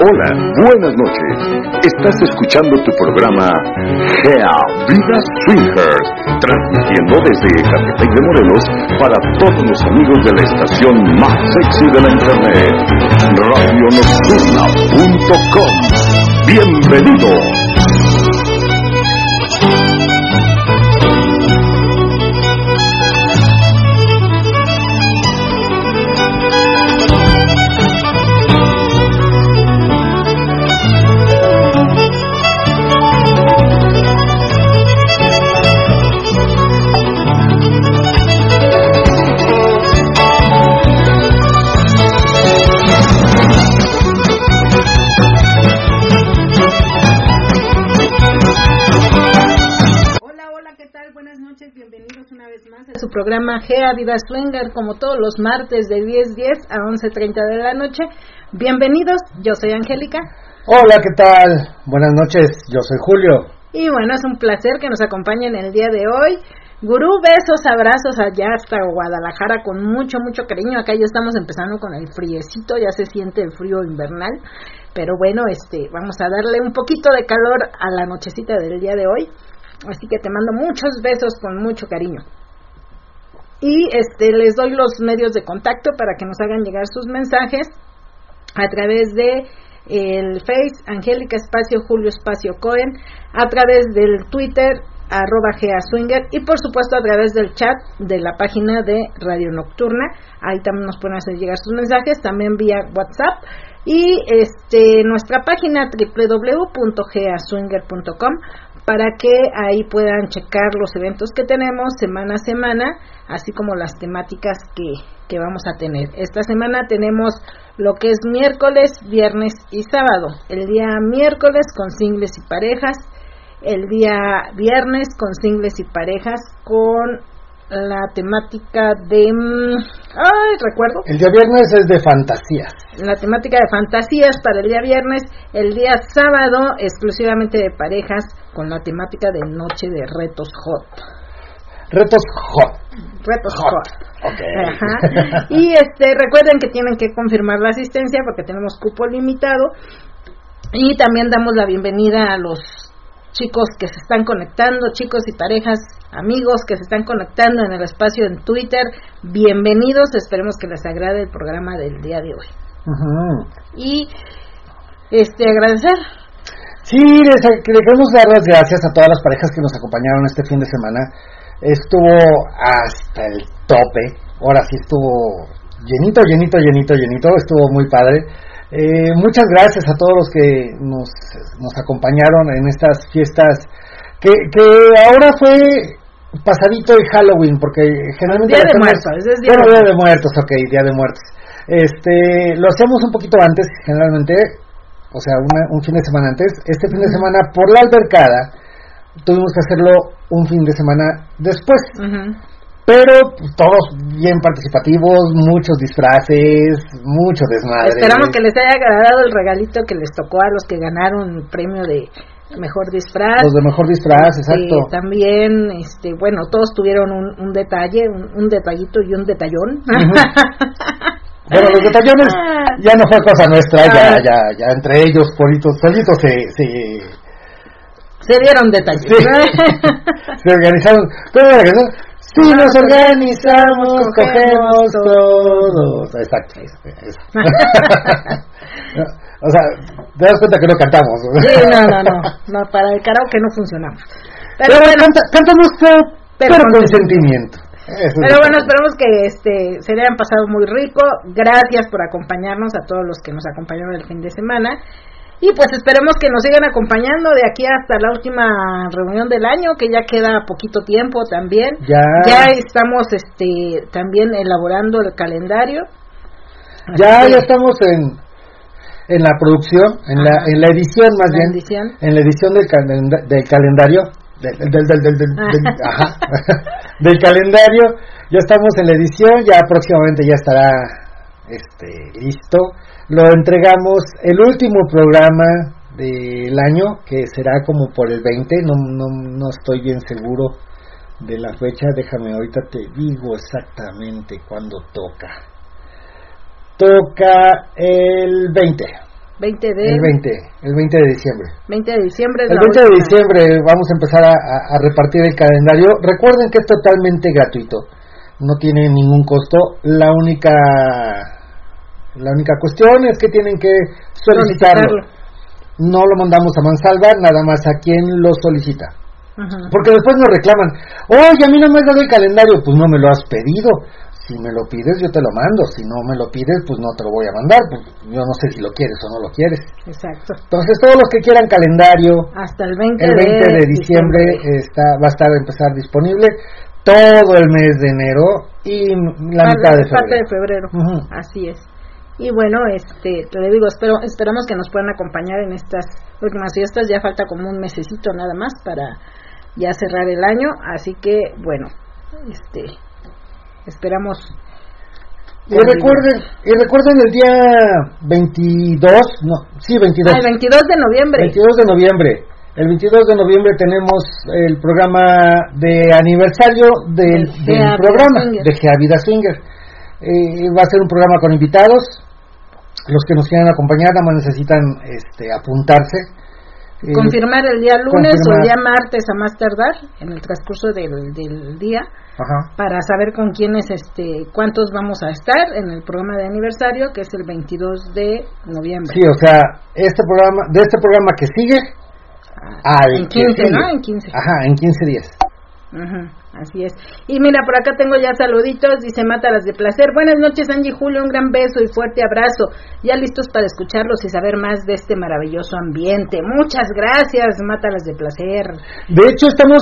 Hola, buenas noches. Estás escuchando tu programa Gea Vida Swingers, transmitiendo desde Ecatepec de Morelos para todos los amigos de la estación más sexy de la internet, radionocturna.com. ¡Bienvenidos! Su programa Gea Vida Swinger, como todos los martes de 10:10 a 11:30 de la noche. Bienvenidos, yo soy Angélica. Hola, ¿qué tal? Buenas noches, yo soy Julio. Y bueno, es un placer que nos acompañen el día de hoy. Gurú, besos, abrazos allá hasta Guadalajara con mucho, mucho cariño. Acá ya estamos empezando con el friecito, ya se siente el frío invernal. Pero bueno, vamos a darle un poquito de calor a la nochecita del día de hoy. Así que te mando muchos besos con mucho cariño. Y les doy los medios de contacto para que nos hagan llegar sus mensajes a través de el Face, Angélica Espacio Julio Espacio Cohen, a través del Twitter, @GeaSwinger, y por supuesto a través del chat de la página de Radio Nocturna. Ahí también nos pueden hacer llegar sus mensajes, también vía WhatsApp, y nuestra página www.geaswinger.com, para que ahí puedan checar los eventos que tenemos semana a semana, así como las temáticas que vamos a tener. Esta semana tenemos lo que es miércoles, viernes y sábado. El día miércoles con singles y parejas, el día viernes con singles y parejas con la temática de... recuerdo. El día viernes es de fantasías. La temática de fantasías para el día viernes. El día sábado exclusivamente de parejas con la temática de noche de retos hot. Retos hot. Okay. Ajá. Y recuerden que tienen que confirmar la asistencia porque tenemos cupo limitado. Y también damos la bienvenida a los chicos que se están conectando, chicos y parejas, amigos que se están conectando en el espacio en Twitter. Bienvenidos, esperemos que les agrade el programa del día de hoy. Uh-huh. Y agradecer. Sí, le queremos dar las gracias a todas las parejas que nos acompañaron este fin de semana. Estuvo hasta el tope, ahora sí estuvo llenito, estuvo muy padre. Muchas gracias a todos los que nos acompañaron en estas fiestas que ahora fue pasadito de Halloween, porque generalmente Día de Muertos, es Día de Muertos, Día de Muertos. Lo hacemos un poquito antes, generalmente, o sea, un fin de semana antes. Este fin de semana, por la albercada, tuvimos que hacerlo un fin de semana después. Uh-huh. Pero todos bien participativos, muchos disfraces, mucho desmadre. Esperamos que les haya agradado el regalito que les tocó a los que ganaron el premio de mejor disfraz. Los de mejor disfraz, exacto. También, bueno, todos tuvieron un detalle, un detallito y un detallón. Uh-huh. Bueno, los detallones ya no fue cosa nuestra, ya entre ellos solitos se dieron detalles. Sí. Se organizaron. Si nos organizamos, cogemos todos. Exacto. O sea, te das cuenta que no cantamos. Sí, no, para el karaoke no funcionamos. Pero bueno, cantamos pero con sentimiento. Pero bueno, esperemos que se le hayan pasado muy rico. Gracias por acompañarnos, a todos los que nos acompañaron el fin de semana. Y pues esperemos que nos sigan acompañando de aquí hasta la última reunión del año, que ya queda poquito tiempo también. Ya estamos también elaborando el calendario. Ya estamos en la producción, en la edición más bien. En la edición del calendario. Del calendario. Ya estamos en la edición, ya próximamente ya estará listo. Lo entregamos el último programa del año, que será como por el 20, no estoy bien seguro de la fecha, déjame ahorita te digo exactamente cuándo toca el 20 El 20 de diciembre. 20 de diciembre. El 20 de diciembre vamos a empezar a repartir el calendario. Recuerden que es totalmente gratuito, no tiene ningún costo. La única cuestión es que tienen que solicitarlo. No lo mandamos a mansalva, nada más a quien lo solicita. Uh-huh. Porque después nos reclaman, oye, a mí no me has dado el calendario. Pues no me lo has pedido. Si me lo pides, yo te lo mando. Si no me lo pides, pues no te lo voy a mandar. Pues yo no sé si lo quieres o no lo quieres. Exacto. Entonces, todos los que quieran calendario, hasta el 20 de diciembre va a empezar disponible todo el mes de enero y la mitad de febrero. Parte de febrero. Uh-huh. Así es. Y bueno, le digo, esperamos que nos puedan acompañar en estas últimas fiestas. Ya falta como un mesecito nada más para ya cerrar el año, así que bueno, esperamos. Y recuerden el día 22. El 22 de noviembre. 22 de noviembre. El 22 de noviembre tenemos el programa de aniversario del programa de Gea Vida Swinger. Va a ser un programa con invitados. Los que nos quieran acompañar nada más necesitan apuntarse. Confirmar el día lunes o el día martes a más tardar en el transcurso del día. Ajá. Para saber con quiénes, cuántos vamos a estar en el programa de aniversario, que es el 22 de noviembre. Sí, o sea, de este programa que sigue en 15, ¿no? En 15. Ajá, en 15 días. Ajá, así es. Y mira, por acá tengo ya saluditos, dice Mátalas de Placer. Buenas noches, Angie y Julio, un gran beso y fuerte abrazo. Ya listos para escucharlos y saber más de este maravilloso ambiente. Muchas gracias, Mátalas de Placer. De hecho, estamos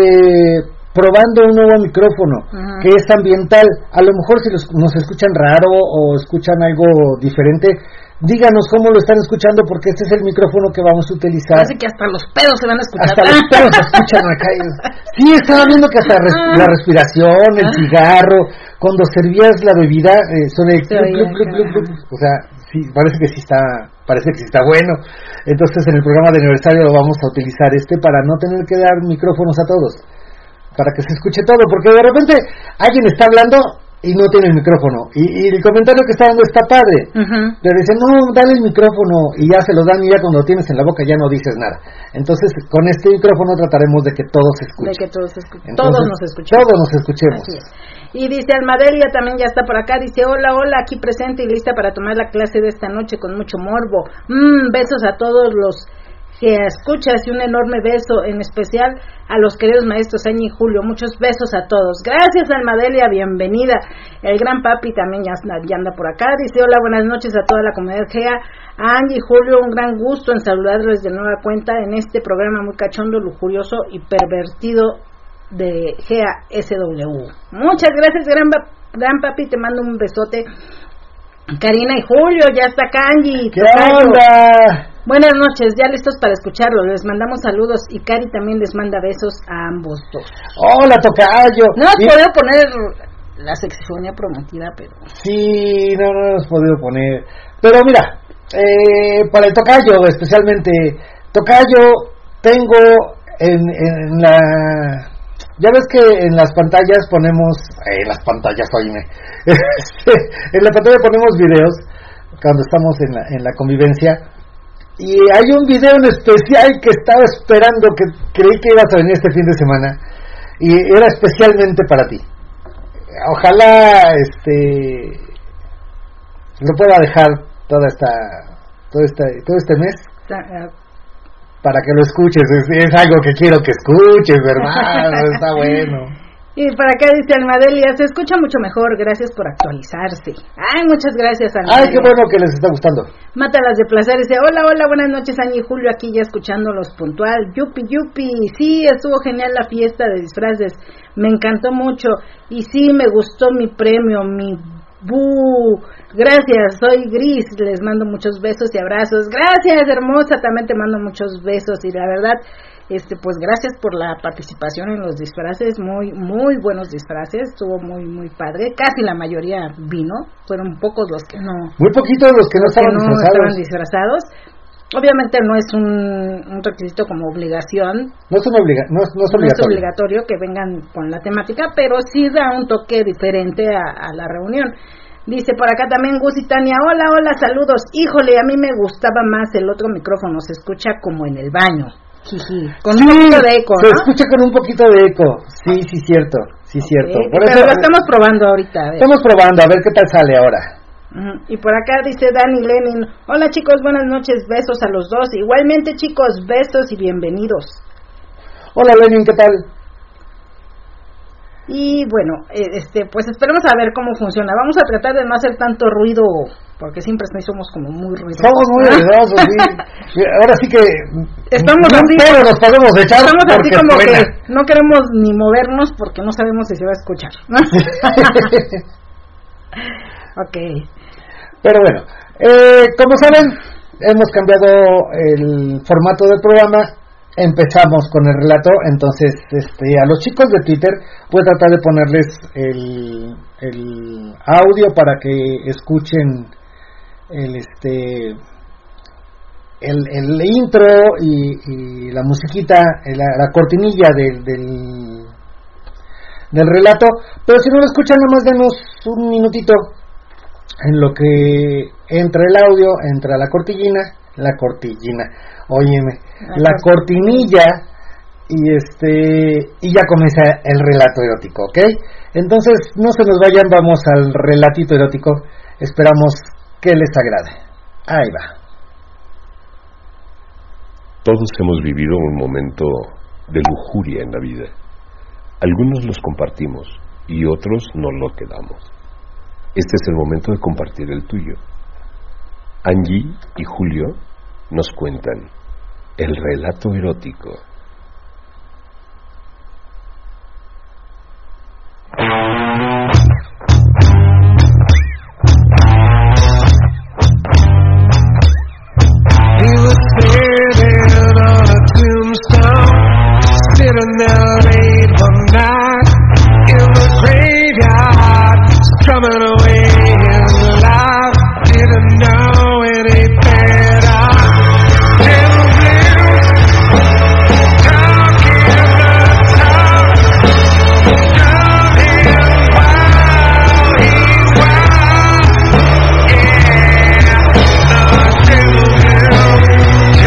probando un nuevo micrófono, uh-huh, que es ambiental. A lo mejor si nos escuchan raro o escuchan algo diferente, díganos cómo lo están escuchando, porque este es el micrófono que vamos a utilizar. Parece que hasta los pedos se van a escuchar. Hasta los pedos se escuchan acá. Sí, estaba viendo que hasta la respiración, el cigarro, cuando servías la bebida, suena el club. O sea, sí, parece que sí está bueno. Entonces en el programa de aniversario lo vamos a utilizar para no tener que dar micrófonos a todos, para que se escuche todo, porque de repente alguien está hablando y no tiene el micrófono, y el comentario que está dando está padre, uh-huh, pero dicen, no, dale el micrófono, y ya se lo dan, y ya cuando lo tienes en la boca ya no dices nada. Entonces con este micrófono trataremos de que todos se escuchen. Todos nos escuchemos. Todos nos escuchemos. Así es. Y dice Almadelia, también ya está por acá, dice, hola, aquí presente y lista para tomar la clase de esta noche con mucho morbo. Besos a todos los que escuchas y un enorme beso en especial a los queridos maestros Angie y Julio. Muchos besos a todos. Gracias, Almadelia, bienvenida. El gran papi también ya anda por acá, dice, hola, buenas noches a toda la comunidad GEA. A Angie y Julio, un gran gusto en saludarles de nueva cuenta en este programa muy cachondo, lujurioso y pervertido de GEA SW. Muchas gracias, gran papi, te mando un besote. Karina y Julio, ya está acá Angie. ¿Qué onda? Buenas noches, ya listos para escucharlo. Les mandamos saludos y Cari también les manda besos a ambos dos. Hola, tocayo. No has podido poner la sexofonía prometida, pero... Sí, no hemos podido poner. Pero mira, para el tocayo especialmente, tocayo, tengo en la... Ya ves que en las pantallas ponemos... en las pantallas, oíme. En la pantalla ponemos videos cuando estamos en la convivencia. Y hay un video en especial que estaba esperando, que creí que ibas a venir este fin de semana, y era especialmente para ti. Ojalá lo pueda dejar todo este mes para que lo escuches. Es algo que quiero que escuches, ¿verdad? Está bueno. Y para acá dice Almadelia, se escucha mucho mejor, gracias por actualizarse. Ay, muchas gracias, Almadelia. Ay, qué bueno que les está gustando. Mátalas de Placer, dice, hola, buenas noches, Angie y Julio, aquí ya escuchándolos puntual. Yupi, sí, estuvo genial la fiesta de disfraces, me encantó mucho, y sí, me gustó mi premio, mi bu. Gracias, soy Gris, les mando muchos besos y abrazos. Gracias, hermosa, también te mando muchos besos, y la verdad... pues gracias por la participación en los disfraces, muy muy buenos disfraces, estuvo muy padre, casi la mayoría vino, fueron pocos los que no, muy poquitos los que no estaban disfrazados. Obviamente no es un requisito como obligación, no es obligatorio que vengan con la temática, pero sí da un toque diferente a la reunión. Dice por acá también Gus y Tania, hola, saludos. Híjole, a mí me gustaba más el otro micrófono, se escucha como en el baño. Con un poquito de eco, se ¿no? escucha con un poquito de eco. Sí, cierto. Okay, por pero eso lo estamos probando ahorita. A ver. Estamos probando, a ver qué tal sale ahora. Y por acá dice Dani Lenin, hola chicos, buenas noches, besos a los dos. Igualmente chicos, besos y bienvenidos. Hola Lenin, ¿qué tal? Y bueno, pues esperemos a ver cómo funciona. Vamos a tratar de no hacer tanto ruido, porque siempre somos como muy ruidosos. Somos muy ruidosos, sí. Ahora sí que estamos así, pero nos podemos echar. Estamos así como suena. que no queremos ni movernos porque no sabemos si se va a escuchar. Ok. Pero bueno, como saben, hemos cambiado el formato del programa. Empezamos con el relato, entonces a los chicos de Twitter voy a tratar de ponerles el audio para que escuchen el intro y la musiquita, la cortinilla del relato, pero si no lo escuchan, nada más denos un minutito en lo que entra el audio, entra la cortinilla, la cortinilla y ya comienza el relato erótico, ¿ok? Entonces no se nos vayan, vamos al relatito erótico, esperamos que les agrade. Ahí va. Todos hemos vivido un momento de lujuria en la vida. Algunos los compartimos y otros nos lo quedamos. Este es el momento de compartir el tuyo. Angie y Julio nos cuentan el relato erótico. He was sitting on a tombstone, sitting there late one night in the graveyard, strumming away his life. Didn't know any better. Devil blues, talking the talk, love him while he's wild. Yeah, the devil blues,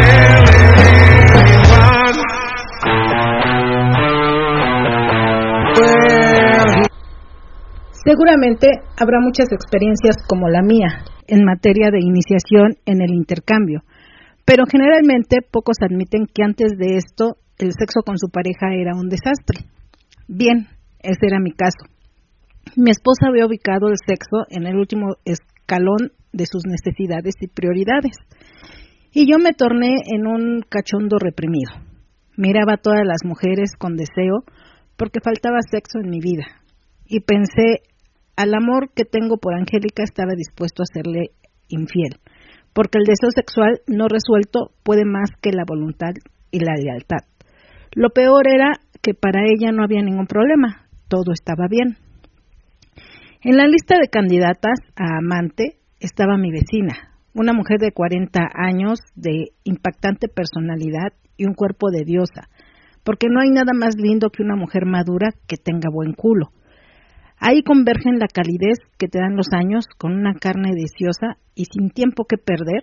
telling anyone. Seguramente habrá muchas experiencias como la mía en materia de iniciación en el intercambio, pero generalmente pocos admiten que antes de esto el sexo con su pareja era un desastre. Bien, ese era mi caso. Mi esposa había ubicado el sexo en el último escalón de sus necesidades y prioridades, y yo me torné en un cachondo reprimido. Miraba a todas las mujeres con deseo porque faltaba sexo en mi vida, y pensé, al amor que tengo por Angélica estaba dispuesto a serle infiel, porque el deseo sexual no resuelto puede más que la voluntad y la lealtad. Lo peor era que para ella no había ningún problema, todo estaba bien. En la lista de candidatas a amante estaba mi vecina, una mujer de 40 años, de impactante personalidad y un cuerpo de diosa, porque no hay nada más lindo que una mujer madura que tenga buen culo. Ahí convergen la calidez que te dan los años con una carne deliciosa y sin tiempo que perder.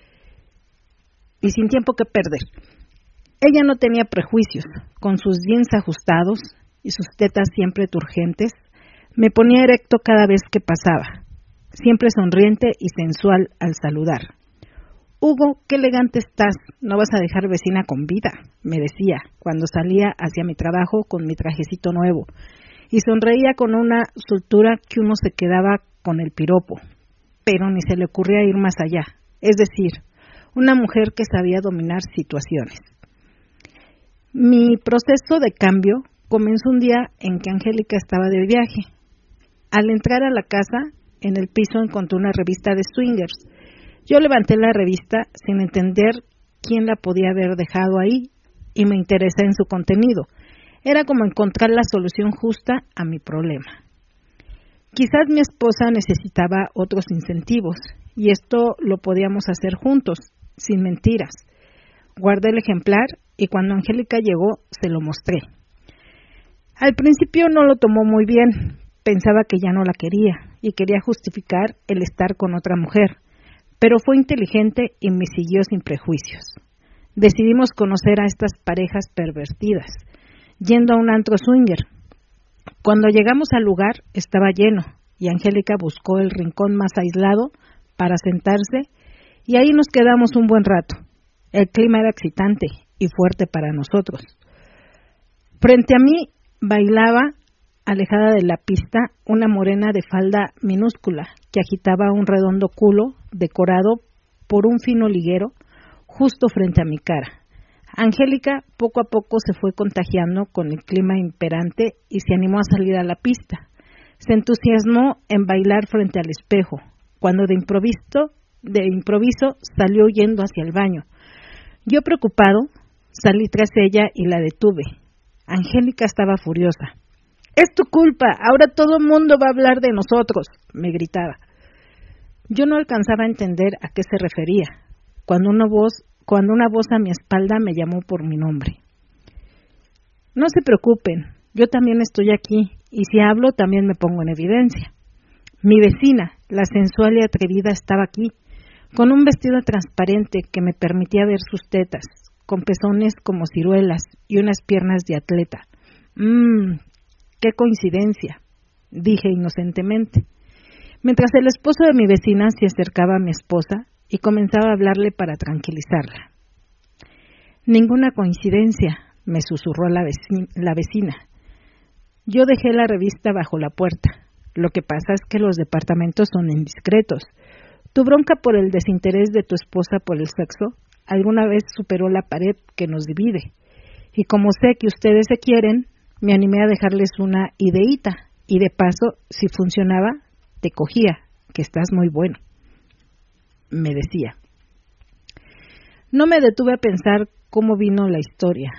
Ella no tenía prejuicios, con sus jeans ajustados y sus tetas siempre turgentes, me ponía erecto cada vez que pasaba, siempre sonriente y sensual al saludar. Hugo, qué elegante estás, no vas a dejar vecina con vida, me decía, cuando salía hacia mi trabajo con mi trajecito nuevo, y sonreía con una soltura que uno se quedaba con el piropo, pero ni se le ocurría ir más allá, es decir, una mujer que sabía dominar situaciones. Mi proceso de cambio comenzó un día en que Angélica estaba de viaje. Al entrar a la casa, en el piso encontré una revista de swingers. Yo levanté la revista sin entender quién la podía haber dejado ahí y me interesé en su contenido. Era como encontrar la solución justa a mi problema. Quizás mi esposa necesitaba otros incentivos y esto lo podíamos hacer juntos, sin mentiras. Guardé el ejemplar y cuando Angélica llegó se lo mostré. Al principio no lo tomó muy bien, pensaba que ya no la quería y quería justificar el estar con otra mujer, pero fue inteligente y me siguió sin prejuicios. Decidimos conocer a estas parejas pervertidas, yendo a un antro swinger. Cuando llegamos al lugar estaba lleno y Angélica buscó el rincón más aislado para sentarse y ahí nos quedamos un buen rato. El clima era excitante y fuerte para nosotros. Frente a mí bailaba, alejada de la pista, una morena de falda minúscula que agitaba un redondo culo decorado por un fino liguero justo frente a mi cara. Angélica poco a poco se fue contagiando con el clima imperante y se animó a salir a la pista. Se entusiasmó en bailar frente al espejo, cuando de improviso salió huyendo hacia el baño. Yo, preocupado, salí tras ella y la detuve. Angélica estaba furiosa. «Es tu culpa, ahora todo el mundo va a hablar de nosotros», me gritaba. Yo no alcanzaba a entender a qué se refería, cuando una voz a mi espalda me llamó por mi nombre. «No se preocupen, yo también estoy aquí, y si hablo también me pongo en evidencia. Mi vecina, la sensual y atrevida, estaba aquí, con un vestido transparente que me permitía ver sus tetas, con pezones como ciruelas y unas piernas de atleta. ¡Qué coincidencia!», dije inocentemente, mientras el esposo de mi vecina se acercaba a mi esposa y comenzaba a hablarle para tranquilizarla. «Ninguna coincidencia», me susurró la vecina. Yo dejé la revista bajo la puerta. Lo que pasa es que los departamentos son indiscretos. Tu bronca por el desinterés de tu esposa por el sexo alguna vez superó la pared que nos divide. Y como sé que ustedes se quieren, me animé a dejarles una ideíta. Y de paso, si funcionaba, te cogía, que estás muy bueno, me decía. No me detuve a pensar en cómo vino la historia.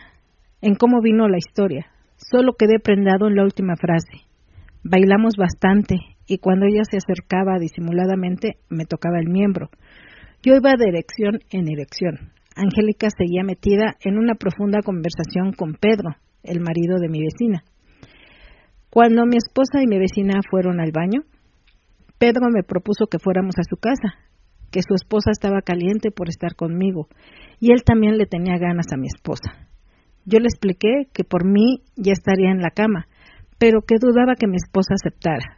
Solo quedé prendado en la última frase. Bailamos bastante y cuando ella se acercaba disimuladamente me tocaba el miembro. Yo iba de erección en erección. Angélica seguía metida en una profunda conversación con Pedro, el marido de mi vecina. Cuando mi esposa y mi vecina fueron al baño, Pedro me propuso que fuéramos a su casa, que su esposa estaba caliente por estar conmigo y él también le tenía ganas a mi esposa. Yo le expliqué que por mí ya estaría en la cama, pero que dudaba que mi esposa aceptara.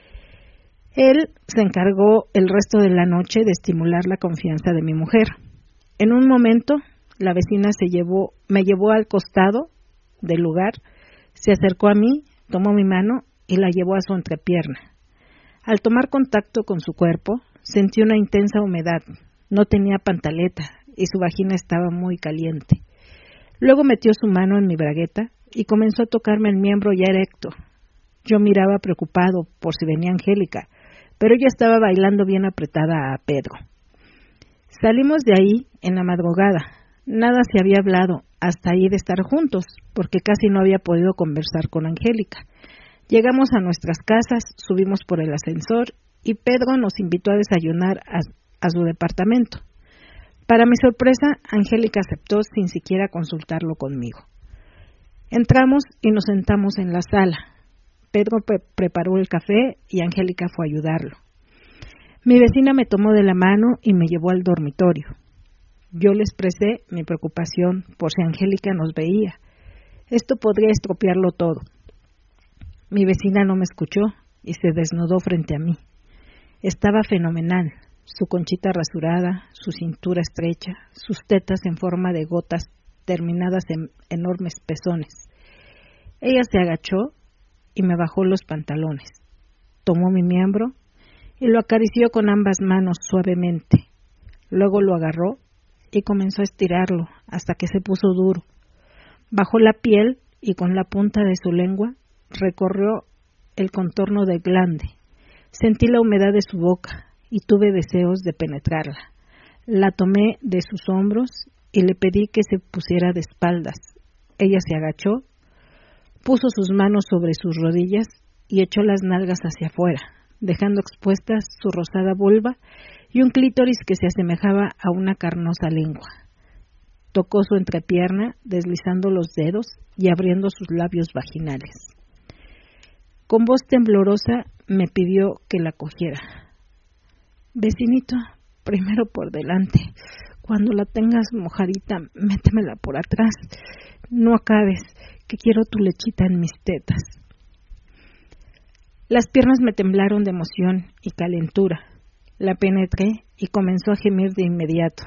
Él se encargó el resto de la noche de estimular la confianza de mi mujer. En un momento, la vecina me llevó al costado del lugar, se acercó a mí, tomó mi mano y la llevó a su entrepierna. Al tomar contacto con su cuerpo, sentí una intensa humedad. No tenía pantaleta y su vagina estaba muy caliente. Luego metió su mano en mi bragueta y comenzó a tocarme el miembro ya erecto. Yo miraba preocupado por si venía Angélica, pero ella estaba bailando bien apretada a Pedro. Salimos de ahí en la madrugada. Nada se había hablado hasta ahí de estar juntos, porque casi no había podido conversar con Angélica. Llegamos a nuestras casas, subimos por el ascensor y Pedro nos invitó a desayunar a su departamento. Para mi sorpresa, Angélica aceptó sin siquiera consultarlo conmigo. Entramos y nos sentamos en la sala. Pedro preparó el café y Angélica fue a ayudarlo. Mi vecina me tomó de la mano y me llevó al dormitorio. Yo le expresé mi preocupación por si Angélica nos veía. Esto podría estropearlo todo. Mi vecina no me escuchó y se desnudó frente a mí. Estaba fenomenal. Su conchita rasurada, su cintura estrecha, sus tetas en forma de gotas terminadas en enormes pezones. Ella se agachó y me bajó los pantalones. Tomó mi miembro y lo acarició con ambas manos suavemente. Luego lo agarró y comenzó a estirarlo hasta que se puso duro. Bajó la piel y con la punta de su lengua recorrió el contorno del glande. Sentí la humedad de su boca y tuve deseos de penetrarla. La tomé de sus hombros y le pedí que se pusiera de espaldas. Ella se agachó, puso sus manos sobre sus rodillas y echó las nalgas hacia afuera, dejando expuestas su rosada vulva y un clítoris que se asemejaba a una carnosa lengua. Tocó su entrepierna, deslizando los dedos y abriendo sus labios vaginales. Con voz temblorosa me pidió que la cogiera. Vecinito, primero por delante. Cuando la tengas mojadita, métemela por atrás. No acabes, que quiero tu lechita en mis tetas. Las piernas me temblaron de emoción y calentura. La penetré y comenzó a gemir de inmediato.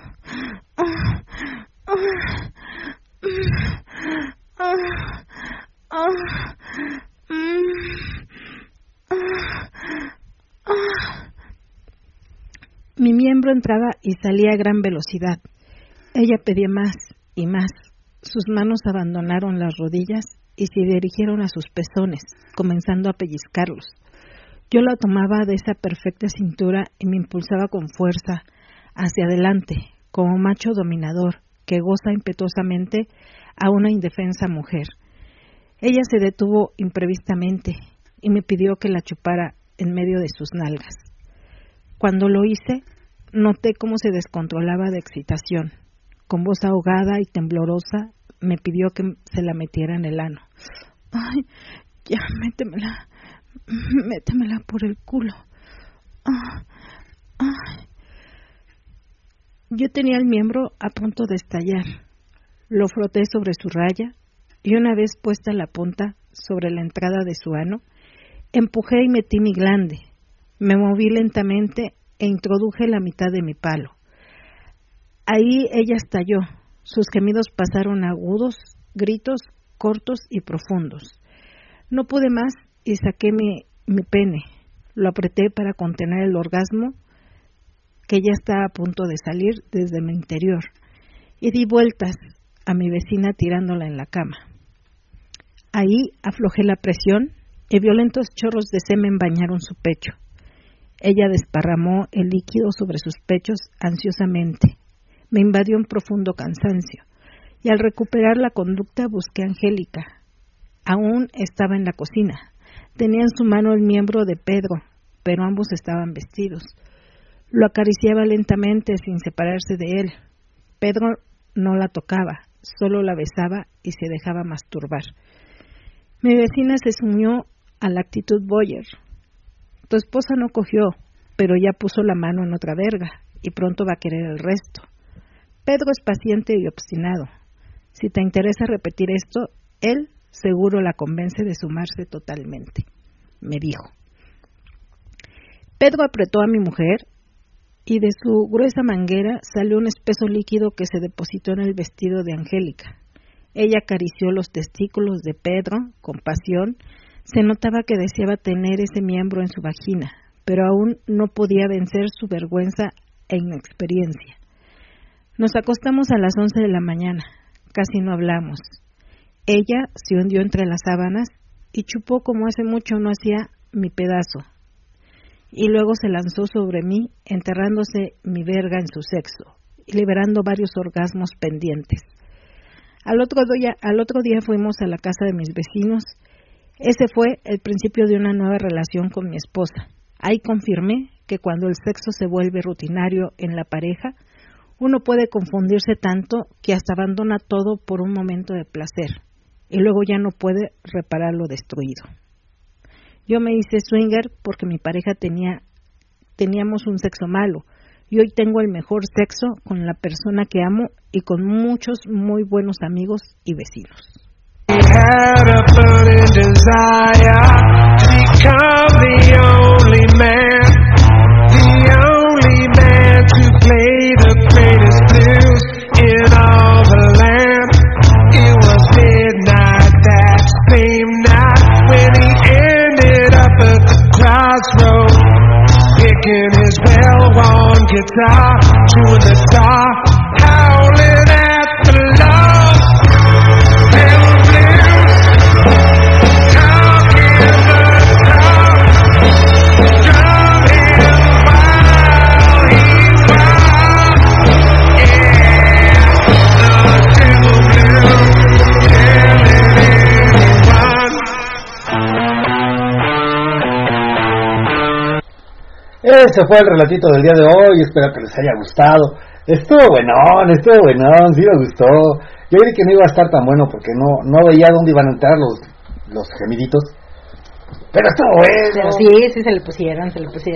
Mi miembro entraba y salía a gran velocidad. Ella pedía más y más. Sus manos abandonaron las rodillas y se dirigieron a sus pezones, comenzando a pellizcarlos. Yo la tomaba de esa perfecta cintura y me impulsaba con fuerza hacia adelante, como macho dominador que goza impetuosamente a una indefensa mujer. Ella se detuvo imprevistamente y me pidió que la chupara en medio de sus nalgas. Cuando lo hice, noté cómo se descontrolaba de excitación. Con voz ahogada y temblorosa, me pidió que se la metiera en el ano. ¡Ay, ya, métemela por el culo! ¡Ay! Yo tenía el miembro a punto de estallar. Lo froté sobre su raya y una vez puesta la punta sobre la entrada de su ano, empujé y metí mi glande. Me moví lentamente e introduje la mitad de mi palo. Ahí ella estalló. Sus gemidos pasaron a agudos, gritos cortos y profundos. No pude más y saqué mi pene. Lo apreté para contener el orgasmo que ya estaba a punto de salir desde mi interior y di vueltas a mi vecina tirándola en la cama. Ahí aflojé la presión y violentos chorros de semen bañaron su pecho. Ella desparramó el líquido sobre sus pechos ansiosamente. Me invadió un profundo cansancio, y al recuperar la conducta busqué a Angélica. Aún estaba en la cocina. Tenía en su mano el miembro de Pedro, pero ambos estaban vestidos. Lo acariciaba lentamente sin separarse de él. Pedro no la tocaba, solo la besaba y se dejaba masturbar. Mi vecina se sumió a la actitud Boyer. Tu esposa no cogió, pero ya puso la mano en otra verga y pronto va a querer el resto. Pedro es paciente y obstinado. Si te interesa repetir esto, él seguro la convence de sumarse totalmente, me dijo. Pedro apretó a mi mujer y de su gruesa manguera salió un espeso líquido que se depositó en el vestido de Angélica. Ella acarició los testículos de Pedro con pasión. Se notaba que deseaba tener ese miembro en su vagina, pero aún no podía vencer su vergüenza e inexperiencia. Nos acostamos a las 11 de la mañana. Casi no hablamos. Ella se hundió entre las sábanas y chupó como hace mucho no hacía mi pedazo. Y luego se lanzó sobre mí, enterrándose mi verga en su sexo y liberando varios orgasmos pendientes. Al otro día fuimos a la casa de mis vecinos. Ese fue el principio de una nueva relación con mi esposa. Ahí confirmé que cuando el sexo se vuelve rutinario en la pareja, uno puede confundirse tanto que hasta abandona todo por un momento de placer y luego ya no puede reparar lo destruido. Yo me hice swinger porque mi pareja teníamos un sexo malo y hoy tengo el mejor sexo con la persona que amo y con muchos muy buenos amigos y vecinos. Had a burning desire to become the only man to play the greatest blues in all the land. It was midnight that same night when he ended up at the crossroads, picking his well-worn guitar, chewing the star, howling at the lost little blues, talking the talk, drum him while he Ese fue el relatito del día de hoy, espero que les haya gustado. Estuvo buenón, sí me gustó. Yo creí que no iba a estar tan bueno porque no veía dónde iban a entrar los gemiditos. Pero estuvo bueno. Pero sí, se le pusieron.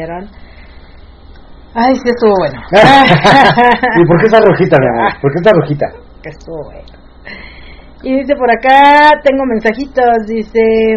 Ay, sí estuvo bueno. ¿Y por qué está rojita, mi amor? ¿Por qué está rojita? Que estuvo bueno. Y dice por acá, tengo mensajitos, dice...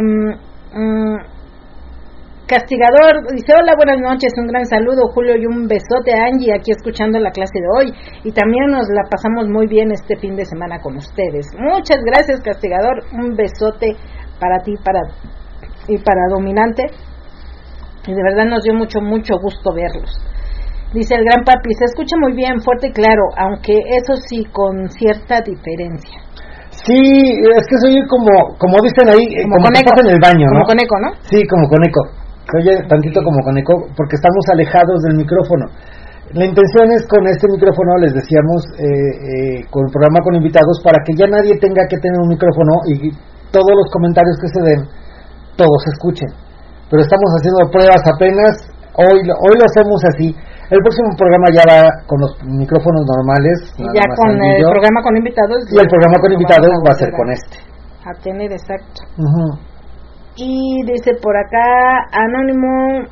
Castigador, dice: hola, buenas noches, un gran saludo, Julio, y un besote a Angie, aquí escuchando la clase de hoy, y también nos la pasamos muy bien este fin de semana con ustedes. Muchas gracias, Castigador, un besote para ti y para Dominante, y de verdad nos dio mucho gusto verlos. Dice el gran papi: se escucha muy bien, fuerte y claro, aunque eso sí, con cierta diferencia. Sí, es que soy como dicen ahí, como que estás en el baño, ¿no? Como con eco, ¿no? Sí, como con eco. Se oye tantito como con eco porque estamos alejados del micrófono. La intención es con este micrófono, les decíamos, con el programa con invitados, para que ya nadie tenga que tener un micrófono y todos los comentarios que se den, todos se escuchen. Pero estamos haciendo pruebas apenas, hoy lo hacemos así. El próximo programa ya va con los micrófonos normales. Y ya con el programa con invitados. Y el programa con invitados va a ser con este. A tener, exacto. Uh-huh. Y dice por acá, Anónimo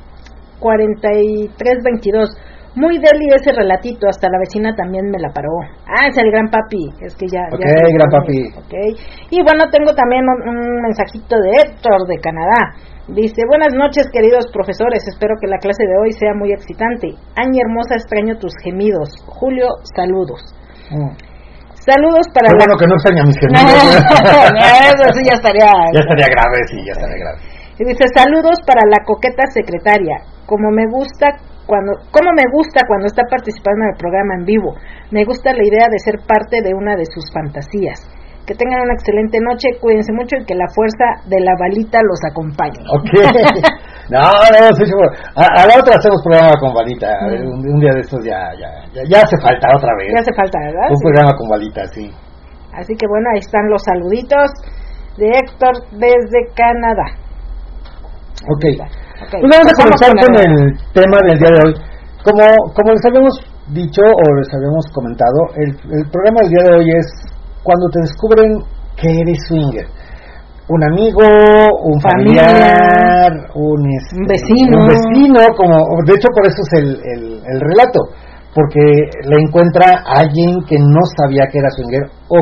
4322. Muy deli ese relatito, hasta la vecina también me la paró. Ah, es el gran papi, es que ya... Ok, gran papi. Okay. Y bueno, tengo también un mensajito de Héctor de Canadá. Dice: buenas noches, queridos profesores, espero que la clase de hoy sea muy excitante. Angie hermosa, extraño tus gemidos. Julio, saludos. Saludos para... Pero bueno, que no extraña mis gemidos. Eso ya estaría... Ya estaría grave, sí, ya estaría grave. Y dice: saludos para la coqueta secretaria. Como me gusta cuando está participando en el programa en vivo. Me gusta la idea de ser parte de una de sus fantasías. Que tengan una excelente noche, cuídense mucho y que la fuerza de la balita los acompañe. Ok. No, sí, a la otra hacemos programa con balita. A ver, un día de estos ya hace falta otra vez. Ya hace falta, ¿verdad? Un programa con balita, sí. Así que bueno, ahí están los saluditos de Héctor desde Canadá. Okay. Pues vamos a comenzar con el tema del día de hoy. Como les habíamos dicho o les habíamos comentado, el programa del día de hoy es cuando te descubren que eres swinger. Un amigo, un familiar, un vecino, como de hecho por eso es el relato, porque le encuentra a alguien que no sabía que era swinger o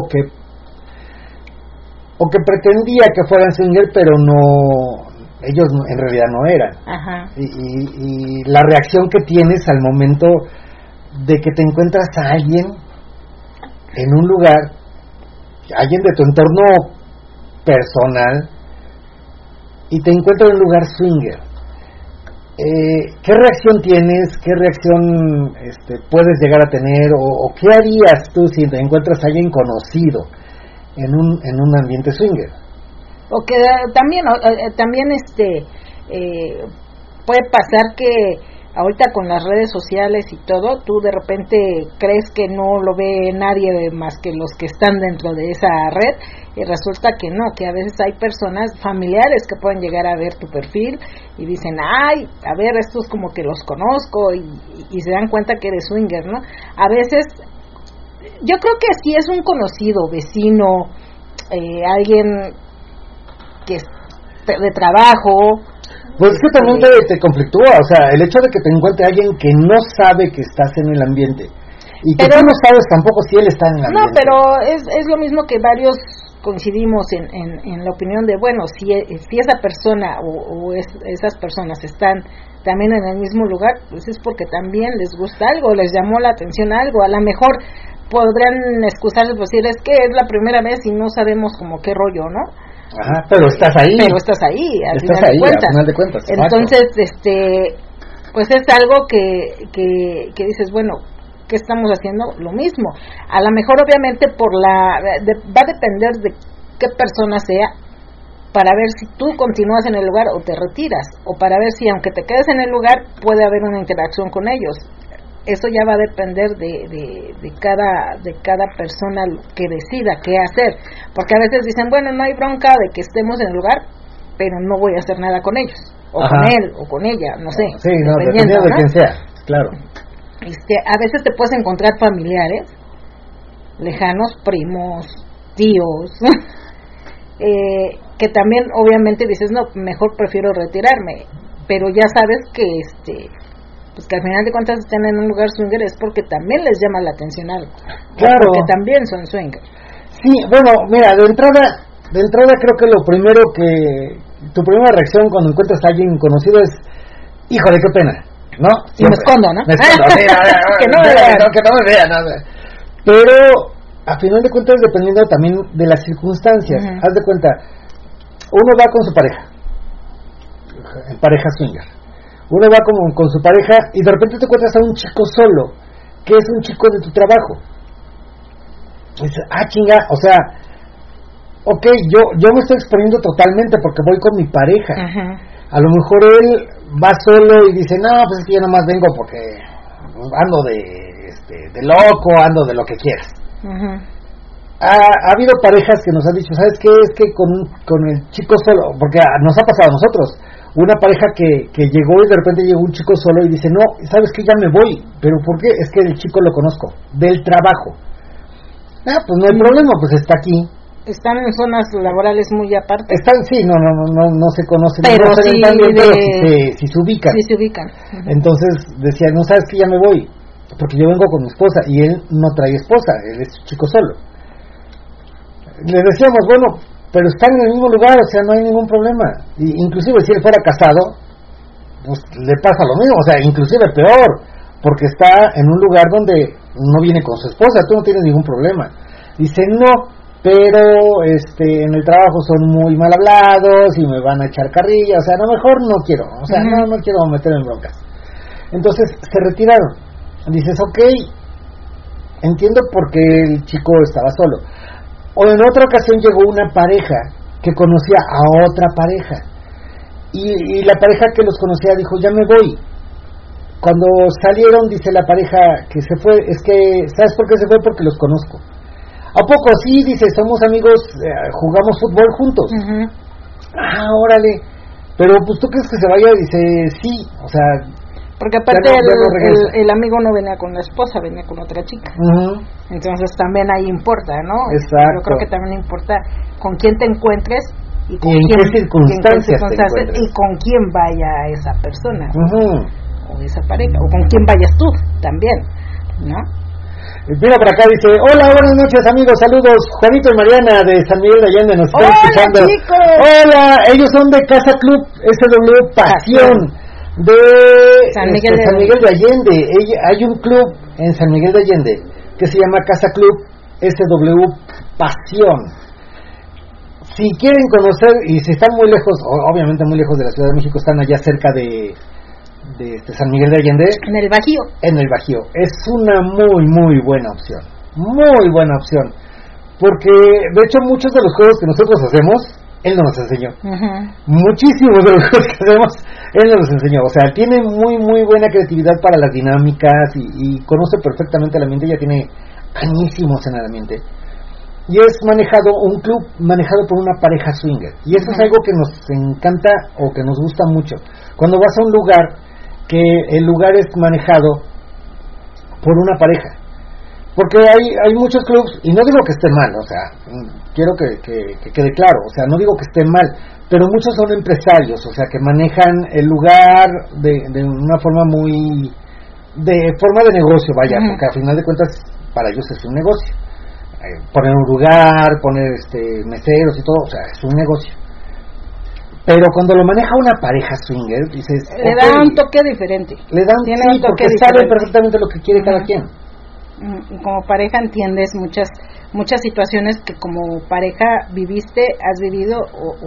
que pretendía que fueran swinger, pero ellos en realidad no eran. Ajá. Y la reacción que tienes al momento de que te encuentras a alguien en un lugar, alguien de tu entorno personal, y te encuentras en un lugar swinger. ¿Qué reacción tienes? ¿Qué reacción puedes llegar a tener? ¿O qué harías tú si te encuentras a alguien conocido en un ambiente swinger? O que también puede pasar que ahorita con las redes sociales y todo, tú de repente crees que no lo ve nadie más que los que están dentro de esa red, y resulta que no, que a veces hay personas familiares que pueden llegar a ver tu perfil y dicen: ay, a ver, estos como que los conozco, y se dan cuenta que eres swinger, ¿no? A veces, yo creo que si es un conocido, vecino, alguien que es de trabajo. Pues es que también te conflictúa, o sea, el hecho de que te encuentre alguien que no sabe que estás en el ambiente y que tú no sabes tampoco si él está en el ambiente. No, pero es lo mismo que varios coincidimos en la opinión de, bueno, si esa persona o esas personas están también en el mismo lugar, pues es porque también les gusta algo, les llamó la atención algo. A lo mejor podrán excusarse por decir: es que es la primera vez y no sabemos como qué rollo, ¿no? Ajá, pero estás ahí. Al final de cuentas. Entonces, pues es algo que dices, bueno, ¿qué estamos haciendo? Lo mismo. A lo mejor, obviamente, va a depender de qué persona sea, para ver si tú continúas en el lugar o te retiras, o para ver si, aunque te quedes en el lugar, puede haber una interacción con ellos. Eso ya va a depender de cada persona que decida qué hacer, porque a veces dicen: bueno, no hay bronca de que estemos en el lugar, pero no voy a hacer nada con ellos, o Ajá. con él, o con ella, no sé. Sí, dependiendo de quién sea, claro. A veces te puedes encontrar familiares lejanos, primos, tíos, que también obviamente dices, no, mejor prefiero retirarme, pero ya sabes que pues que al final de cuentas están en un lugar swinger es porque también les llama la atención algo, claro, porque también son swingers. Sí, bueno, mira, de entrada creo que lo primero que tu primera reacción cuando encuentras a alguien conocido es, híjole, qué pena, ¿no? Siempre. Y me escondo, ¿no? Me escondo, sí, que no me vean. Que no me vean, pero a final de cuentas dependiendo también de las circunstancias, haz de cuenta, uno va con su pareja, en pareja swinger, uno va con su pareja y de repente te encuentras a un chico solo, que es un chico de tu trabajo. Y dices, chinga, o sea, ok, yo me estoy exponiendo totalmente porque voy con mi pareja. A lo mejor él va solo y dice, no, pues es que yo nomás vengo porque ando de loco, ando de lo que quieras. Ha habido parejas que nos han dicho, ¿sabes qué? Es que con el chico solo, porque nos ha pasado a nosotros, una pareja que llegó y de repente llegó un chico solo y dice, no, ¿sabes qué? Ya me voy. ¿Pero por qué? Es que el chico lo conozco, del trabajo. Pues no hay problema, pues está aquí. Están en zonas laborales muy aparte. Sí, no se conocen. Pero no se sí, ven bien, pero sí se ubican. Sí se ubican. Entonces decía, no, ¿sabes qué? Ya me voy, porque yo vengo con mi esposa y él no trae esposa, él es chico solo. Le decíamos, bueno, pero están en el mismo lugar, o sea, no hay ningún problema. Y inclusive si él fuera casado, pues le pasa lo mismo, o sea, inclusive peor, porque está en un lugar donde no viene con su esposa, tú no tienes ningún problema. Dice, no, pero en el trabajo son muy mal hablados y me van a echar carrilla, o sea, no, mejor no quiero, o sea, no quiero meterme en broncas. Entonces se retiraron. Dices, ok, entiendo por qué el chico estaba solo. O en otra ocasión llegó una pareja que conocía a otra pareja y la pareja que los conocía dijo, ya me voy. Cuando salieron, dice la pareja que se fue, es que, ¿sabes por qué se fue? Porque los conozco. ¿A poco? Sí, dice, somos amigos, jugamos fútbol juntos. Órale. Pero pues tú crees que se vaya, dice, sí, o sea, porque aparte el amigo no venía con la esposa, venía con otra chica. Entonces también ahí importa, ¿no? Exacto. Yo creo que también importa con quién te encuentres y con en qué circunstancias y con quién vaya esa persona o esa pareja, o con quién vayas tú también, ¿no? Mira por acá, dice, hola, buenas noches amigos, saludos, Juanito y Mariana de San Miguel de Allende nos están escuchando. Chicos. Hola, ellos son de Casa Club SW Pasión de San Miguel de Allende. Hay un club en San Miguel de Allende que se llama Casa Club SW Pasión. Si quieren conocer, y si están muy lejos, obviamente muy lejos de la Ciudad de México, están allá cerca de San Miguel de Allende, en el Bajío. Es una muy buena opción, porque de hecho muchos de los juegos que nosotros hacemos él nos enseñó. Muchísimos de los juegos que hacemos él nos enseñó, o sea, tiene muy buena creatividad para las dinámicas y conoce perfectamente el ambiente, ya tiene añísimos en el ambiente. Y es un club manejado por una pareja swinger. Y eso es algo que nos encanta o que nos gusta mucho. Cuando vas a un lugar, que el lugar es manejado por una pareja. Porque hay muchos clubs, y no digo que esté mal, o sea, quiero que quede claro, o sea, no digo que esté mal, pero muchos son empresarios, o sea, que manejan el lugar de una forma forma de negocio, vaya, porque al final de cuentas para ellos es un negocio. Poner un lugar, poner meseros y todo, o sea, es un negocio. Pero cuando lo maneja una pareja swinger, dices, le da un toque diferente. Sí, porque sabe perfectamente lo que quiere cada quien. Como pareja entiendes muchas situaciones que como pareja viviste, has vivido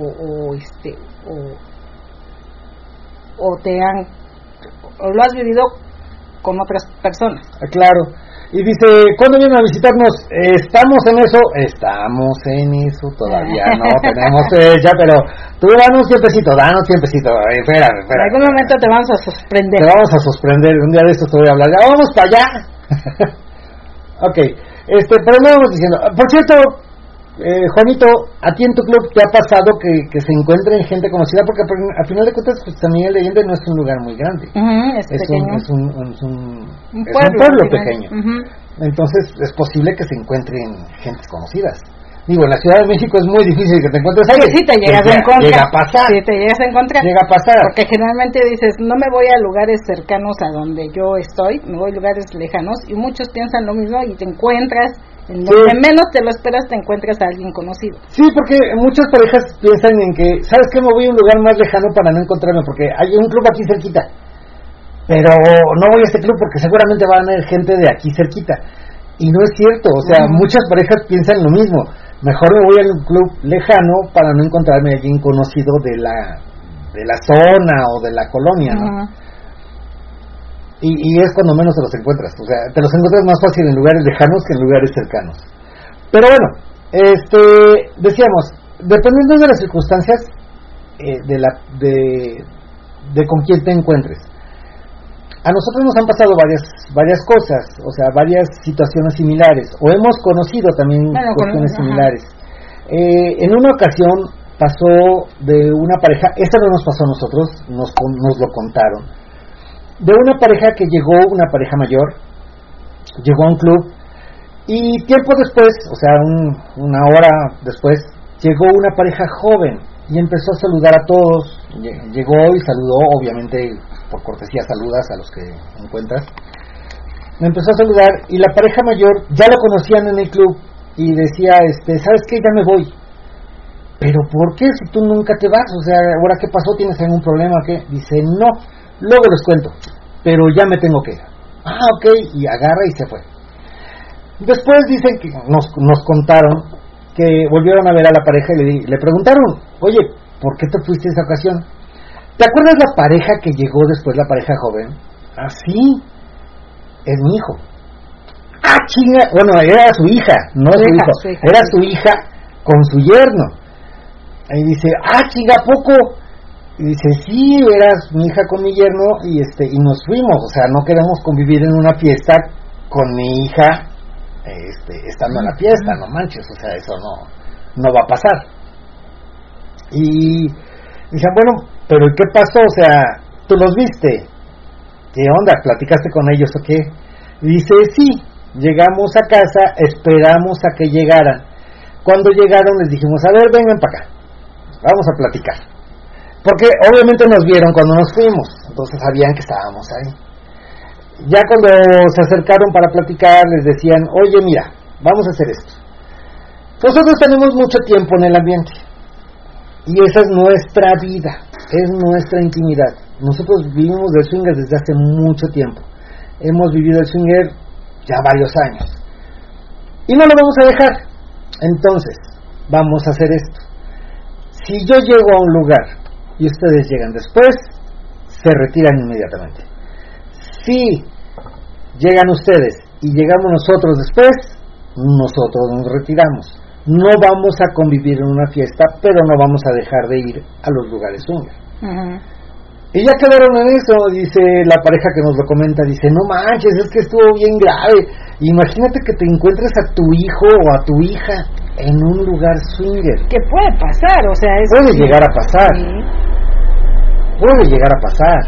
o lo has vivido con otras personas. Claro. Y dice, ¿cuándo vienen a visitarnos? Estamos en eso, todavía no tenemos fecha, pero tú danos tiempecito, espera. En algún momento te vamos a sorprender. Un día de estos te voy a hablar, ya vamos para allá. Ok, pero no vamos diciendo, por cierto, Juanito, a ti en tu club te ha pasado que se encuentren gente conocida, porque al final de cuentas pues, San Miguel de Allende no es un lugar muy grande, es un pueblo pequeño, entonces es posible que se encuentren gentes conocidas, Digo, en la Ciudad de México es muy difícil que te encuentres alguien. Sí, te llegas a encontrar. Llega a pasar. Sí, te llegas a encontrar. Llega a pasar. Porque generalmente dices, no me voy a lugares cercanos a donde yo estoy, me voy a lugares lejanos, y muchos piensan lo mismo y te encuentras, en donde menos te lo esperas, te encuentras a alguien conocido. Sí, porque muchas parejas piensan en que, ¿sabes qué? Me voy a un lugar más lejano para no encontrarme, porque hay un club aquí cerquita. Pero no voy a este club porque seguramente van a haber gente de aquí cerquita. Y no es cierto, o sea, muchas parejas piensan lo mismo. Mejor me voy a un club lejano para no encontrarme a alguien conocido de la zona o de la colonia, ¿no? Y es cuando menos te los encuentras. O sea, te los encuentras más fácil en lugares lejanos que en lugares cercanos. Pero bueno, decíamos, dependiendo de las circunstancias de con quién te encuentres. A nosotros nos han pasado varias cosas, o sea, varias situaciones similares, o hemos conocido también cuestiones similares. En una ocasión pasó de una pareja, esta no nos pasó a nosotros, nos lo contaron, de una pareja que llegó, una pareja mayor, llegó a un club, y tiempo después, o sea, una hora después, llegó una pareja joven, y empezó a saludar a todos. Llegó y saludó, obviamente por cortesía saludas a los que encuentras. Me empezó a saludar y la pareja mayor ya lo conocían en el club y decía, ¿sabes qué? Ya me voy. ¿Pero por qué? Si tú nunca te vas, o sea, ¿ahora qué pasó? ¿Tienes algún problema? ¿Qué? Dice, no, luego les cuento, pero ya me tengo que ir. Ah, ok, y agarra y se fue. Después dicen que nos contaron que volvieron a ver a la pareja y le preguntaron, oye, ¿por qué te fuiste esa ocasión? ¿Te acuerdas la pareja que llegó después, la pareja joven? Ah, sí, es mi hijo. Ah, chinga, bueno, era su hija, no su hijo, era su hija con su yerno. Ahí dice, ah, chinga, ¿a poco? Y dice, sí, eras mi hija con mi yerno y nos fuimos, o sea, no queremos convivir en una fiesta con mi hija estando en la fiesta, no manches, o sea, eso no va a pasar. Y dicen, bueno, pero ¿qué pasó? O sea, ¿tú los viste? ¿Qué onda? ¿Platicaste con ellos o qué? Y dice, sí, llegamos a casa, esperamos a que llegaran. Cuando llegaron les dijimos, a ver, vengan para acá, vamos a platicar. Porque obviamente nos vieron cuando nos fuimos, entonces sabían que estábamos ahí. Ya cuando se acercaron para platicar, les decían, oye, mira, vamos a hacer esto. Nosotros tenemos mucho tiempo en el ambiente, y esa es nuestra vida, es nuestra intimidad. Nosotros vivimos del swinger desde hace mucho tiempo. Hemos vivido el swinger ya varios años. Y no lo vamos a dejar. Entonces, vamos a hacer esto. Si yo llego a un lugar y ustedes llegan después, se retiran inmediatamente. Si llegan ustedes y llegamos nosotros después, nosotros nos retiramos. No vamos a convivir en una fiesta, pero no vamos a dejar de ir a los lugares swinger. Y ya quedaron en eso, dice la pareja que nos lo comenta, dice, no manches, es que estuvo bien grave. Imagínate que te encuentres a tu hijo o a tu hija en un lugar swinger. Que puede pasar, o sea, eso puede llegar a pasar. Sí. Puede llegar a pasar.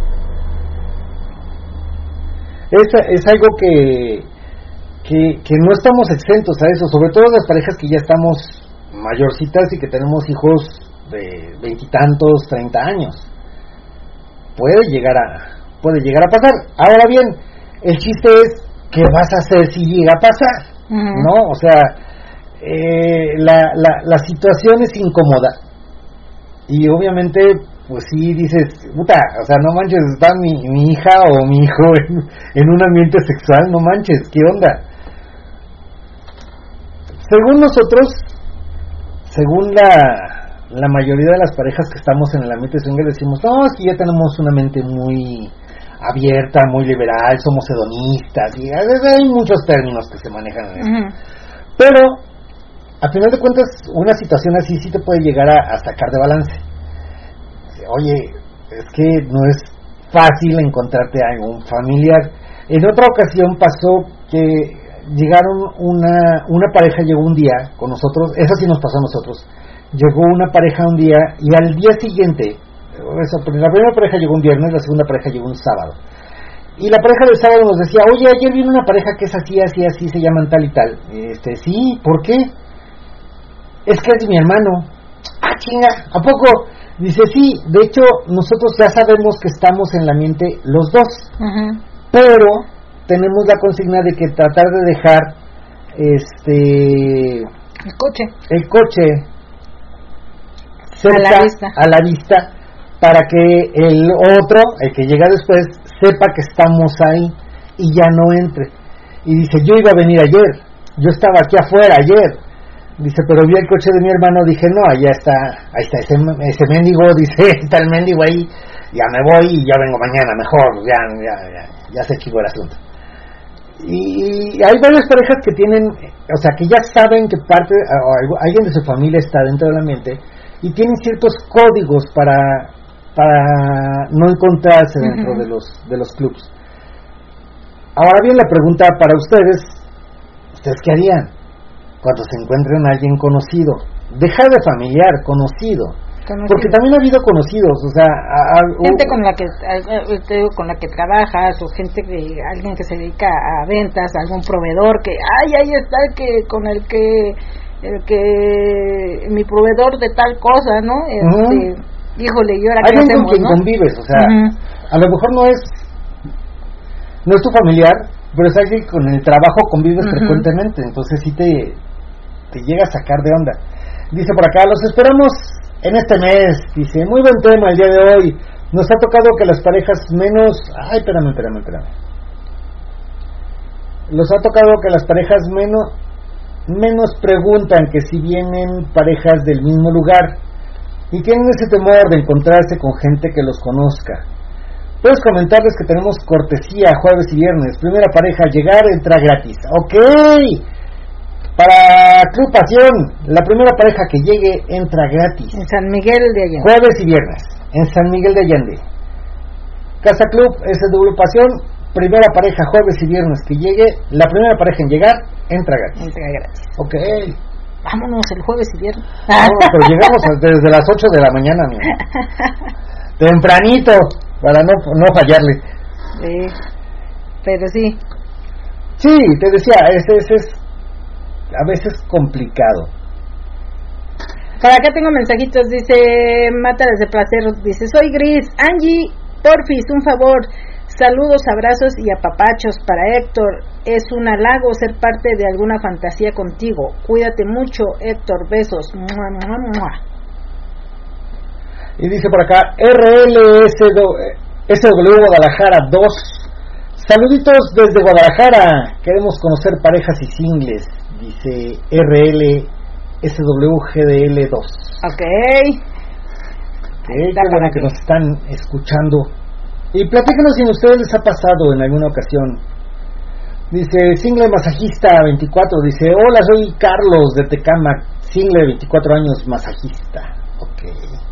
Es algo que no estamos exentos a eso, sobre todo las parejas que ya estamos mayorcitas y que tenemos hijos de 20 y tantos, 30 años. Puede llegar a pasar. Ahora bien, el chiste es ¿qué vas a hacer si llega a pasar? ¿No? O sea, la situación es incómoda y obviamente pues sí dices, puta, o sea, no manches, está mi hija o mi hijo en un ambiente sexual, no manches, ¿qué onda? Según nosotros, según la mayoría de las parejas que estamos en el ambiente swinger, decimos, no, es que ya tenemos una mente muy abierta, muy liberal, somos hedonistas, y hay muchos términos que se manejan en esto. Pero, a final de cuentas, una situación así sí te puede llegar a sacar de balance. Oye, es que no es fácil encontrarte a algún familiar. En otra ocasión pasó que llegaron una pareja, llegó un día con nosotros, eso sí nos pasó a nosotros. Llegó una pareja un día y al día siguiente, la primera pareja llegó un viernes, la segunda pareja llegó un sábado. Y la pareja del sábado nos decía, oye, ayer vino una pareja que es así, así, así, se llaman tal y tal. Sí, ¿por qué? es que es mi hermano. Ah, chinga, ¿a poco? Dice, sí, de hecho, nosotros ya sabemos que estamos en la mente los dos, pero tenemos la consigna de que tratar de dejar el coche cerca, a la vista, para que el otro, el que llega después, sepa que estamos ahí y ya no entre. Y dice, yo iba a venir ayer, yo estaba aquí afuera ayer. Dice, pero vi el coche de mi hermano, dije, no, ahí está ese mendigo, dice, está el mendigo ahí, ya me voy y ya vengo mañana, mejor, ya se chingó el asunto. Y hay varias parejas que tienen, o sea, que ya saben que parte, o alguien de su familia está dentro de la mente, y tienen ciertos códigos para no encontrarse dentro de los clubs. Ahora bien, la pregunta para ¿ustedes qué harían cuando se encuentren a alguien conocido? Dejar de familiar, conocido. Porque también ha habido conocidos, o sea, gente con la que trabajas, o alguien que se dedica a ventas, algún proveedor que, ahí está mi proveedor de tal cosa, ¿no? Híjole, ¿y ahora qué hacemos? Alguien con quien convives, o sea, a lo mejor no es tu familiar, pero es alguien con el trabajo convives frecuentemente, entonces sí te llega a sacar de onda. Dice por acá, los esperamos en este mes, dice, muy buen tema el día de hoy. Nos ha tocado que las parejas menos... Ay, espérame. Nos ha tocado que las parejas menos preguntan que si vienen parejas del mismo lugar y tienen ese temor de encontrarse con gente que los conozca. Puedes comentarles que tenemos cortesía jueves y viernes. Primera pareja, llegar, entra gratis. Ok. Para Club Pasión, la primera pareja que llegue entra gratis. En San Miguel de Allende. Jueves y viernes, en San Miguel de Allende. Casa Club, SW Pasión, primera pareja jueves y viernes que llegue, la primera pareja en llegar, entra gratis. Ok. Vámonos el jueves y viernes. No, pero llegamos desde las 8 de la mañana, amigo. Tempranito, para no fallarle. Sí, pero sí. Sí, te decía, es a veces complicado. Por acá tengo mensajitos, dice Mátalas de Placer, dice, soy Gris, Angie, porfis, un favor, saludos, abrazos y apapachos para Héctor, es un halago ser parte de alguna fantasía contigo, cuídate mucho Héctor, besos. Mua, mua, mua. Y dice por acá, SW Guadalajara 2, saluditos desde Guadalajara, queremos conocer parejas y singles, dice RLSWGDL2. Ok. Qué bueno que nos están escuchando. Y platícanos si a ustedes les ha pasado en alguna ocasión. Dice, single masajista 24, dice, hola, soy Carlos de Tecámac, single 24 años, masajista. Ok.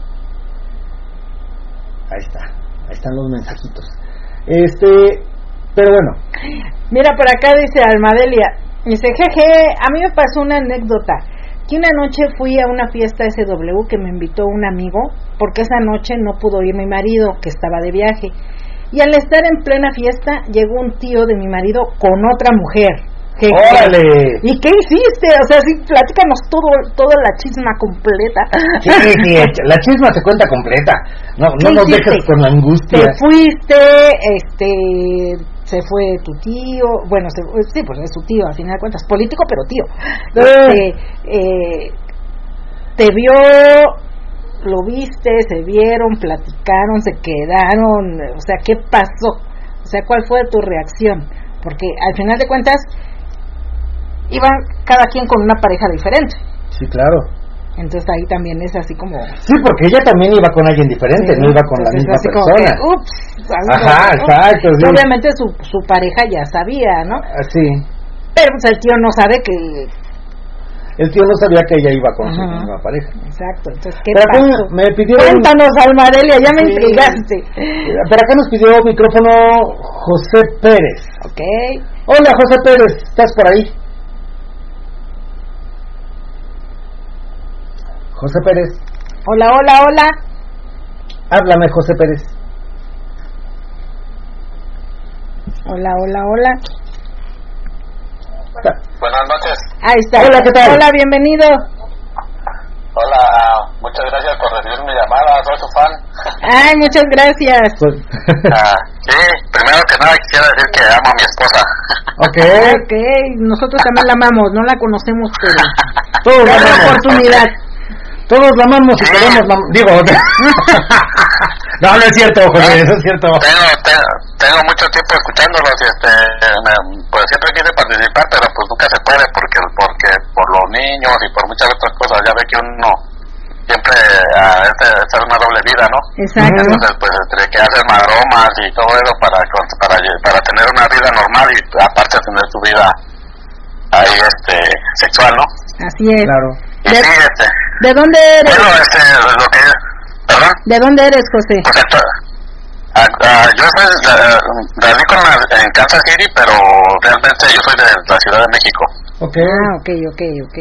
Ahí están los mensajitos. Pero bueno. Mira, por acá dice Almadelia, dice, jeje, a mí me pasó una anécdota, que una noche fui a una fiesta SW que me invitó un amigo, porque esa noche no pudo ir mi marido, que estaba de viaje, y al estar en plena fiesta, llegó un tío de mi marido con otra mujer. ¡Órale! ¿Y qué hiciste? O sea, sí, platícanos toda la chisma completa. Sí, la chisma se cuenta completa. No nos dejes con la angustia. Te fuiste, se fue tu tío, bueno, sí, pues es tu tío, al final de cuentas, político, pero tío. Te vio, lo viste, se vieron, platicaron, se quedaron, o sea, ¿qué pasó? O sea, ¿cuál fue tu reacción? Porque al final de cuentas iban cada quien con una pareja diferente. Sí, claro. Entonces ahí también es así como... Sí, porque ella también iba con alguien diferente, sí, no iba con la misma persona. Ajá, exacto. Sí. Obviamente su pareja ya sabía, ¿no? Sí. Pero pues el tío no sabe que... El tío no sabía que ella iba con su misma pareja. Exacto, entonces ¿qué pero pasó? Me pidió Cuéntanos, Almadelia, ya me intrigaste. Pero acá nos pidió micrófono José Pérez. Ok. Hola, José Pérez, ¿estás por ahí? José Pérez. Hola. Háblame, José Pérez. Hola. Buenas noches. Ahí está. Hola, ¿qué tal? Hola, bienvenido. Ay, muchas gracias. Pues, Sí, primero que nada quisiera decir que amo a mi esposa. ok. Ok, nosotros también la amamos, no la conocemos, pero Todos la dale amamos. oportunidad. Todos la amamos y queremos digo, no es cierto, José, eso es cierto. Tengo mucho tiempo escuchándolos y pues siempre quise participar, pero pues nunca se puede porque por los niños y por muchas otras cosas. Ya ve que uno siempre esta es una doble vida, ¿no? Exacto. Entonces pues entre que hacer maromas y todo eso para tener una vida normal y aparte tener tu vida ahí sexual, ¿no? Así es. Claro. Y sí, ¿De dónde eres? bueno, lo que ¿perdón? ¿De dónde eres, José? Pues yo radico en Kansas City, pero realmente yo soy de la Ciudad de México. Ok. Ah, ok.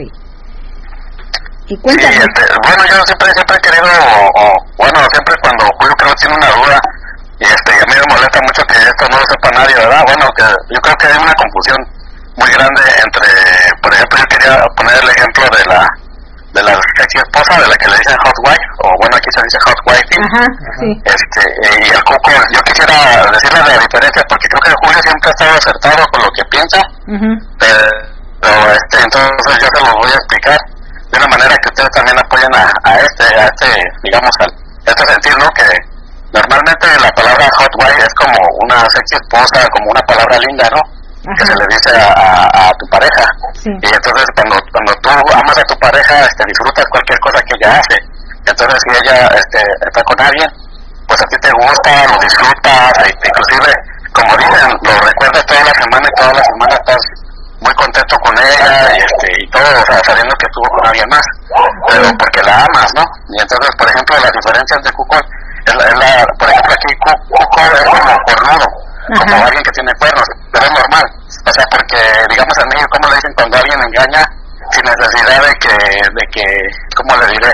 Y Sí, cuéntame. bueno, yo siempre he querido, siempre cuando Julio creo que tiene una duda, y a mí me molesta mucho que esto no lo sepa nadie, ¿verdad? Bueno, que yo creo que hay una confusión muy grande entre, por ejemplo, yo quería poner el ejemplo de la sexy esposa, de la que le dicen housewife, o bueno, aquí se dice housewife. Ajá, sí. Y el cuco, yo quisiera decirle la diferencia, porque creo que Julio siempre ha estado acertado con lo que piensa, Uh-huh. pero entonces yo se lo voy a explicar de una manera que ustedes también apoyen a digamos, a este sentir, ¿no? Que normalmente la palabra housewife es como una sexy esposa, como una palabra linda, ¿no? Ajá. Que se le dice a tu pareja. Sí. Y entonces cuando tú amas a tu pareja, disfrutas cualquier cosa que ella hace. Entonces si ella está con alguien, pues a ti te gusta, lo disfrutas, inclusive, como dicen, lo recuerdas toda la semana y toda la semana estás muy contento con ella y todo, o sea, sabiendo que estuvo con alguien más, pero porque la amas, ¿no? Y entonces, por ejemplo, las diferencias de cuckold por ejemplo, aquí cuckold es como cornudo, como Ajá. alguien que tiene cuernos, pero es normal, o sea, porque digamos en México, ¿cómo le dicen cuando alguien engaña sin necesidad de que ¿cómo le diré?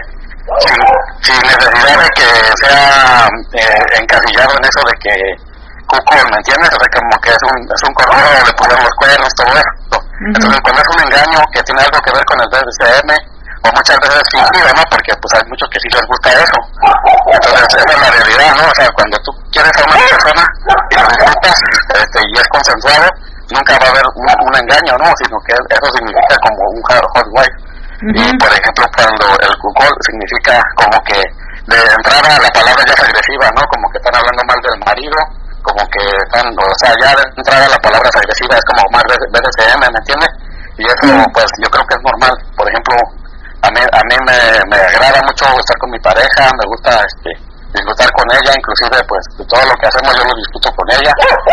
Sin necesidad de que sea encasillado en eso de que cuckold, ¿me entiendes? O sea, como que es un cornudo, le ponen los cuernos, todo esto. Entonces, cuando es un engaño que tiene algo que ver con el BDSM, o muchas veces fingido, ¿no? Porque pues hay muchos que sí les gusta eso. Entonces, esa es la realidad, ¿no? O sea, cuando tú quieres a una persona y lo disfrutas y es consensuado, nunca va a haber un engaño, ¿no? Sino que eso significa como un housewife. Y, por ejemplo, cuando el cuckold significa como que de entrada la palabra ya es agresiva, ¿no? Como que están hablando mal del marido, como que están, o sea, ya de entrada la palabra es agresiva, es como más BDSM, ¿me entiendes? Y eso, pues, yo creo que es normal. Por ejemplo, a mí me agrada mucho estar con mi pareja, me gusta disfrutar con ella, inclusive pues de todo lo que hacemos yo lo disfruto con ella.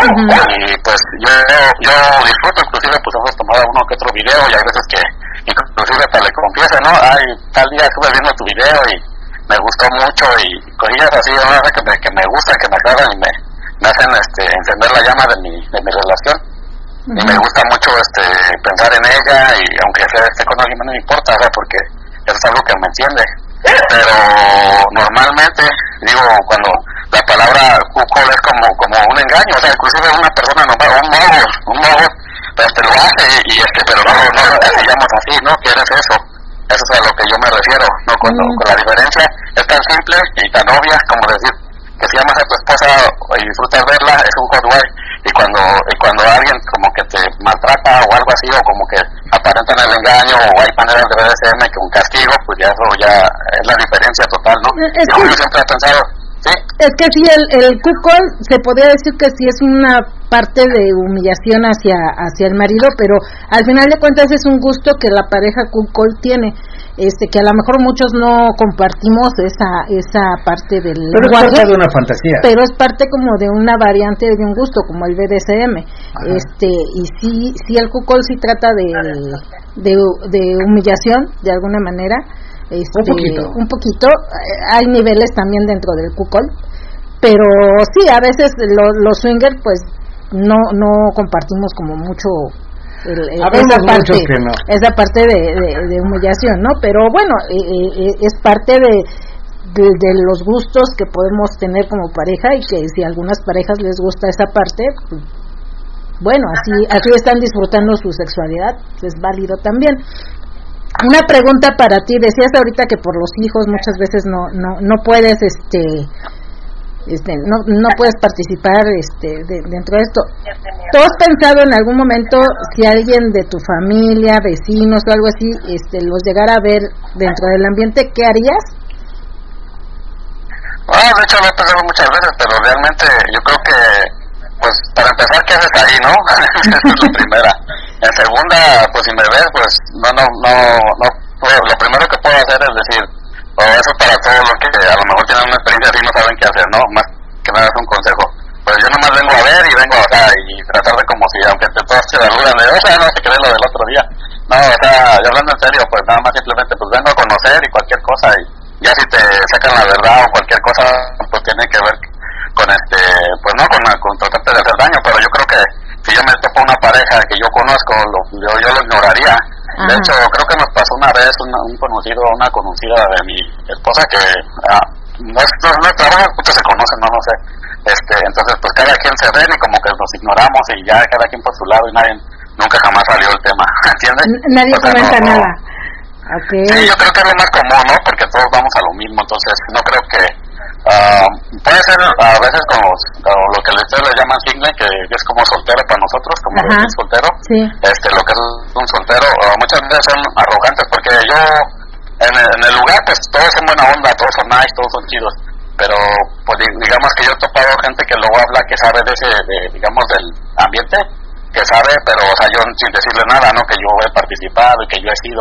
Y pues yo disfruto, inclusive pues hemos tomado uno que otro video y hay veces que inclusive hasta le confieso, ¿no? Ay, tal día estuve viendo tu video y me gustó mucho, y cosillas así, ¿no? que me gustan, que me agradan y me hacen encender la llama de mi relación. Y me gusta mucho pensar en ella, y aunque esté con alguien no me importa, o sea, porque eso es algo que me entiende. Pero normalmente, digo, cuando la palabra cuckold es como un engaño, o sea, inclusive una persona normal, un mago lo hace pero no lo decíamos así, ¿no? Que eres eso. Eso es a lo que yo me refiero, ¿no? Con la diferencia es tan simple y tan obvia como decir que si amas a tu esposa y disfrutas verla, es un housewife. Y cuando alguien como que te maltrata o algo así, o como que aparentan el engaño, o hay maneras de BDSM que un castigo, pues ya eso ya es la diferencia total, ¿no? Yo siempre he pensado, ¿sí? Es que sí, el cuckold se podría decir que sí es una parte de humillación hacia el marido, pero al final de cuentas es un gusto que la pareja cuckold tiene, que a lo mejor muchos no compartimos esa parte del pero lenguaje, es parte de una fantasía, pero es parte como de una variante de un gusto, como el BDSM. Y sí el cuckold sí trata de humillación de alguna manera. Un poquito, hay niveles también dentro del cuckold, pero sí, a veces los swingers pues no compartimos como mucho esa parte de humillación, ¿no? Pero bueno, es parte de los gustos que podemos tener como pareja, y que si a algunas parejas les gusta esa parte, pues, bueno, así están disfrutando su sexualidad, es válido también. Una pregunta para ti, decías ahorita que por los hijos muchas veces no puedes no puedes participar dentro de esto. ¿Tú has pensado en algún momento si alguien de tu familia, vecinos o algo así, los llegara a ver dentro del ambiente, qué harías? De hecho lo he pensado muchas veces, pero realmente yo creo que, pues, para empezar, ¿qué haces ahí, no? Esa es la primera. En segunda, pues, si me ves, pues, no, lo primero que puedo hacer es decir, eso para todos los que a lo mejor tienen una experiencia así no saben qué hacer, ¿no? Más que nada es un consejo. Pues yo nomás vengo a ver y vengo, o sea, y tratar de como si, aunque te todos te saludan, o sea, no se cree lo del otro día. No, o sea, yo hablando en serio, pues nada más simplemente, pues vengo a conocer y cualquier cosa, y ya si te sacan la verdad o cualquier cosa, pues tiene que ver con pues no con tratarte de hacer daño, pero yo creo que si yo me topo una pareja que yo conozco, yo lo ignoraría. Ajá. De hecho, creo que nos pasó una vez una conocida de mi esposa que no trabaja, muchos se conocen, no sé. Entonces, pues cada quien se ven y como que nos ignoramos y ya cada quien por su lado y nunca jamás salió el tema, ¿entiendes? Nadie comenta nada. Okay. Sí, yo creo que es lo más común, ¿no? Porque todos vamos a lo mismo, entonces no creo que puede ser a veces como lo que ustedes le llaman single, que es como soltero para nosotros, como decir soltero. Sí. Lo que es un soltero, muchas veces son arrogantes, porque yo en el lugar, pues todos son buena onda, todos son nice, todos son chidos, pero pues digamos que yo he topado gente que luego habla que sabe digamos del ambiente, que sabe, pero o sea, yo sin decirle nada, ¿no? Que yo he participado y que yo he sido.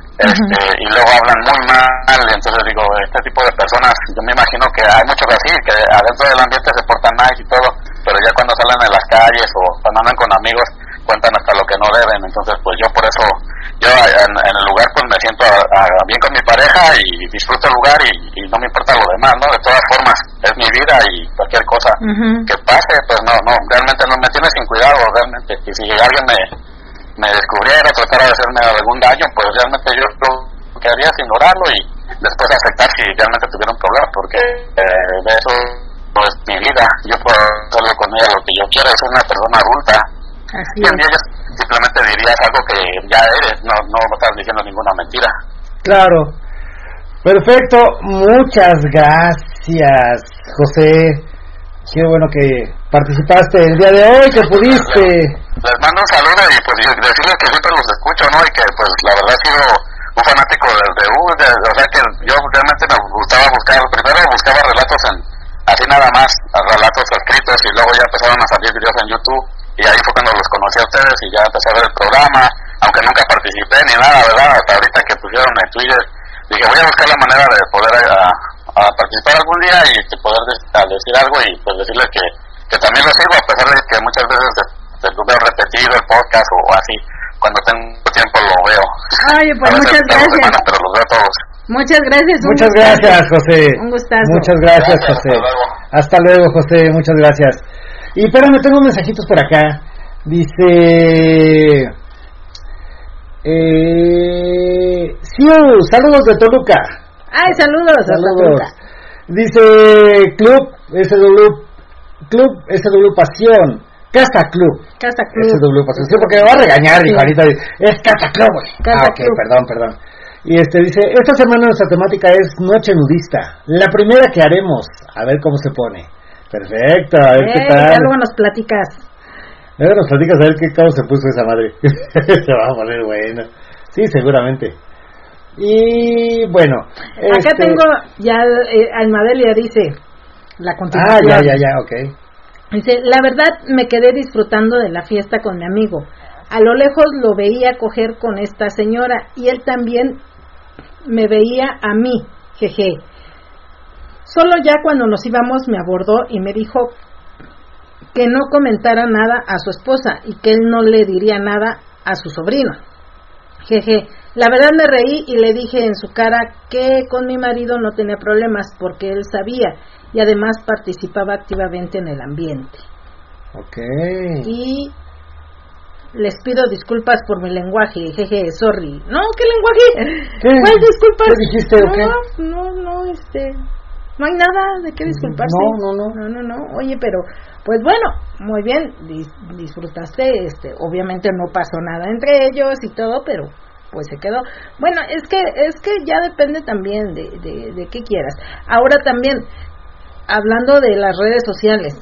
Y luego hablan muy mal, entonces digo, este tipo de personas, yo me imagino que hay muchos así, que adentro del ambiente se portan nice y todo, pero ya cuando salen en las calles o cuando andan con amigos, cuentan hasta lo que no deben. Entonces pues yo por eso, yo en el lugar pues me siento bien con mi pareja y disfruto el lugar y no me importa lo demás, ¿no? De todas formas, es mi vida y cualquier cosa que pase, pues no, realmente no me tiene sin cuidado, realmente, y si alguien me descubriera, tratara de hacerme algún daño, pues realmente yo lo que haría es ignorarlo y después aceptar si realmente tuviera un problema, porque de eso no es mi vida, yo puedo hacerlo con ella lo que yo quiera, soy una persona adulta. Así y un día simplemente dirías algo que ya eres, no estás diciendo ninguna mentira. Claro, perfecto, muchas gracias, José. Qué bueno que participaste el día de hoy, que pudiste. Les mando un saludo y pues decirles que siempre los escucho, ¿no? Y que pues la verdad he sido un fanático o sea que yo realmente me gustaba buscaba relatos así nada más, relatos escritos, y luego ya empezaron a salir videos en YouTube y ahí fue cuando los conocí a ustedes y ya empecé a ver el programa, aunque nunca participé ni nada, ¿verdad? Hasta ahorita que pusieron en Twitter, dije voy a buscar la manera de poder a participar algún día y poder decir algo y pues decirles que también lo sigo, a pesar de que muchas veces lo veo repetido el podcast o así, cuando tengo tiempo lo veo. Oye, pues muchas gracias. Semanas, pero los veo todos. Muchas gracias. Muchas gracias, José. Un gustazo. Muchas gracias, José. Hasta luego, José. Muchas gracias. Y espérame, tengo mensajitos por acá. Dice... saludos de Toluca. Ay, saludos. Toluca. Dice Club SW Pasión. Casa Club. SW Pasión. Sí, porque me va a regañar, dijo Anita. Es Casa Club, güey. Club. Perdón. Y dice, esta semana nuestra temática es Noche Nudista. La primera que haremos. A ver cómo se pone. Perfecto, a ver qué tal. Ya luego nos platicas. A ver qué cómo se puso esa madre. Se va a poner bueno. Sí, seguramente. Y bueno. Acá tengo ya, Almadelia dice la continuación. Ya, ok. Dice, la verdad me quedé disfrutando de la fiesta con mi amigo. A lo lejos lo veía coger con esta señora y él también me veía a mí, jeje. Solo ya cuando nos íbamos me abordó y me dijo que no comentara nada a su esposa y que él no le diría nada a su sobrino. Jeje, la verdad me reí y le dije en su cara que con mi marido no tenía problemas porque él sabía y además participaba activamente en el ambiente. Okay. Y les pido disculpas por mi lenguaje, jeje, sorry. No, ¿qué lenguaje? ¿Cuál disculpas? ¿Qué dijiste o qué? No hay nada de qué disculparse. No. Oye, pero pues bueno, muy bien, disfrutaste, obviamente no pasó nada entre ellos y todo, pero pues se quedó. Bueno, es que ya depende también de qué quieras. Ahora también hablando de las redes sociales,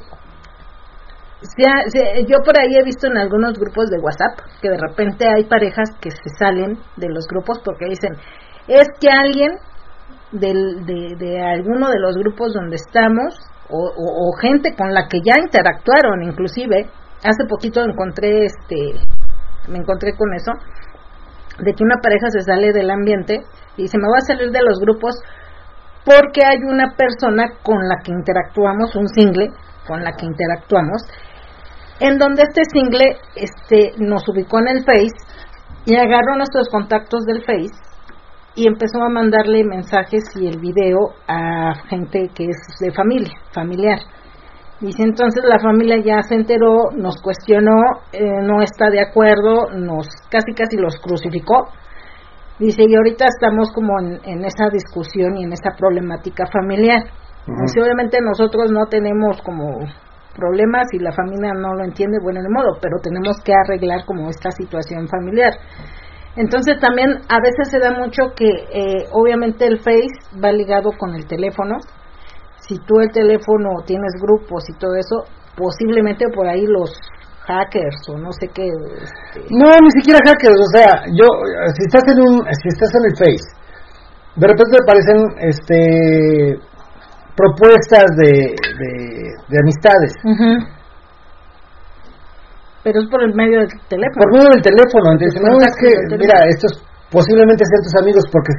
yo por ahí he visto en algunos grupos de WhatsApp que de repente hay parejas que se salen de los grupos porque dicen, es que alguien de alguno de los grupos donde estamos o gente con la que ya interactuaron, inclusive hace poquito me encontré con eso, de que una pareja se sale del ambiente y dice, me voy a salir de los grupos porque hay una persona con la que interactuamos, un single con la que interactuamos, en donde este single nos ubicó en el Face y agarró nuestros contactos del Face y empezó a mandarle mensajes y el video a gente que es de familiar. Dice, entonces la familia ya se enteró, nos cuestionó, no está de acuerdo, nos casi los crucificó. Dice, y ahorita estamos como en esa discusión y en esa problemática familiar. Dice, obviamente nosotros no tenemos como problemas y la familia no lo entiende, bueno, de modo, pero tenemos que arreglar como esta situación familiar. Entonces también a veces se da mucho que obviamente el Face va ligado con el teléfono. Si tú el teléfono tienes grupos y todo eso, posiblemente por ahí los hackers o no sé qué. No, ni siquiera hackers, o sea, si estás en el Face, de repente aparecen propuestas de amistades. Pero es por el medio del teléfono. Por medio del teléfono, entonces no es que, mira, estos posiblemente sean tus amigos porque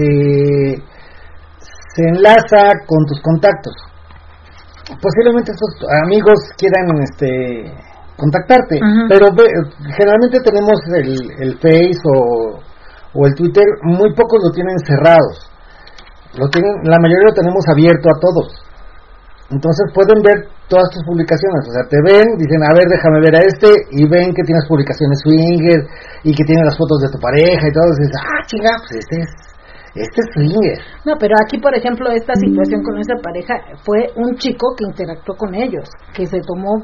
se enlaza con tus contactos. Posiblemente estos amigos quieran contactarte, pero generalmente tenemos el Face o el Twitter, muy pocos lo tienen cerrados. La mayoría lo tenemos abierto a todos. Entonces pueden ver todas tus publicaciones, o sea, te ven, dicen, a ver, déjame ver a y ven que tienes publicaciones swinger y que tienes las fotos de tu pareja y todo, y dices, chinga, pues este es swinger. No, pero aquí, por ejemplo, esta situación con esa pareja fue un chico que interactuó con ellos, que tomó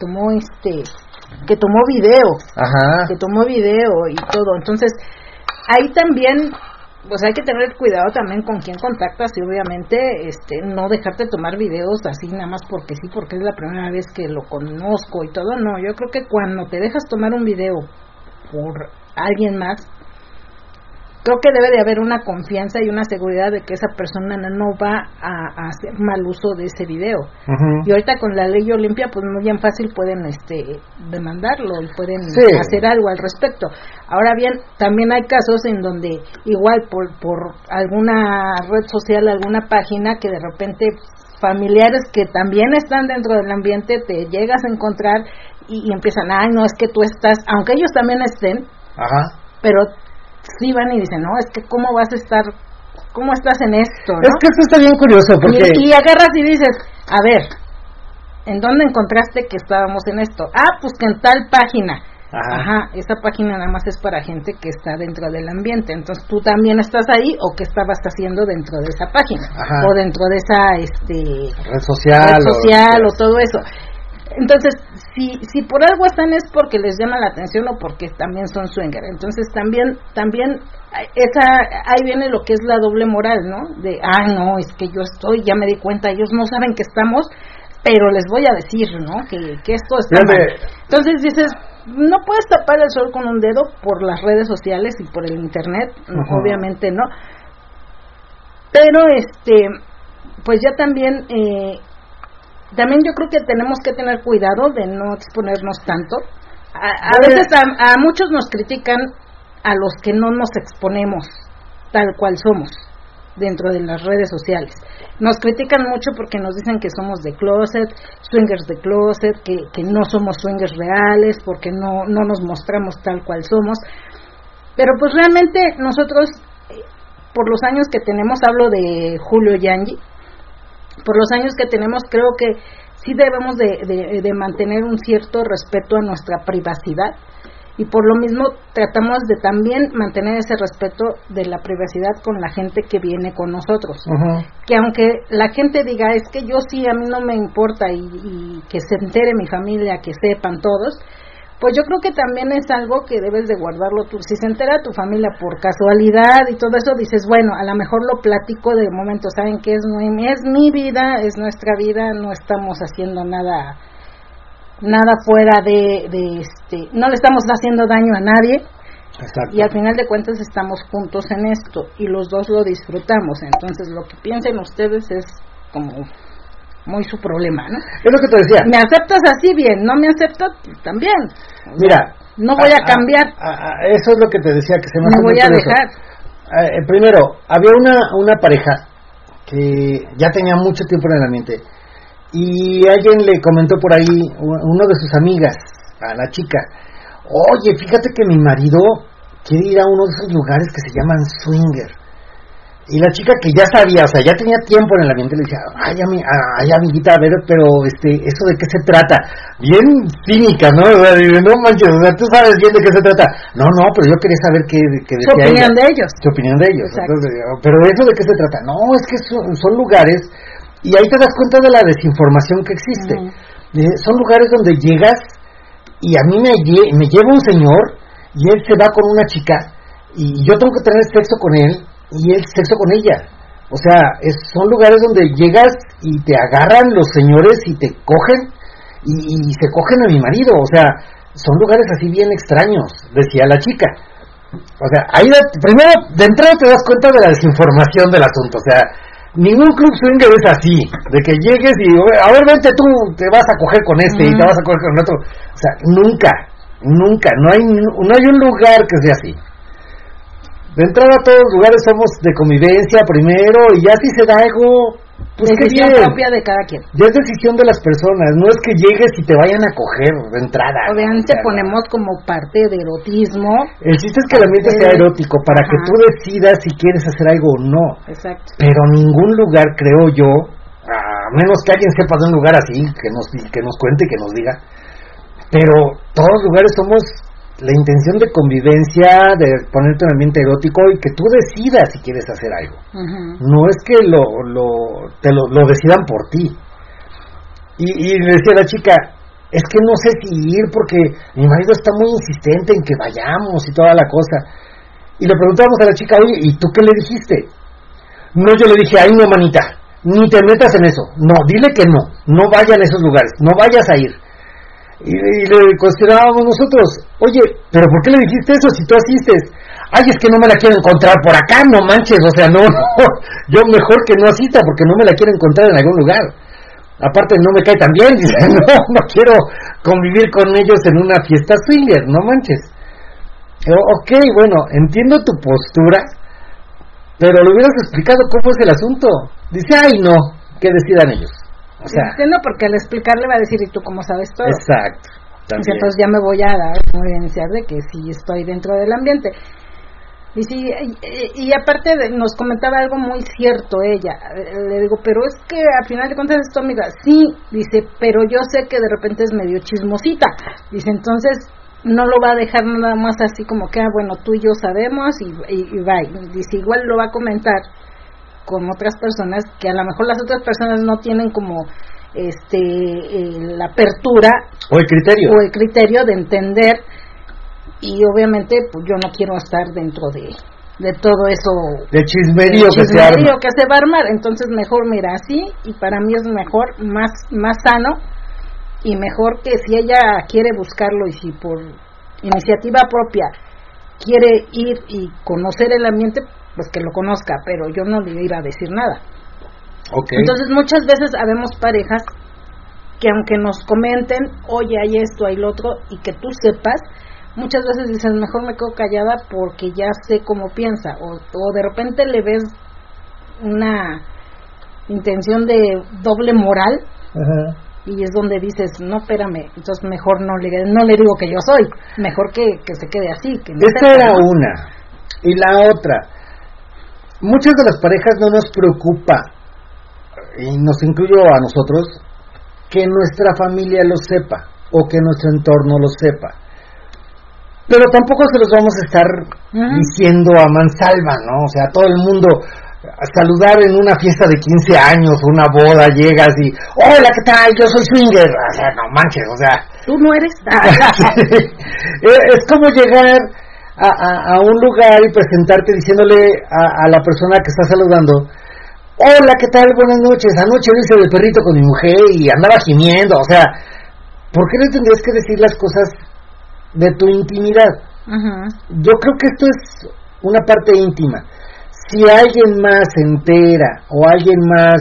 video, que tomó video y todo. Entonces, ahí también, pues hay que tener cuidado también con quién contactas y obviamente no dejarte tomar videos así nada más porque sí, porque es la primera vez que lo conozco y todo. No, yo creo que cuando te dejas tomar un video por alguien más, creo que debe de haber una confianza y una seguridad de que esa persona no va a hacer mal uso de ese video. Y ahorita con la ley Olimpia, pues muy bien fácil pueden demandarlo y pueden hacer algo al respecto. Ahora bien, también hay casos en donde igual por alguna red social, alguna página, que de repente familiares que también están dentro del ambiente te llegas a encontrar y empiezan, no, es que tú estás, aunque ellos también estén, pero sí van y dicen, no, es que cómo estás en esto, ¿no? Es que esto está bien curioso porque... Y agarras y dices, a ver, ¿en dónde encontraste que estábamos en esto? Pues que en tal página. Esa página nada más es para gente que está dentro del ambiente, entonces tú también estás ahí, o qué estabas haciendo dentro de esa página, o dentro de esa red social o todo eso. Entonces, si por algo están es porque les llama la atención o porque también son swinger. Entonces también ahí viene lo que es la doble moral, ¿no? De, no, es que yo ya me di cuenta, ellos no saben que estamos, pero les voy a decir, ¿no? Que esto está mal. Entonces dices, no puedes tapar el sol con un dedo por las redes sociales y por el internet, no, obviamente no. Pero pues ya también yo creo que tenemos que tener cuidado de no exponernos tanto. A veces a muchos nos critican a los que no nos exponemos tal cual somos dentro de las redes sociales. Nos critican mucho porque nos dicen que somos de closet, swingers de closet, que no somos swingers reales, porque no nos mostramos tal cual somos. Pero pues realmente nosotros, por los años que tenemos, hablo de Julio Yangi, por los años que tenemos, creo que sí debemos de mantener un cierto respeto a nuestra privacidad, y por lo mismo tratamos de también mantener ese respeto de la privacidad con la gente que viene con nosotros. Que aunque la gente diga, es que yo sí, a mí no me importa, y que se entere mi familia, que sepan todos, Pues yo creo que también es algo que debes de guardarlo tú. Si se entera tu familia por casualidad y todo eso, dices, bueno, a lo mejor lo platico de momento, saben que es mi vida, es nuestra vida, no estamos haciendo nada fuera de no le estamos haciendo daño a nadie. Exacto. Y al final de cuentas estamos juntos en esto y los dos lo disfrutamos. Entonces lo que piensen ustedes es como muy su problema, ¿no? Es lo que te decía. Me aceptas así, bien, no me aceptas, pues, también. Mira, no voy a cambiar. Eso es lo que te decía, que se me voy a dejar. Primero, había una pareja que ya tenía mucho tiempo en el ambiente y alguien le comentó por ahí, uno de sus amigas, a la chica, oye, fíjate que mi marido quiere ir a uno de esos lugares que se llaman swinger. Y la chica, que ya sabía, o sea, ya tenía tiempo en el ambiente, le decía, ay amiguita, a ver, pero ¿eso de qué se trata? Bien cínica, ¿no? O sea, no manches, o sea, tú sabes bien de qué se trata. No, pero yo quería saber qué decía su opinión ella. De ellos. Su opinión de ellos. Entonces, pero ¿eso de qué se trata? No, es que son lugares, y ahí te das cuenta de la desinformación que existe. Son lugares donde llegas, y a mí me lleva un señor, y él se va con una chica, y yo tengo que tener sexo con él, y el sexo con ella. O sea, son lugares donde llegas y te agarran los señores y te cogen y se cogen a mi marido. O sea, son lugares así bien extraños, decía la chica. O sea, ahí primero de entrada te das cuenta de la desinformación del asunto. O sea, ningún club swinger es así, de que llegues y a ver, vente tú, te vas a coger con este y te vas a coger con el otro. O sea, nunca, no hay un lugar que sea así. De entrada a todos los lugares somos de convivencia primero, y ya si se da algo, pues decisión propia de cada quien. Ya es decisión de las personas, no es que llegues y te vayan a coger de entrada. Obviamente ponemos como parte de erotismo. El chiste es que el ambiente sea erótico, para que tú decidas si quieres hacer algo o no. Exacto. Pero ningún lugar, creo yo, a menos que alguien sepa de un lugar así, que nos cuente y que nos diga, pero todos los lugares somos la intención de convivencia, de ponerte en un ambiente erótico y que tú decidas si quieres hacer algo. No es que lo decidan por ti. Y le decía a la chica, es que no sé si ir porque mi marido está muy insistente en que vayamos y toda la cosa. Y le preguntamos a la chica, oye, ¿y tú qué le dijiste? No, yo le dije, ay no manita, ni te metas en eso. No, dile que no vayan a esos lugares, no vayas a ir. Y le cuestionábamos nosotros, oye, ¿pero por qué le dijiste eso si tú asistes? Ay, es que no me la quiero encontrar por acá, no manches, o sea, no, yo mejor que no asista porque no me la quiero encontrar en algún lugar. Aparte no me cae tan bien, dice, no quiero convivir con ellos en una fiesta swinger, no manches. Ok, bueno, entiendo tu postura, pero le hubieras explicado cómo es el asunto. Dice, ay no, que decidan ellos. O sea, no, porque al explicarle va a decir, ¿y tú cómo sabes todo? Exacto. Dice, entonces ya me voy a dar una evidencia de que sí estoy dentro del ambiente. Y aparte nos comentaba algo muy cierto ella. Le digo, pero es que al final de cuentas es tu amiga. Sí, dice, pero yo sé que de repente es medio chismosita. Dice, entonces no lo va a dejar nada más así como que, bueno, tú y yo sabemos y bye. Dice, igual lo va a comentar con otras personas que a lo mejor las otras personas no tienen como la apertura o el criterio de entender, y obviamente pues yo no quiero estar dentro de todo eso de chismerío que se va a armar. Entonces mejor mira así, y para mí es mejor, más sano, y mejor que si ella quiere buscarlo y si por iniciativa propia quiere ir y conocer el ambiente, pues que lo conozca, pero yo no le iba a decir nada. Okay. Entonces muchas veces habemos parejas que aunque nos comenten, oye, hay esto, hay lo otro, y que tú sepas, muchas veces dicen, mejor me quedo callada porque ya sé cómo piensa, o de repente le ves una intención de doble moral. Y es donde dices, no, espérame, entonces mejor no le digo que yo soy, mejor que se quede así. Que no. Esta era una. Y la otra, muchas de las parejas no nos preocupa, y nos incluyo a nosotros, que nuestra familia lo sepa, o que nuestro entorno lo sepa. Pero tampoco se los vamos a estar diciendo a mansalva, ¿no? O sea, todo el mundo, saludar en una fiesta de 15 años, una boda, llegas y, hola, ¿qué tal? Yo soy swinger. O sea, no manches, o sea. Tú no eres. Es como llegar a un lugar y presentarte diciéndole a la persona que está saludando, hola, ¿qué tal? Buenas noches. Anoche lo hice de perrito con mi mujer y andaba gimiendo. O sea, ¿por qué le tendrías que decir las cosas de tu intimidad? Yo creo que esto es una parte íntima. Si alguien más se entera o alguien más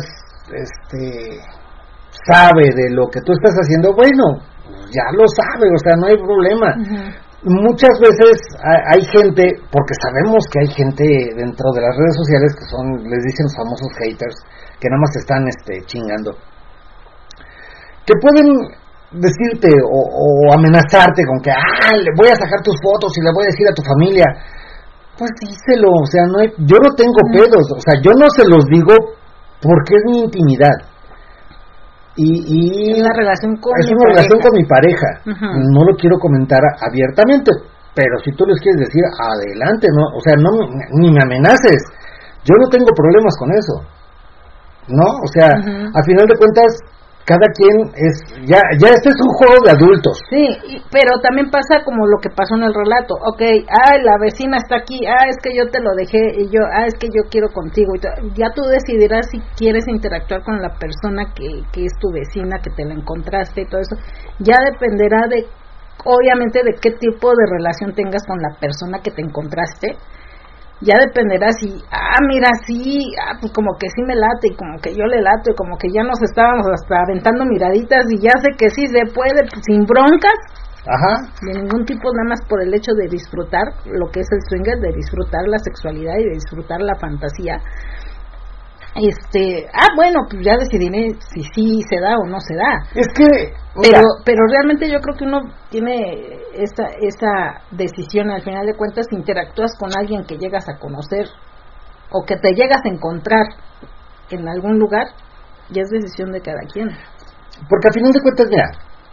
sabe de lo que tú estás haciendo, bueno, ya lo sabe, o sea, no hay problema. Muchas veces hay gente, porque sabemos que hay gente dentro de las redes sociales que son, les dicen los famosos haters, que nada más están chingando, que pueden decirte o amenazarte con que le voy a sacar tus fotos y le voy a decir a tu familia. Pues díselo, o sea, yo no tengo pedos, o sea, yo no se los digo porque es mi intimidad. Y es una relación con mi pareja. No lo quiero comentar abiertamente, pero si tú les quieres decir, adelante, no, o sea, no ni me amenaces. Yo no tengo problemas con eso. ¿No? O sea, a final de cuentas cada quien ya este es un juego de adultos. Sí, pero también pasa como lo que pasó en el relato. Okay, la vecina está aquí, es que yo te lo dejé, y yo, es que yo quiero contigo, y ya tú decidirás si quieres interactuar con la persona que es tu vecina, que te la encontraste y todo eso. Ya dependerá obviamente de qué tipo de relación tengas con la persona que te encontraste. Ya dependerá si, mira, sí, pues como que sí me late, y como que yo le lato, y como que ya nos estábamos hasta aventando miraditas, y ya sé que sí se puede, pues, sin broncas, de ningún tipo, nada más por el hecho de disfrutar lo que es el swinger, de disfrutar la sexualidad y de disfrutar la fantasía. Bueno, pues ya decidiré si sí se da o no se da. Es que pero realmente yo creo que uno tiene esa decisión. Al final de cuentas, si interactúas con alguien que llegas a conocer o que te llegas a encontrar en algún lugar, ya es decisión de cada quien. Porque al final de cuentas, mira,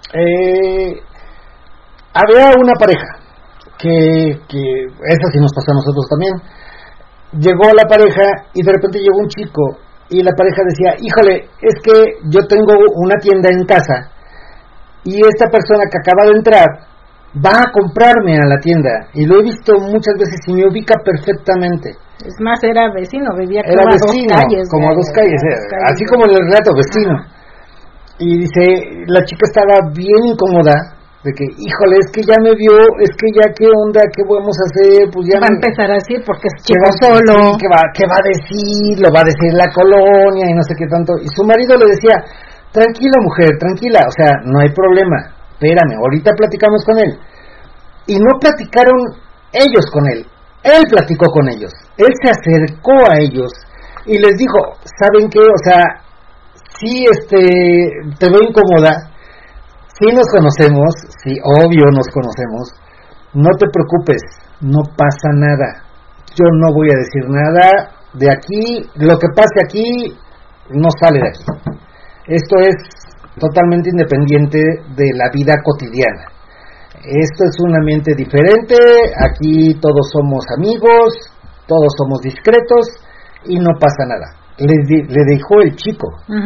había una pareja que esa sí nos pasó a nosotros también. Llegó la pareja y de repente llegó un chico y la pareja decía, híjole, es que yo tengo una tienda en casa y esta persona que acaba de entrar va a comprarme a la tienda, y lo he visto muchas veces y me ubica perfectamente. Es más, era vecino, vivía como a 2 calles. Como a 2 calles, así como en el relato, vecino. Y dice, la chica estaba bien incómoda de que, híjole, es que ya me vio, es que ya qué onda, qué podemos hacer, pues ya va a empezar así porque es chico solo. Sí, ¿qué va a decir? Lo va a decir la colonia y no sé qué tanto. Y su marido le decía, tranquila mujer, tranquila, o sea, no hay problema, espérame, ahorita platicamos con él. Y no platicaron ellos con él platicó con ellos, él se acercó a ellos y les dijo, ¿saben qué? O sea, sí, te veo incómoda. Sí nos conocemos, sí, obvio nos conocemos, no te preocupes, no pasa nada, yo no voy a decir nada de aquí, lo que pase aquí no sale de aquí, esto es totalmente independiente de la vida cotidiana, esto es un ambiente diferente, aquí todos somos amigos, todos somos discretos y no pasa nada, le dijo el chico.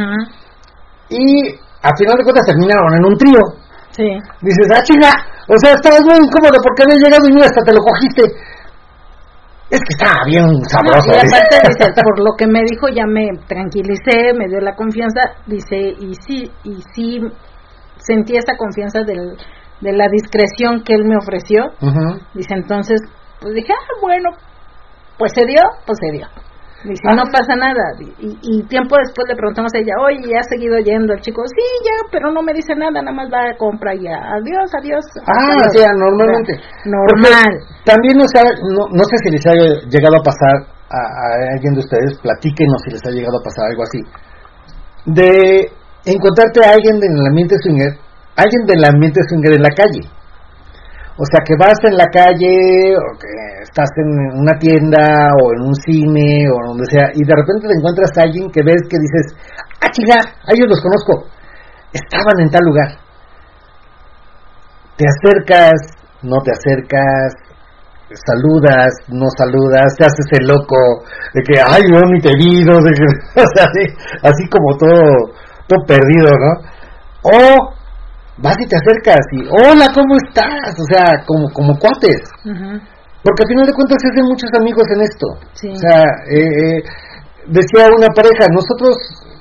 Y a final de cuentas terminaron en un trío. Sí. Dices, chinga, o sea, estabas muy incómodo porque había llegado y mira, hasta te lo cogiste. Es que estaba bien sabroso. Y aparte dice, por lo que me dijo ya me tranquilicé, me dio la confianza, dice, y sí sentí esa confianza de la discreción que él me ofreció. Dice, entonces, pues dije, bueno, pues se dio. Dice, no pasa nada. Y tiempo después le preguntamos a ella, oye, ¿ya ha seguido yendo el chico? Sí, ya, pero no me dice nada, nada más va a comprar ya. Adiós. O sea, normalmente. Normal. Porque también no sé si les haya llegado a pasar a alguien de ustedes, platíquenos si les ha llegado a pasar algo así, de encontrarte a alguien del ambiente swinger en la calle. O sea, que vas en la calle, o que estás en una tienda, o en un cine, o donde sea, y de repente te encuentras a alguien que ves que dices, chinga, a ellos los conozco, estaban en tal lugar. Te acercas, no te acercas, saludas, no saludas, te haces el loco, de que, ay, yo ni te vi, no sé qué, o sea, así como todo perdido, ¿no? O vas y te acercas y, hola, ¿cómo estás? O sea, como cuates. Uh-huh. Porque al final de cuentas se hacen muchos amigos en esto. Sí. O sea, decía una pareja, nosotros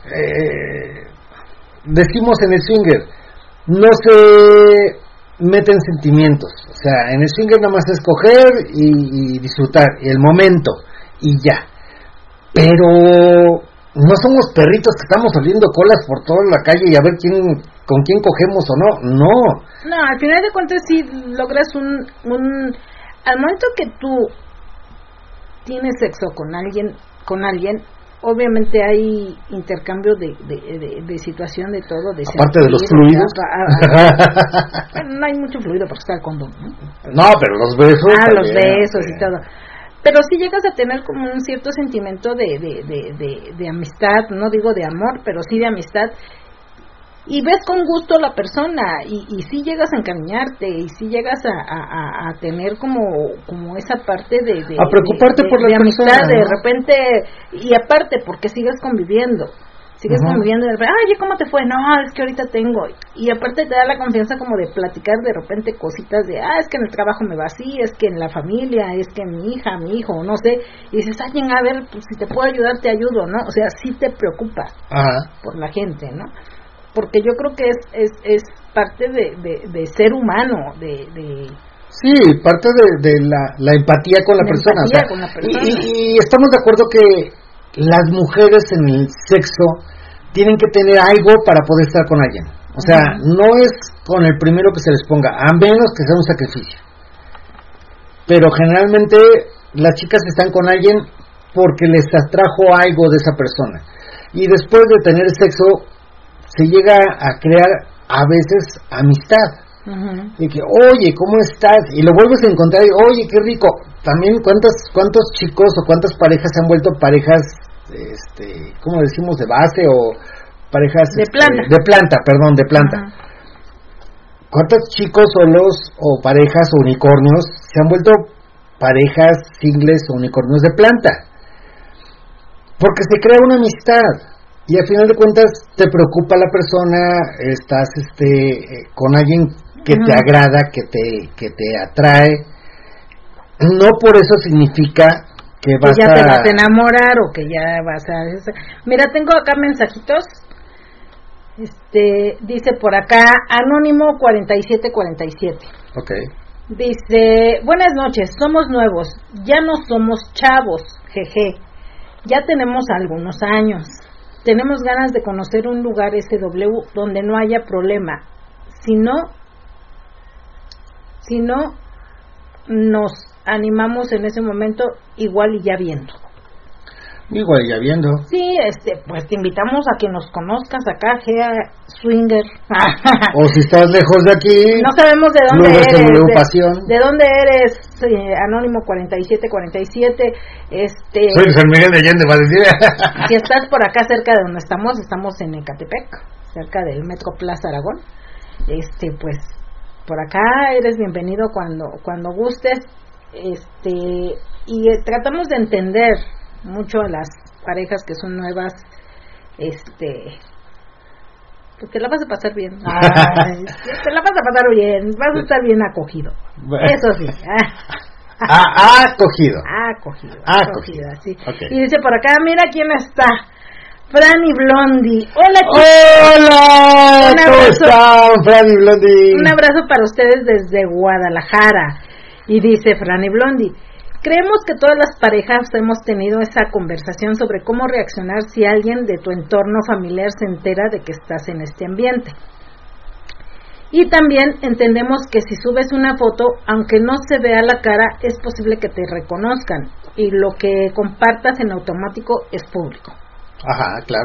decimos en el swinger, no se meten sentimientos. O sea, en el swinger nada más es coger y disfrutar el momento y ya. Pero no somos perritos que estamos oliendo colas por toda la calle y a ver con quién cogemos o no. No, al final de cuentas sí logras al momento que tú tienes sexo con alguien, obviamente hay intercambio de situación, de todo, de aparte de los fluidos. No hay mucho fluido porque está el condón, ¿no? No, pero los besos. Los besos y todo. Pero sí llegas a tener como un cierto sentimiento de amistad, no digo de amor, pero sí de amistad. Y ves con gusto a la persona y sí llegas a encariñarte y sí llegas a tener como esa parte a preocuparte por la amistad, persona, ¿no? De repente, y aparte porque sigues conviviendo, conviviendo, de repente, oye, ¿cómo te fue? No, es que ahorita tengo, y aparte te da la confianza como de platicar de repente cositas de, es que en el trabajo me va así, es que en la familia, es que mi hija, mi hijo, no sé, y dices, a ver, pues si te puedo ayudar, te ayudo, ¿no? O sea, sí te preocupas por la gente, ¿no? Porque yo creo que es parte de ser humano, sí, parte de la empatía con la persona, empatía, o sea, con la persona. Y estamos de acuerdo que las mujeres en el sexo tienen que tener algo para poder estar con alguien. O sea, no es con el primero que se les ponga, a menos que sea un sacrificio. Pero generalmente las chicas están con alguien porque les atrajo algo de esa persona. Y después de tener sexo se llega a crear a veces amistad. Y que, oye, ¿cómo estás? Y lo vuelves a encontrar y, oye, qué rico. También cuántos chicos o cuántas parejas se han vuelto parejas, ¿cómo decimos? De base o parejas de planta. De planta. ¿Cuántos chicos solos o parejas o unicornios se han vuelto parejas singles o unicornios de planta? Porque se crea una amistad. Y al final de cuentas te preocupa la persona, estás con alguien que te agrada, que te atrae. No por eso significa que vas ya te vas a enamorar o que ya vas a... Mira, tengo acá mensajitos. Dice por acá Anónimo 4747. Okay. Dice, buenas noches, somos nuevos, ya no somos chavos, jeje. Ya tenemos algunos años. Tenemos ganas de conocer un lugar SW donde no haya problema. Si no nos animamos en ese momento, igual y ya viendo. Sí, pues te invitamos a que nos conozcas acá, Gea Swinger. O si estás lejos de aquí, no sabemos de dónde eres. De dónde eres, Anónimo 4747. Soy San Miguel de Allende, va a decir. Si estás por acá cerca de donde estamos en Ecatepec, cerca del Metro Plaza Aragón. Pues por acá eres bienvenido cuando gustes. Y tratamos de entender mucho a las parejas que son nuevas, porque la vas a pasar bien. Te la vas a pasar bien, vas a estar bien acogido. Bueno. Eso sí. Acogido, sí. Okay. Y dice por acá, mira quién está. Franny Blondie. Hola, chicos. Hola. ¿Cómo están, Franny Blondie? Un abrazo para ustedes desde Guadalajara. Y dice Franny Blondie, creemos que todas las parejas hemos tenido esa conversación sobre cómo reaccionar si alguien de tu entorno familiar se entera de que estás en este ambiente. Y también entendemos que si subes una foto, aunque no se vea la cara, es posible que te reconozcan y lo que compartas en automático es público. Ajá, claro.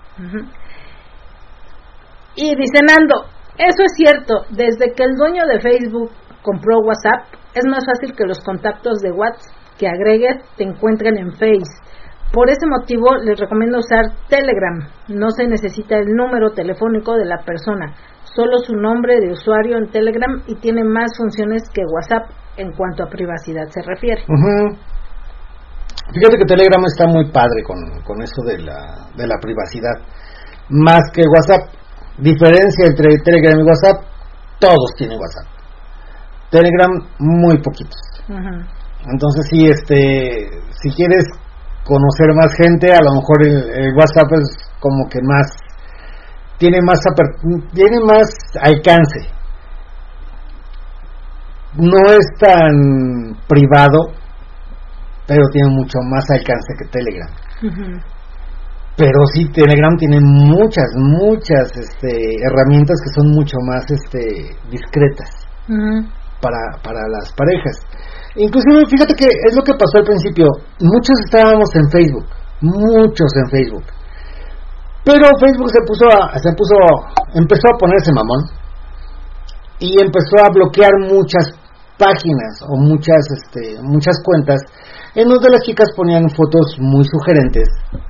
Y dice Nando, eso es cierto, desde que el dueño de Facebook compró WhatsApp, es más fácil que los contactos de WhatsApp que agregues te encuentren en Face, Por ese motivo les recomiendo usar Telegram. No se necesita el número telefónico de la persona, solo su nombre de usuario en Telegram, y tiene más funciones que WhatsApp en cuanto a privacidad se refiere. Fíjate que Telegram está muy padre con eso de la privacidad, más que WhatsApp. Diferencia entre Telegram y WhatsApp, todos tienen WhatsApp. Telegram, muy poquitos. Entonces sí, si quieres conocer más gente, a lo mejor el WhatsApp es como que tiene más alcance. No es tan privado, pero tiene mucho más alcance que Telegram. Pero sí, Telegram tiene muchas herramientas que son mucho más discretas para las parejas. Inclusive, fíjate que es lo que pasó al principio. Muchos estábamos en Facebook, pero Facebook empezó a ponerse mamón y empezó a bloquear muchas páginas o muchas cuentas en donde las chicas ponían fotos muy sugerentes,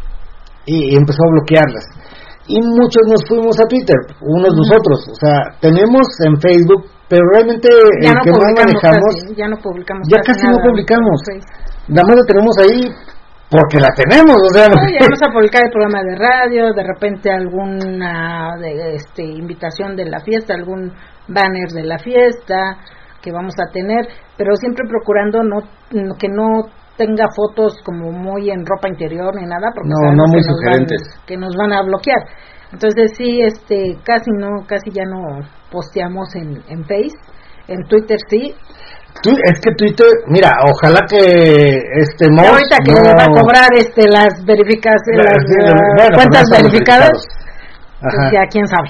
y empezó a bloquearlas. Y muchos nos fuimos a Twitter, nosotros, o sea, tenemos en Facebook, pero realmente el que más manejamos, ya casi no publicamos, nada más la tenemos ahí porque la tenemos, o sea, ya vamos a publicar el programa de radio, de repente alguna invitación de la fiesta, algún banner de la fiesta que vamos a tener, pero siempre procurando que no tenga fotos como muy en ropa interior ni nada, porque no muy sugerentes, que nos van a bloquear. Entonces sí, casi ya no posteamos en Face, en Twitter sí. Es que Twitter, mira, ojalá que Mouse ahorita que me va a cobrar las verificaciones, las cuentas verificadas, pues ya quién sabe.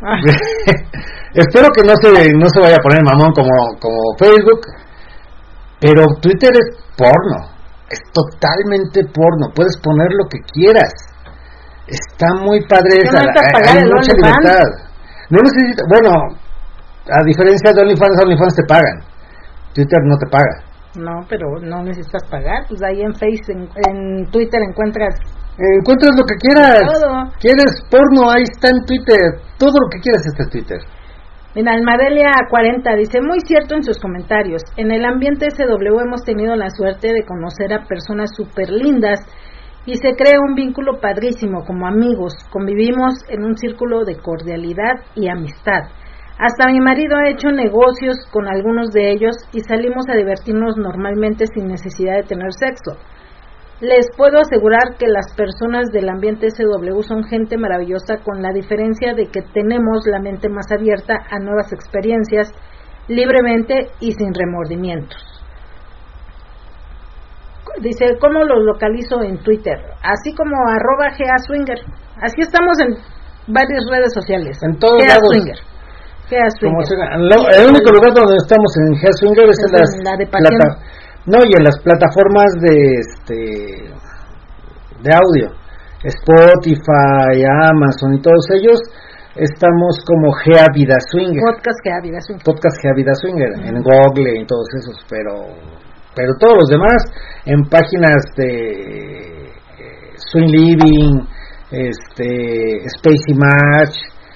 Espero que no se vaya a poner mamón como Facebook, pero Twitter es porno, es totalmente porno, puedes poner lo que quieras, está muy padre esa, hay mucha libertad. No necesitas, a diferencia de OnlyFans te pagan, Twitter no te paga. No, pero no necesitas pagar, pues ahí en Facebook, en Twitter encuentras lo que quieras. Todo. ¿Quieres porno? Ahí está en Twitter, todo lo que quieras está en Twitter. Mira, Almadelia 40 dice, muy cierto en sus comentarios, en el ambiente SW hemos tenido la suerte de conocer a personas súper lindas y se crea un vínculo padrísimo como amigos, convivimos en un círculo de cordialidad y amistad. Hasta mi marido ha hecho negocios con algunos de ellos y salimos a divertirnos normalmente sin necesidad de tener sexo. Les puedo asegurar que las personas del ambiente SW son gente maravillosa, con la diferencia de que tenemos la mente más abierta a nuevas experiencias, libremente y sin remordimientos. Dice, ¿cómo lo localizo en Twitter? Así como @GASwinger. Así estamos en varias redes sociales. En todos lados. El único lugar donde estamos en GASwinger es en la de Pasión. Y en las plataformas de audio, Spotify, Amazon y todos ellos, estamos como Gea Vida Swinger. Podcast Gea Vida Swinger, en Google y todos esos, pero todos los demás en páginas de Swing Living, Spacey Match,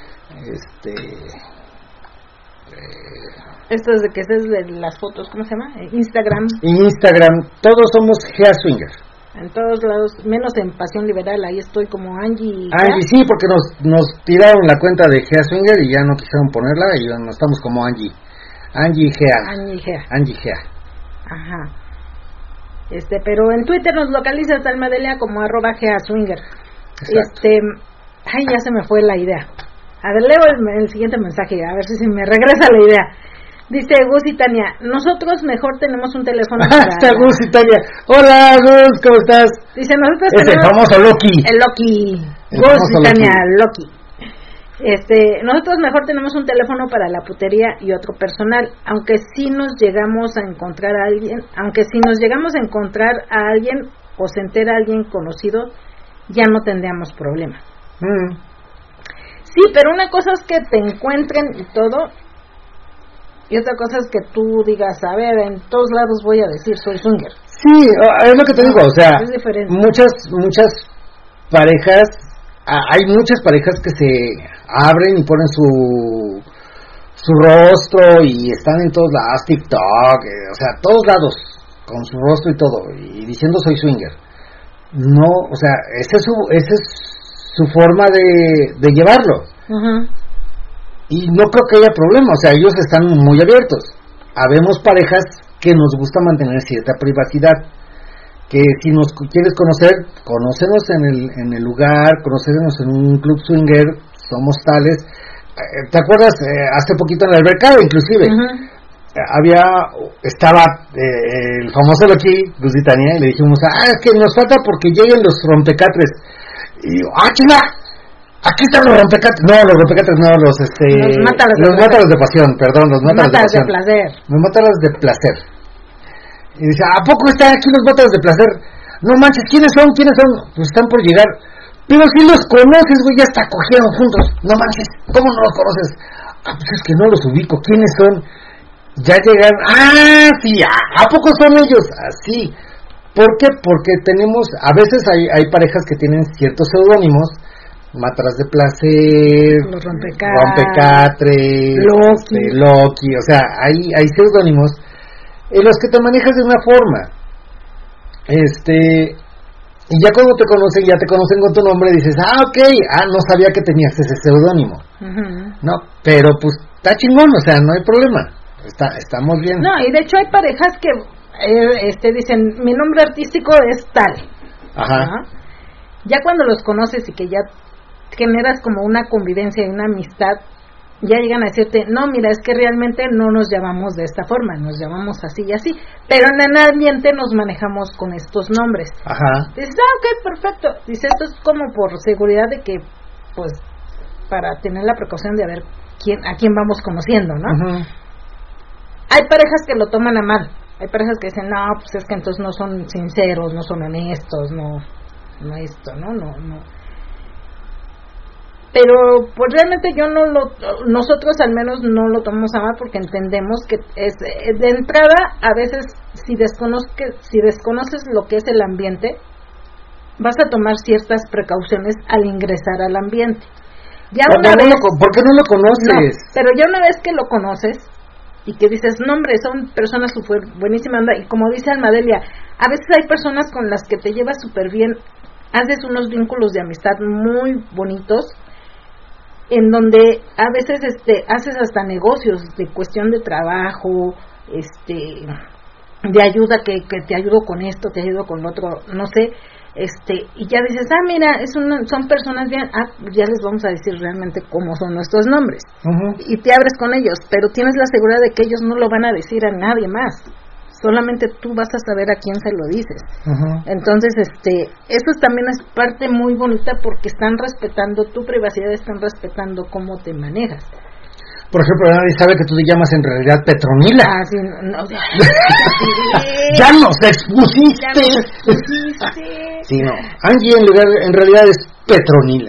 Esto es de las fotos, ¿cómo se llama? Instagram, todos somos Gea Swinger. En todos lados, menos en Pasión Liberal, ahí estoy como Angie. Sí, porque nos tiraron la cuenta de Gea Swinger y ya no quisieron ponerla y ya no estamos como Angie Gea. Ajá. Pero en Twitter nos localizas, Almadelia, como @GeaSwinger. Ya se me fue la idea. A ver, leo el siguiente mensaje, a ver si me regresa la idea. Dice Gus y Tania, nosotros mejor tenemos un teléfono para... Está Gus y Tania. Hola Gus, ¿cómo estás? Dice, nosotros tenemos... el famoso Loki. El Loki. Gus y Tania, Loki. Nosotros mejor tenemos un teléfono para la putería y otro personal, aunque si nos llegamos a encontrar a alguien o se entera alguien conocido, ya no tendríamos problema. Sí, pero una cosa es que te encuentren y todo, y otra cosa es que tú digas, a ver, en todos lados voy a decir soy swinger. Sí, es lo que te digo, o sea, es diferente. muchas parejas, hay muchas parejas que se abren y ponen su rostro y están en todos lados, TikTok, o sea, todos lados, con su rostro y todo, y diciendo soy swinger. No, o sea, esa es su forma de llevarlo. Uh-huh. Y no creo que haya problema, o sea, ellos están muy abiertos. Habemos parejas que nos gusta mantener cierta privacidad, que si nos quieres conocer, conócenos en el lugar, conócenos en un club swinger, somos tales. ¿Te acuerdas? Hace poquito en el mercado, inclusive, estaba el famoso Loki, Lusitania, y le dijimos, es que nos falta porque lleguen los rompecatres. Y yo, chinga, aquí están los rompecatres. No, los rompecatres no, los mátalos de pasión, perdón, los mátalos de pasión. Los mátalos de placer. Y dice, ¿a poco están aquí los mátalos de placer? No manches, ¿quiénes son? Pues están por llegar. Pero si los conoces, güey, ya hasta cogieron juntos. No manches, ¿cómo no los conoces? Pues es que no los ubico, ¿quiénes son? Ya llegaron, sí, ¿a poco son ellos? Así. ¿Por qué? Porque a veces hay parejas que tienen ciertos seudónimos, Mátalas de placer, los rompecatres, Loki, o sea, hay seudónimos en los que te manejas de una forma. Y ya cuando te conocen con tu nombre, dices, ok, no sabía que tenías ese seudónimo. Uh-huh. No, pero pues está chingón, o sea, no hay problema. Estamos bien. No, y de hecho hay parejas que dicen, mi nombre artístico es tal. Ajá. ¿No? Ya cuando los conoces y que ya generas como una convivencia y una amistad, ya llegan a decirte, no, mira, es que realmente no nos llamamos de esta forma, nos llamamos así y así, pero en el ambiente nos manejamos con estos nombres. Ajá. Dices, ok, perfecto. Dice, esto es como por seguridad de que, pues, para tener la precaución de ver a quién vamos conociendo, ¿no? Uh-huh. Hay parejas que lo toman a mal, hay parejas que dicen, no, pues es que entonces no son sinceros, no son honestos, no esto, no. Pero pues realmente nosotros al menos no lo tomamos a mal, porque entendemos que es de entrada, a veces si desconoces lo que es el ambiente, vas a tomar ciertas precauciones al ingresar al ambiente. ¿Por qué no lo conoces? No, pero ya una vez que lo conoces y que dices, no hombre, son personas súper buenísimas, y como dice Almadelia, a veces hay personas con las que te llevas súper bien, haces unos vínculos de amistad muy bonitos, en donde a veces haces hasta negocios de cuestión de trabajo, de ayuda, que te ayudo con esto, te ayudo con lo otro, no sé, y ya dices, mira, son personas bien, ya les vamos a decir realmente cómo son nuestros nombres. Uh-huh. Y te abres con ellos, pero tienes la seguridad de que ellos no lo van a decir a nadie más, solamente tú vas a saber a quién se lo dices. Uh-huh. Entonces, eso también es parte muy bonita, porque están respetando tu privacidad, están respetando cómo te manejas. Por ejemplo, nadie sabe que tú te llamas en realidad Petronila. Sí, no. ¡Ya nos expusiste! Sí, no. Angie en realidad es Petronila.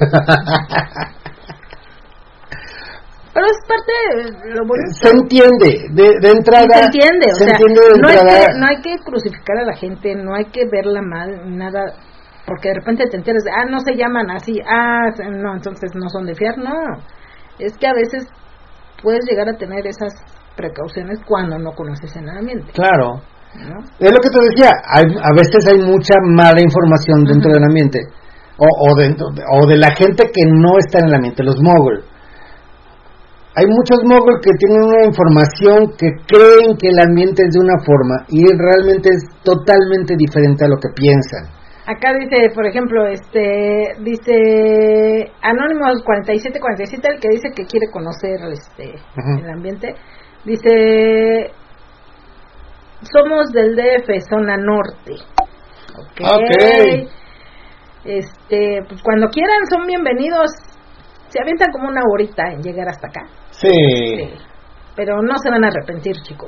Pero es parte de lo bonito. Se entiende, de entrada. Se entiende, se entiende de entrada. No hay que crucificar a la gente, no hay que verla mal, nada, porque de repente te enteras de, no se llaman así, no, entonces no son de fiar, no. Es que a veces puedes llegar a tener esas precauciones cuando no conoces el ambiente. Claro. ¿No? Es lo que te decía, a veces hay mucha mala información dentro del ambiente, o de la gente que no está en el ambiente, los mogul. Hay muchos mogul que tienen una información que creen que el ambiente es de una forma y realmente es totalmente diferente a lo que piensan. Acá dice, por ejemplo, dice Anónimos 4747, el que dice que quiere conocer uh-huh. el ambiente, dice, somos del DF, zona norte. Okay. Pues cuando quieran son bienvenidos. Se avientan como una horita en llegar hasta acá. Sí. Pero no se van a arrepentir, chicos.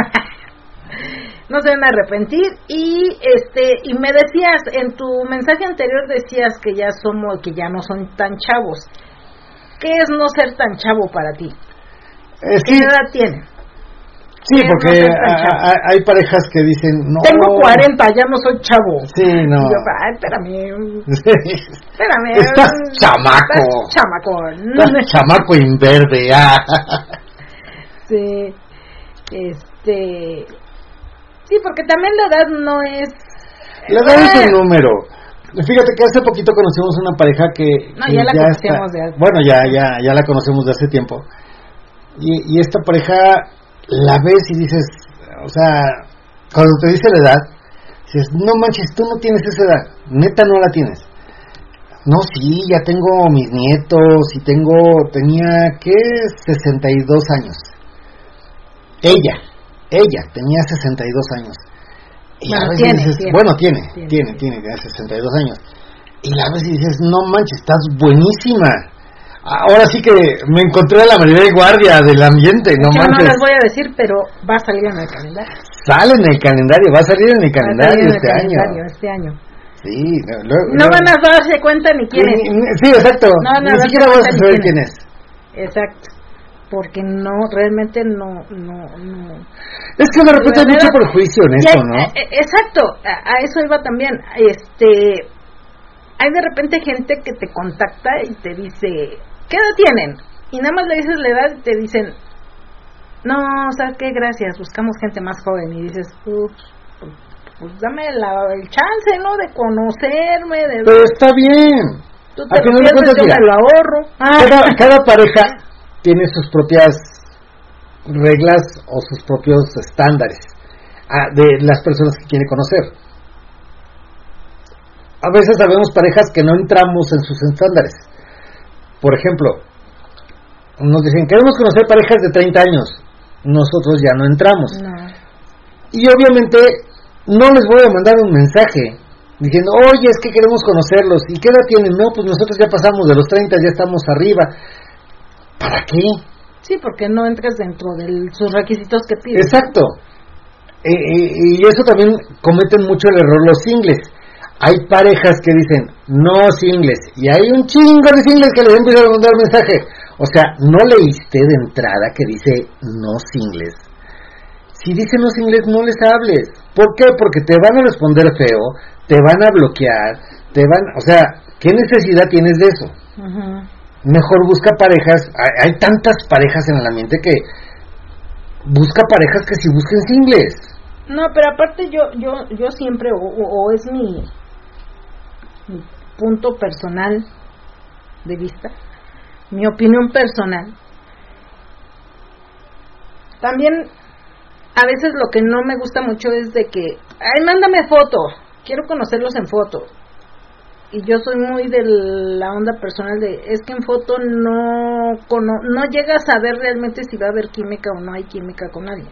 No se van a arrepentir. Y me decías, en tu mensaje anterior decías que ya no son tan chavos. ¿Qué es no ser tan chavo para ti? ¿Qué edad tienen? Sí, porque hay parejas que dicen, no. Tengo 40, ya no soy chavo. Sí, no. Y yo, ay, espérame. Estás chamaco. Estás chamaco inverde. Sí, sí, porque también la edad no es... La edad es un número. Fíjate que hace poquito conocimos una pareja que... No, ya la conocemos de hace... Bueno, ya la conocemos de hace tiempo. Y esta pareja la ves y dices, o sea, cuando te dice la edad, dices, no manches, tú no tienes esa edad, neta no la tienes. No, sí, ya tengo mis nietos y tenía, ¿qué? 62 años. Ella tenía 62 años. Y bueno, a veces dices, tiene 62 años. Y a veces dices, no manches, estás buenísima. Ahora sí que me encontré a la Maribel Guardia del ambiente, no manches. No les voy a decir, pero va a salir en el calendario. Sale en el calendario, va a salir en el calendario este año. Sí, no van a darse cuenta ni quién es. Sí, exacto. Ni siquiera vas a saber quién es. Exacto. Porque no, realmente no. Es que de repente hay mucho prejuicio en esto, ¿no? Exacto, a eso iba también. Hay de repente gente que te contacta y te dice, ¿qué edad tienen? Y nada más le dices la edad y te dicen, no, o sea, qué gracias, buscamos gente más joven. Y dices, pues dame el chance, ¿no? De conocerme. Pero está bien. Tú te lo pierdes, yo me lo ahorro. Cada pareja tiene sus propias reglas o sus propios estándares de las personas que quiere conocer. A veces sabemos parejas que no entramos en sus estándares. Por ejemplo, nos dicen, queremos conocer parejas de 30 años. Nosotros ya no entramos. No. Y obviamente no les voy a mandar un mensaje diciendo, oye, es que queremos conocerlos. ¿Y qué edad tienen? No, pues nosotros ya pasamos de los 30, ya estamos arriba. ¿Para qué? Sí, porque no entras dentro de sus requisitos que piden. Exacto. Y eso también cometen mucho el error los singles. Hay parejas que dicen no singles y hay un chingo de singles que les empiezan a mandar mensaje. O sea, no leíste de entrada que dice no singles. Si dice no singles, no les hables. ¿Por qué? Porque te van a responder feo, te van a bloquear, o sea, ¿qué necesidad tienes de eso? Uh-huh. Mejor busca parejas. Hay tantas parejas en el ambiente que busca parejas que si busquen singles. No, pero aparte yo siempre o es mi punto personal de vista, mi opinión personal. También a veces lo que no me gusta mucho es de que, ay, mándame foto, quiero conocerlos en foto. Y yo soy muy de la onda personal de, es que en foto no llegas a ver realmente si va a haber química o no hay química con alguien.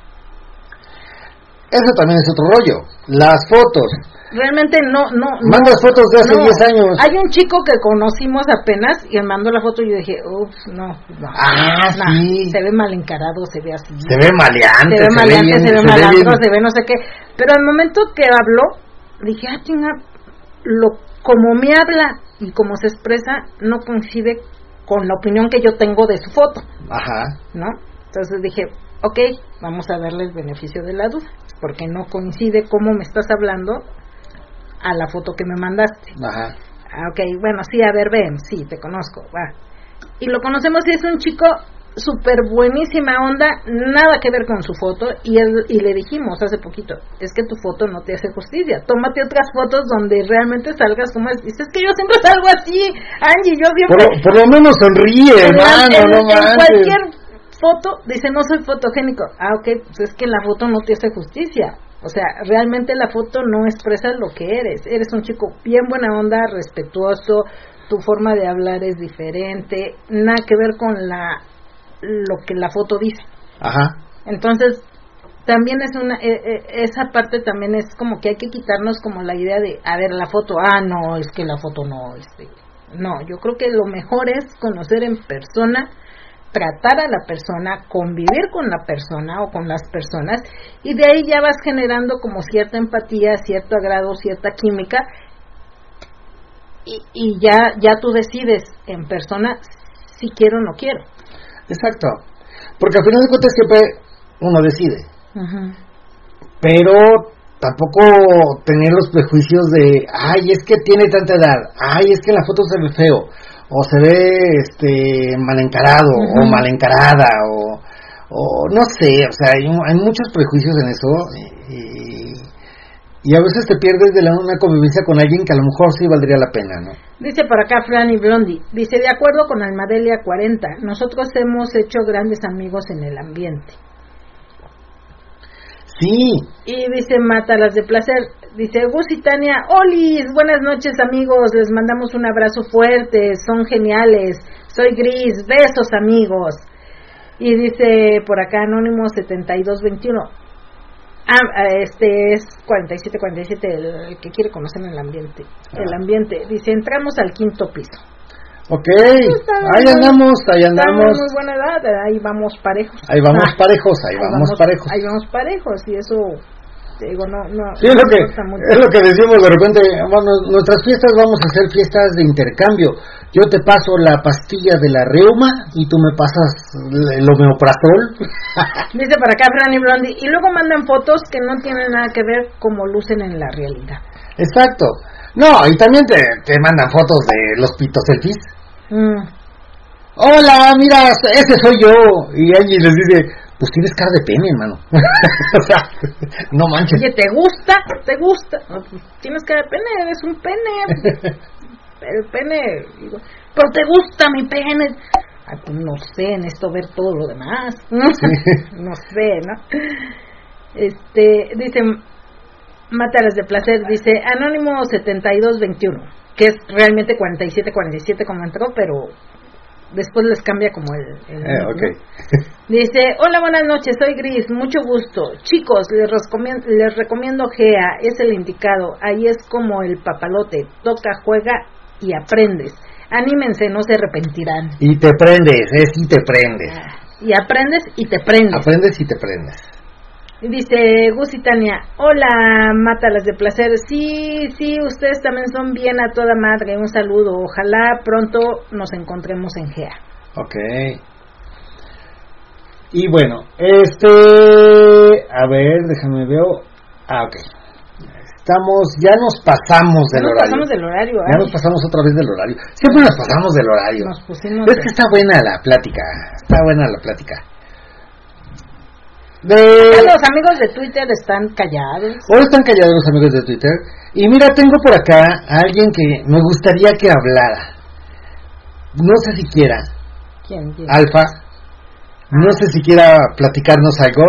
Eso también es otro rollo. Las fotos. Realmente no. Mandas fotos de hace 10 años. Hay un chico que conocimos apenas y me mandó la foto y yo dije, no. Sí. Se ve mal encarado, se ve así. Se ve maleante. Se ve malandro, se ve no sé qué. Pero al momento que habló, dije, chinga, como me habla y como se expresa, no coincide con la opinión que yo tengo de su foto. Ajá. ¿No? Entonces dije, ok, vamos a darle el beneficio de la duda, porque no coincide cómo me estás hablando a la foto que me mandaste. Ajá. Ok, bueno, sí, a ver, ven, sí, te conozco, va. Y lo conocemos y es un chico súper buenísima onda, nada que ver con su foto, y le dijimos hace poquito, es que tu foto no te hace justicia, tómate otras fotos donde realmente salgas como es. Dices, es que yo siempre salgo así, Angie, yo siempre... Por lo menos sonríe, hermano, no manches. En cualquier foto, dice, no soy fotogénico. Ok, pues es que la foto no te hace justicia. O sea, realmente la foto no expresa lo que eres. Eres un chico bien buena onda, respetuoso, tu forma de hablar es diferente, nada que ver con lo que la foto dice. Ajá. Entonces, también es esa parte también es como que hay que quitarnos como la idea de, a ver, la foto, no, es que la foto no, no, yo creo que lo mejor es conocer en persona, tratar a la persona, convivir con la persona o con las personas, y de ahí ya vas generando como cierta empatía, cierto agrado, cierta química, y ya tú decides en persona si quiero o no quiero. Exacto, porque al final de cuentas siempre uno decide. Ajá. Pero tampoco tener los prejuicios de, ay, es que tiene tanta edad, ay, es que en la foto se ve feo, o se ve mal encarado, o mal encarada, o no sé, o sea, hay muchos prejuicios en eso, y a veces te pierdes de una convivencia con alguien que a lo mejor sí valdría la pena, ¿no? Dice por acá Franny Blondie, dice, de acuerdo con Almadelia 40, nosotros hemos hecho grandes amigos en el ambiente. Sí. Y dice Mátalas de Placer, dice Gus y Tania, Olis, buenas noches amigos, les mandamos un abrazo fuerte, son geniales, soy Gris, besos amigos. Y dice por acá Anónimo 7221, es 4747 el que quiere conocer el ambiente, dice, entramos al 5º piso. Ok, ahí andamos. Estamos muy buena edad, ahí vamos parejos. Ahí vamos parejos, y eso, te digo, no. Sí, es lo que decimos de repente, bueno, nuestras fiestas vamos a hacer fiestas de intercambio. Yo te paso la pastilla de la reuma y tú me pasas el omeprazol. Dice para acá Franny Blondie, y luego mandan fotos que no tienen nada que ver como lucen en la realidad. Exacto. No, y también te mandan fotos de los pitos selfies. Hola, mira, ese soy yo. Y Angie les dice, pues tienes cara de pene, hermano. O sea, no manches. Oye, ¿te gusta? Tienes cara de pene, eres un pene. El pene, digo, pero te gusta mi pene. Ay, pues no sé, necesito ver todo lo demás. No sé, ¿no? Dice Mátalas de Placer, dice Anónimo 7221, que es realmente 4747 como entró, pero después les cambia como el okay. ¿no? Dice, hola, buenas noches, soy Gris, mucho gusto. Chicos, les recomiendo GEA, es el indicado, ahí es como el papalote, toca, juega y aprendes. Anímense, no se arrepentirán. Y te prendes, y te prendes. Y aprendes y te prendes. Aprendes y te prendes. Dice Gus y Tania, hola, Mátalas de Placer, sí, ustedes también son bien a toda madre, un saludo, ojalá pronto nos encontremos en GEA. Ok. Y bueno, a ver, déjame ver, ok. Ya nos pasamos del horario. Ya nos pasamos otra vez del horario. Siempre nos pasamos del horario. Es que está buena la plática. Los amigos de Twitter están callados. Hoy están callados los amigos de Twitter. Y mira, tengo por acá a alguien que me gustaría que hablara. No sé si quiera. ¿Quién? Alfa. No sé si quiera platicarnos algo.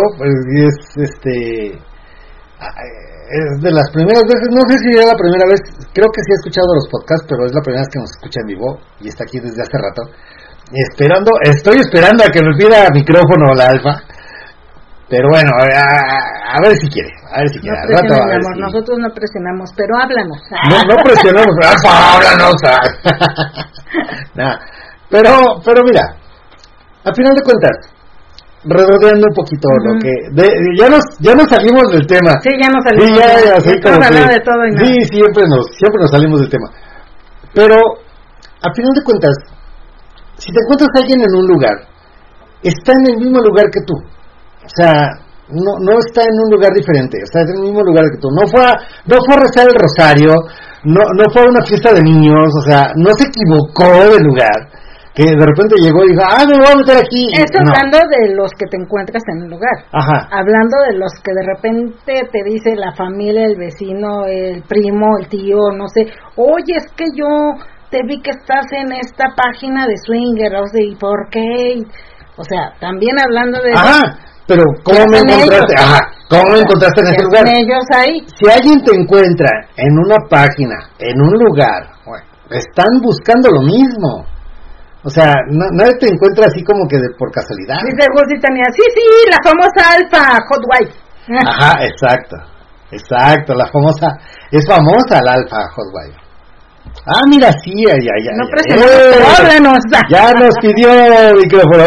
Es de las primeras veces, no sé si es la primera vez, creo que sí he escuchado los podcasts, pero es la primera vez que nos escucha en vivo y está aquí desde hace rato. Estoy esperando a que me pida micrófono la Alfa. Pero bueno, a ver si quiere. No presionamos, amor, nosotros no presionamos, pero háblanos. No presionamos, háblanos. Nah, pero mira, al final de cuentas, redondeando un poquito lo que ya nos salimos del tema. Sí, ya nos salimos. Sí, como de todo y nada. Sí, siempre nos salimos del tema. Pero al final de cuentas, si te encuentras a alguien en un lugar, está en el mismo lugar que tú. O sea, no está en un lugar diferente, está en el mismo lugar que tú. No fue a rezar el rosario, no fue a una fiesta de niños, o sea, no se equivocó de lugar. Que de repente llegó y dijo, me voy a meter aquí. Eso hablando de los que te encuentras en el lugar. Ajá. Hablando de los que de repente te dice la familia, el vecino, el primo, el tío, no sé, oye, es que yo te vi que estás en esta página de Swinger, o sea, ¿y por qué? O sea, también hablando de... Ajá, pero ¿cómo me encontraste? ¿Cómo me encontraste en ese lugar? Ellos ahí. Si alguien te encuentra en una página, en un lugar, bueno, están buscando lo mismo. O sea, nadie te encuentra así como que por casualidad. Dice Gus y Tania, sí, la famosa Alfa Hot Wife. Ajá, exacto, la famosa, es famosa la Alfa Hot Wife. Mira, sí, ya. No presionamos, háblanos. Ya nos pidió micrófono,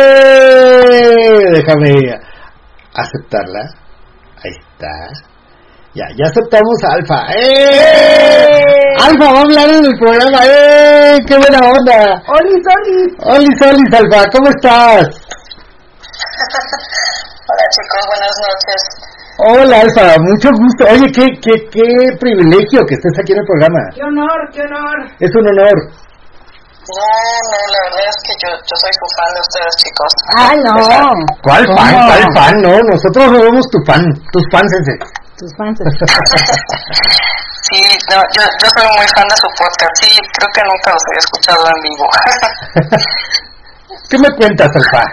déjame aceptarla, ahí está. Ya aceptamos a Alfa. Alfa va a hablar en el programa. ¡Qué buena onda! ¡Olis! Alfa, ¿cómo estás? Hola chicos, buenas noches. Hola, Alfa, mucho gusto. Oye, qué privilegio que estés aquí en el programa. ¡Qué honor, qué honor! Es un honor. No, la verdad es que yo soy su fan de ustedes, chicos. ¡Ay, no! ¿Cuál fan? ¿Cuál fan? No, nosotros no somos tu fan, tus fans ese. Tus fans. Sí, no, yo soy muy fan de su podcast. Sí, creo que nunca los había escuchado en vivo. ¿Qué me cuentas, Alfa?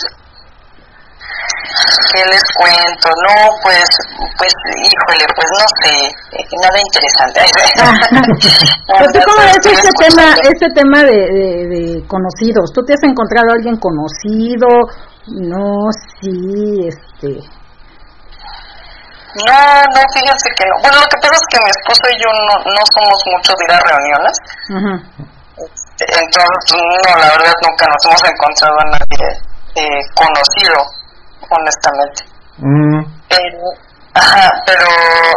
¿Qué les cuento? No, pues, híjole, pues no sé, nada interesante. Pues tú cómo ves este tema de conocidos. ¿Tú te has encontrado a alguien conocido? No, sí, No, fíjense que no. Bueno, lo que pasa es que mi esposo y yo no somos mucho de ir a reuniones. Entonces, no, la verdad nunca nos hemos encontrado a nadie conocido, honestamente. Pero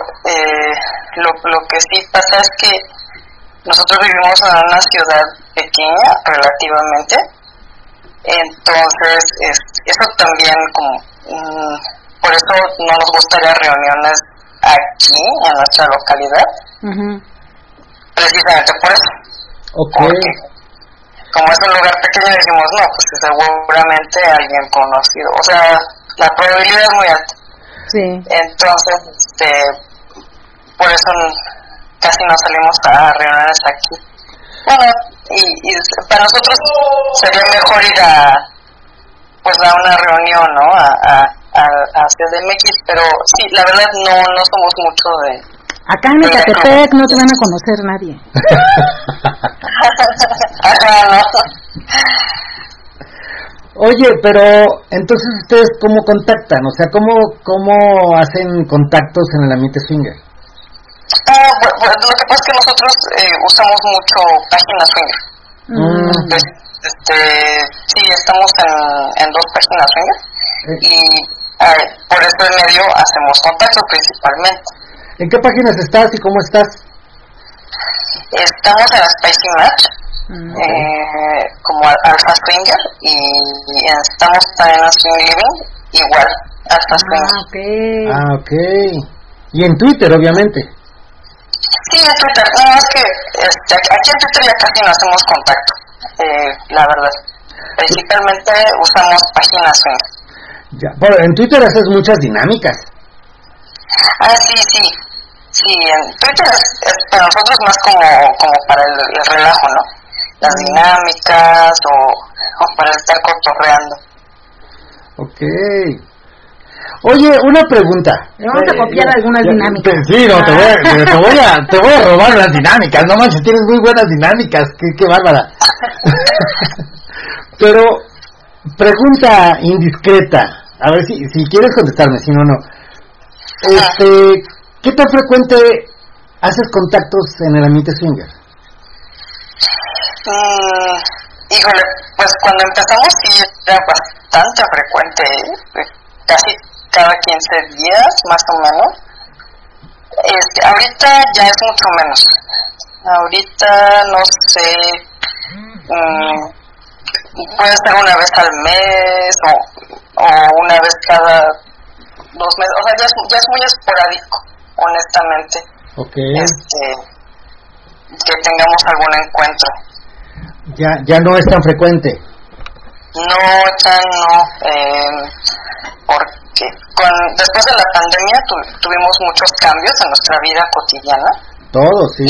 lo que sí pasa es que nosotros vivimos en una ciudad pequeña relativamente, entonces eso también como por eso no nos gustaría reuniones aquí en nuestra localidad, precisamente por eso. Porque como es un lugar pequeño dijimos no, pues seguramente alguien conocido, o sea, la probabilidad es muy alta. Sí. Entonces, por eso casi no salimos a reuniones aquí. Bueno, y para nosotros sería mejor ir a una reunión, ¿no? A CDMX, pero sí, la verdad no somos mucho de... Acá en Ecatepec no te van a conocer nadie. Ajá, no. Oye, pero entonces ustedes cómo contactan, o sea, cómo hacen contactos en el ambiente swinger. Bueno, lo que pasa es que nosotros usamos mucho páginas swinger. Entonces, sí, estamos en 2 páginas swinger y por ese medio hacemos contactos principalmente. ¿En qué páginas estás y cómo estás? Estamos en Spicy Match. Como Alpha Swinger y estamos también en Swing Living igual Alpha Swinger. Ok. Y en Twitter obviamente. Sí, en Twitter, no, es que aquí en Twitter ya casi no hacemos contacto, la verdad, principalmente usamos páginas Swing. Ya, bueno, en Twitter haces muchas dinámicas. Sí, en Twitter es para nosotros más como para el relajo, ¿no? Las dinámicas o para estar cotorreando. Ok. Oye, una pregunta. Vamos a copiar algunas dinámicas. Sí, no, te voy a robar las dinámicas. No manches, tienes muy buenas dinámicas. Qué bárbara. Pero, pregunta indiscreta. A ver si quieres contestarme, si no. ¿Qué tan frecuente haces contactos en el ambiente swinger? Híjole, pues cuando empezamos sí era bastante frecuente, casi cada 15 días más o menos. Ahorita ya es mucho menos. Ahorita no sé, puede ser una vez al mes o una vez cada 2 meses, o sea, ya es muy esporádico, honestamente. Okay. Que tengamos algún encuentro. Ya no es tan frecuente. No, ya no, porque después de la pandemia tuvimos muchos cambios en nuestra vida cotidiana. Todo, sí.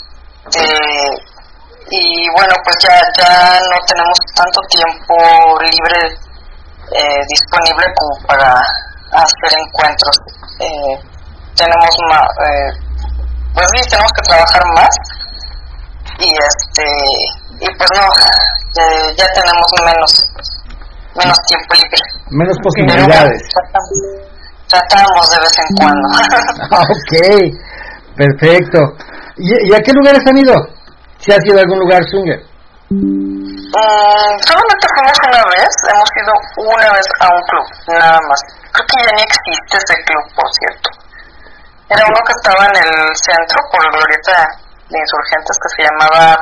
Y bueno, pues ya no tenemos tanto tiempo libre disponible como para hacer encuentros. Tenemos pues sí, tenemos que trabajar más y pues no, ya tenemos menos tiempo libre, menos posibilidades. Tratamos de vez en cuando. Ok, perfecto. ¿Y a qué lugares han ido? ¿Si has ido a algún lugar swinger? Solamente fuimos una vez, hemos ido una vez a un club, nada más. Creo que ya ni existe ese club, por cierto. Era uno que estaba en el centro, por la glorieta de Insurgentes, que se llamaba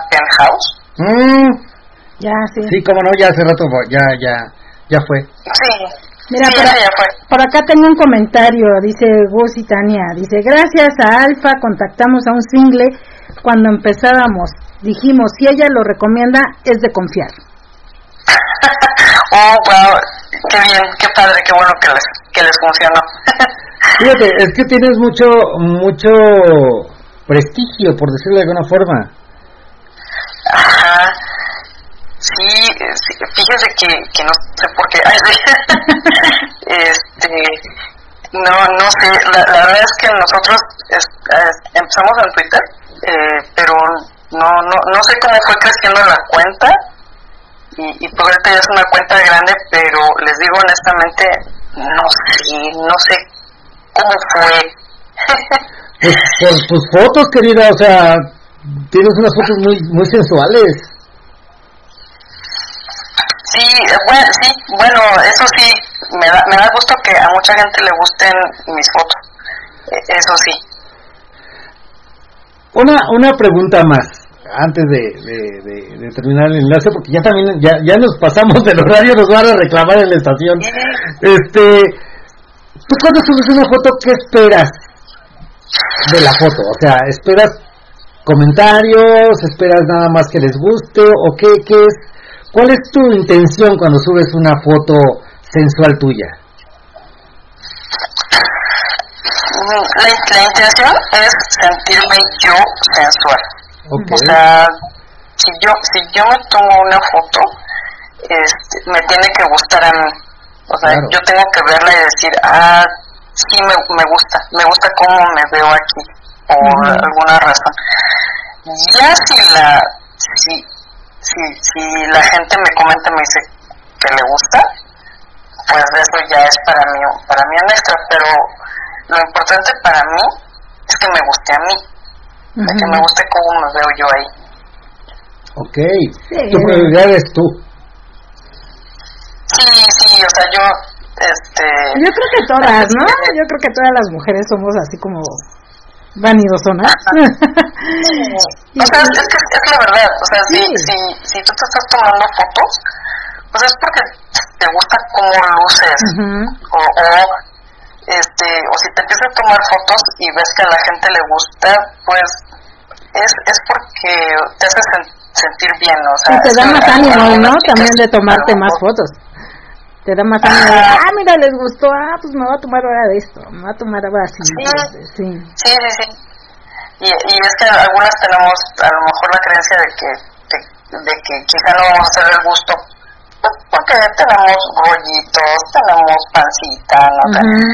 Penthouse. Ya, sí. Sí, cómo no, ya hace rato, ya fue. Sí, Mira, Sí, ese ya fue. por acá tengo un comentario, dice Gus y Tania, dice, gracias a Alfa contactamos a un single cuando empezábamos, dijimos, si ella lo recomienda, es de confiar. Oh, wow, qué bien, qué padre, qué bueno que les funcionó. Fíjate, es que tienes mucho prestigio, por decirlo de alguna forma. Ajá. Sí, fíjese que no sé por qué. No sé, la verdad es que nosotros empezamos en Twitter, pero no sé cómo fue creciendo la cuenta y por ahorita ya es una cuenta grande, pero les digo honestamente, no sé cómo fue. Pues por tus fotos, querida, o sea, tienes unas fotos muy sensuales. Sí, bueno, eso sí, me da gusto que a mucha gente le gusten mis fotos, eso sí. Una pregunta más, antes de terminar el enlace, porque ya nos pasamos del horario, nos van a reclamar en la estación. ¿Tú cuando subes una foto, qué esperas de la foto? O sea, ¿esperas comentarios? ¿Esperas nada más que les guste? ¿O qué es? ¿Cuál es tu intención cuando subes una foto sensual tuya? La intención es sentirme yo sensual. Okay. O sea, si yo me tomo una foto, me tiene que gustar a mí. O sea, claro, yo tengo que verla y decir, sí me gusta cómo me veo aquí, por alguna razón. Ya si la gente me comenta, me dice que le gusta, pues eso ya es para mí un extra, pero lo importante para mí es que me guste a mí, que me guste cómo me veo yo ahí. Ok, sí. Tu prioridad es tú. Sí, o sea, yo creo que todas, ¿no? Yo creo que todas las mujeres somos así como vanidosonas. O sea, es la verdad, o sea, si tú te estás tomando fotos, pues es porque te gusta cómo luces, o si te empiezas a tomar fotos y ves que a la gente le gusta, pues es porque te hace sentir bien, o sea, y te da más ánimo, ¿no? También de tomarte más fotos. Te da más ánimo de, mira, les gustó, pues me voy a tomar ahora de esto, me voy a tomar ahora así. Sí. Y es que algunas tenemos a lo mejor la creencia de que quizá no vamos a hacer el gusto, porque tenemos rollitos, tenemos pancita, ¿no?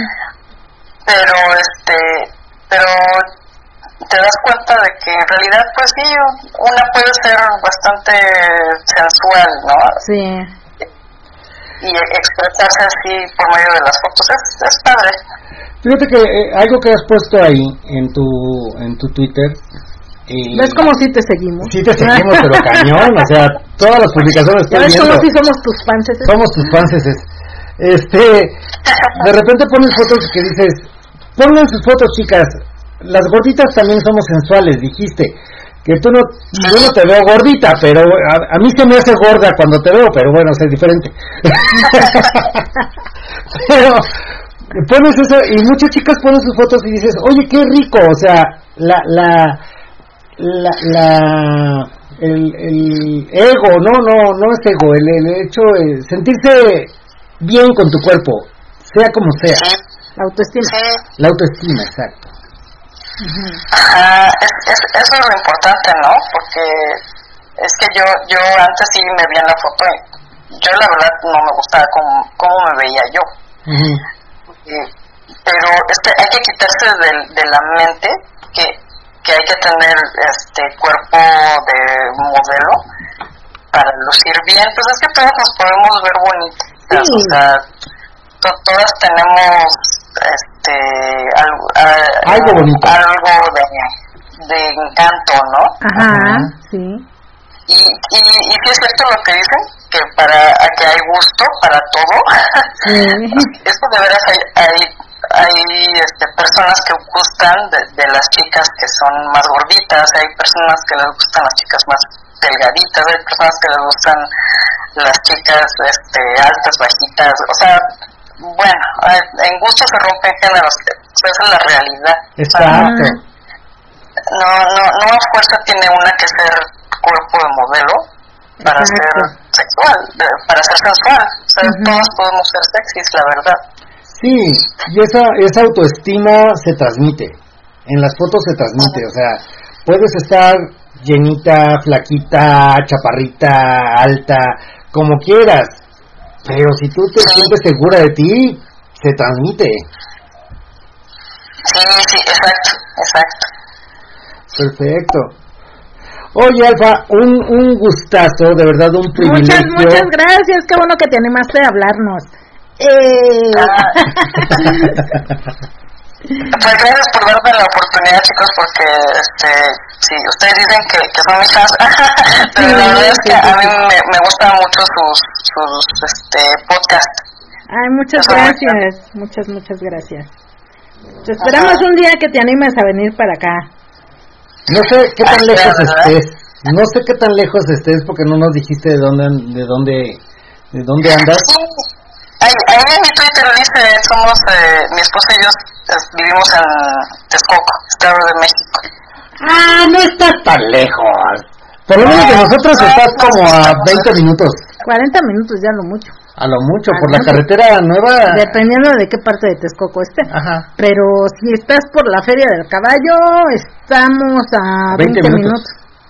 Pero te das cuenta de que en realidad, pues sí, una puede ser bastante sensual, ¿no? Sí. Y expresarse así por medio de las fotos es padre. Fíjate que algo que has puesto ahí en tu Twitter, ¿ves como si te seguimos? Sí te seguimos, pero cañón, o sea, todas las publicaciones estoy viendo. ¿Ves como si somos tus fanses? Somos tus fanses. De repente pones fotos que dices, pongan sus fotos, chicas, las gorditas también somos sensuales, dijiste. Que yo no te veo gordita, pero a mí se me hace gorda cuando te veo, pero bueno, es diferente. Pero pones eso y muchas chicas ponen sus fotos y dices, oye, qué rico, o sea, el ego, no es ego, el hecho de sentirse bien con tu cuerpo, sea como sea. La autoestima, exacto. Eso es lo importante, ¿no? Porque es que yo antes sí me vi en la foto y yo la verdad no me gustaba cómo me veía yo. Pero hay que quitarse de la mente que hay que tener cuerpo de modelo para lucir bien. Pues es que todas nos podemos ver bonitas, o sea, todas tenemos algo bonito, algo de encanto, ¿no? Sí. Y sí es cierto lo que dicen, que que hay gusto para todo. Esto de veras hay personas que gustan de las chicas que son más gorditas, hay personas que les gustan las chicas más delgaditas, hay personas que les gustan las chicas altas, bajitas, o sea, bueno, en gusto se rompen géneros, esa es la realidad. Exacto. No a fuerza tiene una que ser cuerpo de modelo para ser sexual, para ser sensual. O sea, todos podemos ser sexys, la verdad. Sí, y esa autoestima se transmite. En las fotos se transmite, o sea, puedes estar llenita, flaquita, chaparrita, alta, como quieras, pero si tú te sientes segura de ti, se transmite. Sí, exacto. Perfecto. Oye, Alfa, un gustazo, de verdad, un privilegio. Muchas gracias, qué bueno que te animaste a hablarnos. Pues gracias por darme la oportunidad, chicos, porque sí, ustedes dicen que son mis fans, pero la verdad es que a mí me gustan mucho sus podcasts. Ay, muchas gracias. Te esperamos un día que te animes a venir para acá. No sé qué tan lejos estés, porque no nos dijiste de dónde andas. Ahí en mi Twitter dice, somos, mi esposa y yo vivimos en Texcoco, Estado de México. Ah, no estás tan lejos. Por lo menos de nosotros estás como a 20 minutos. 40 minutos ya lo mucho. A lo mucho, por la carretera nueva. Dependiendo de qué parte de Texcoco estés. Ajá. Pero si estás por la Feria del Caballo, estamos a 20 minutos.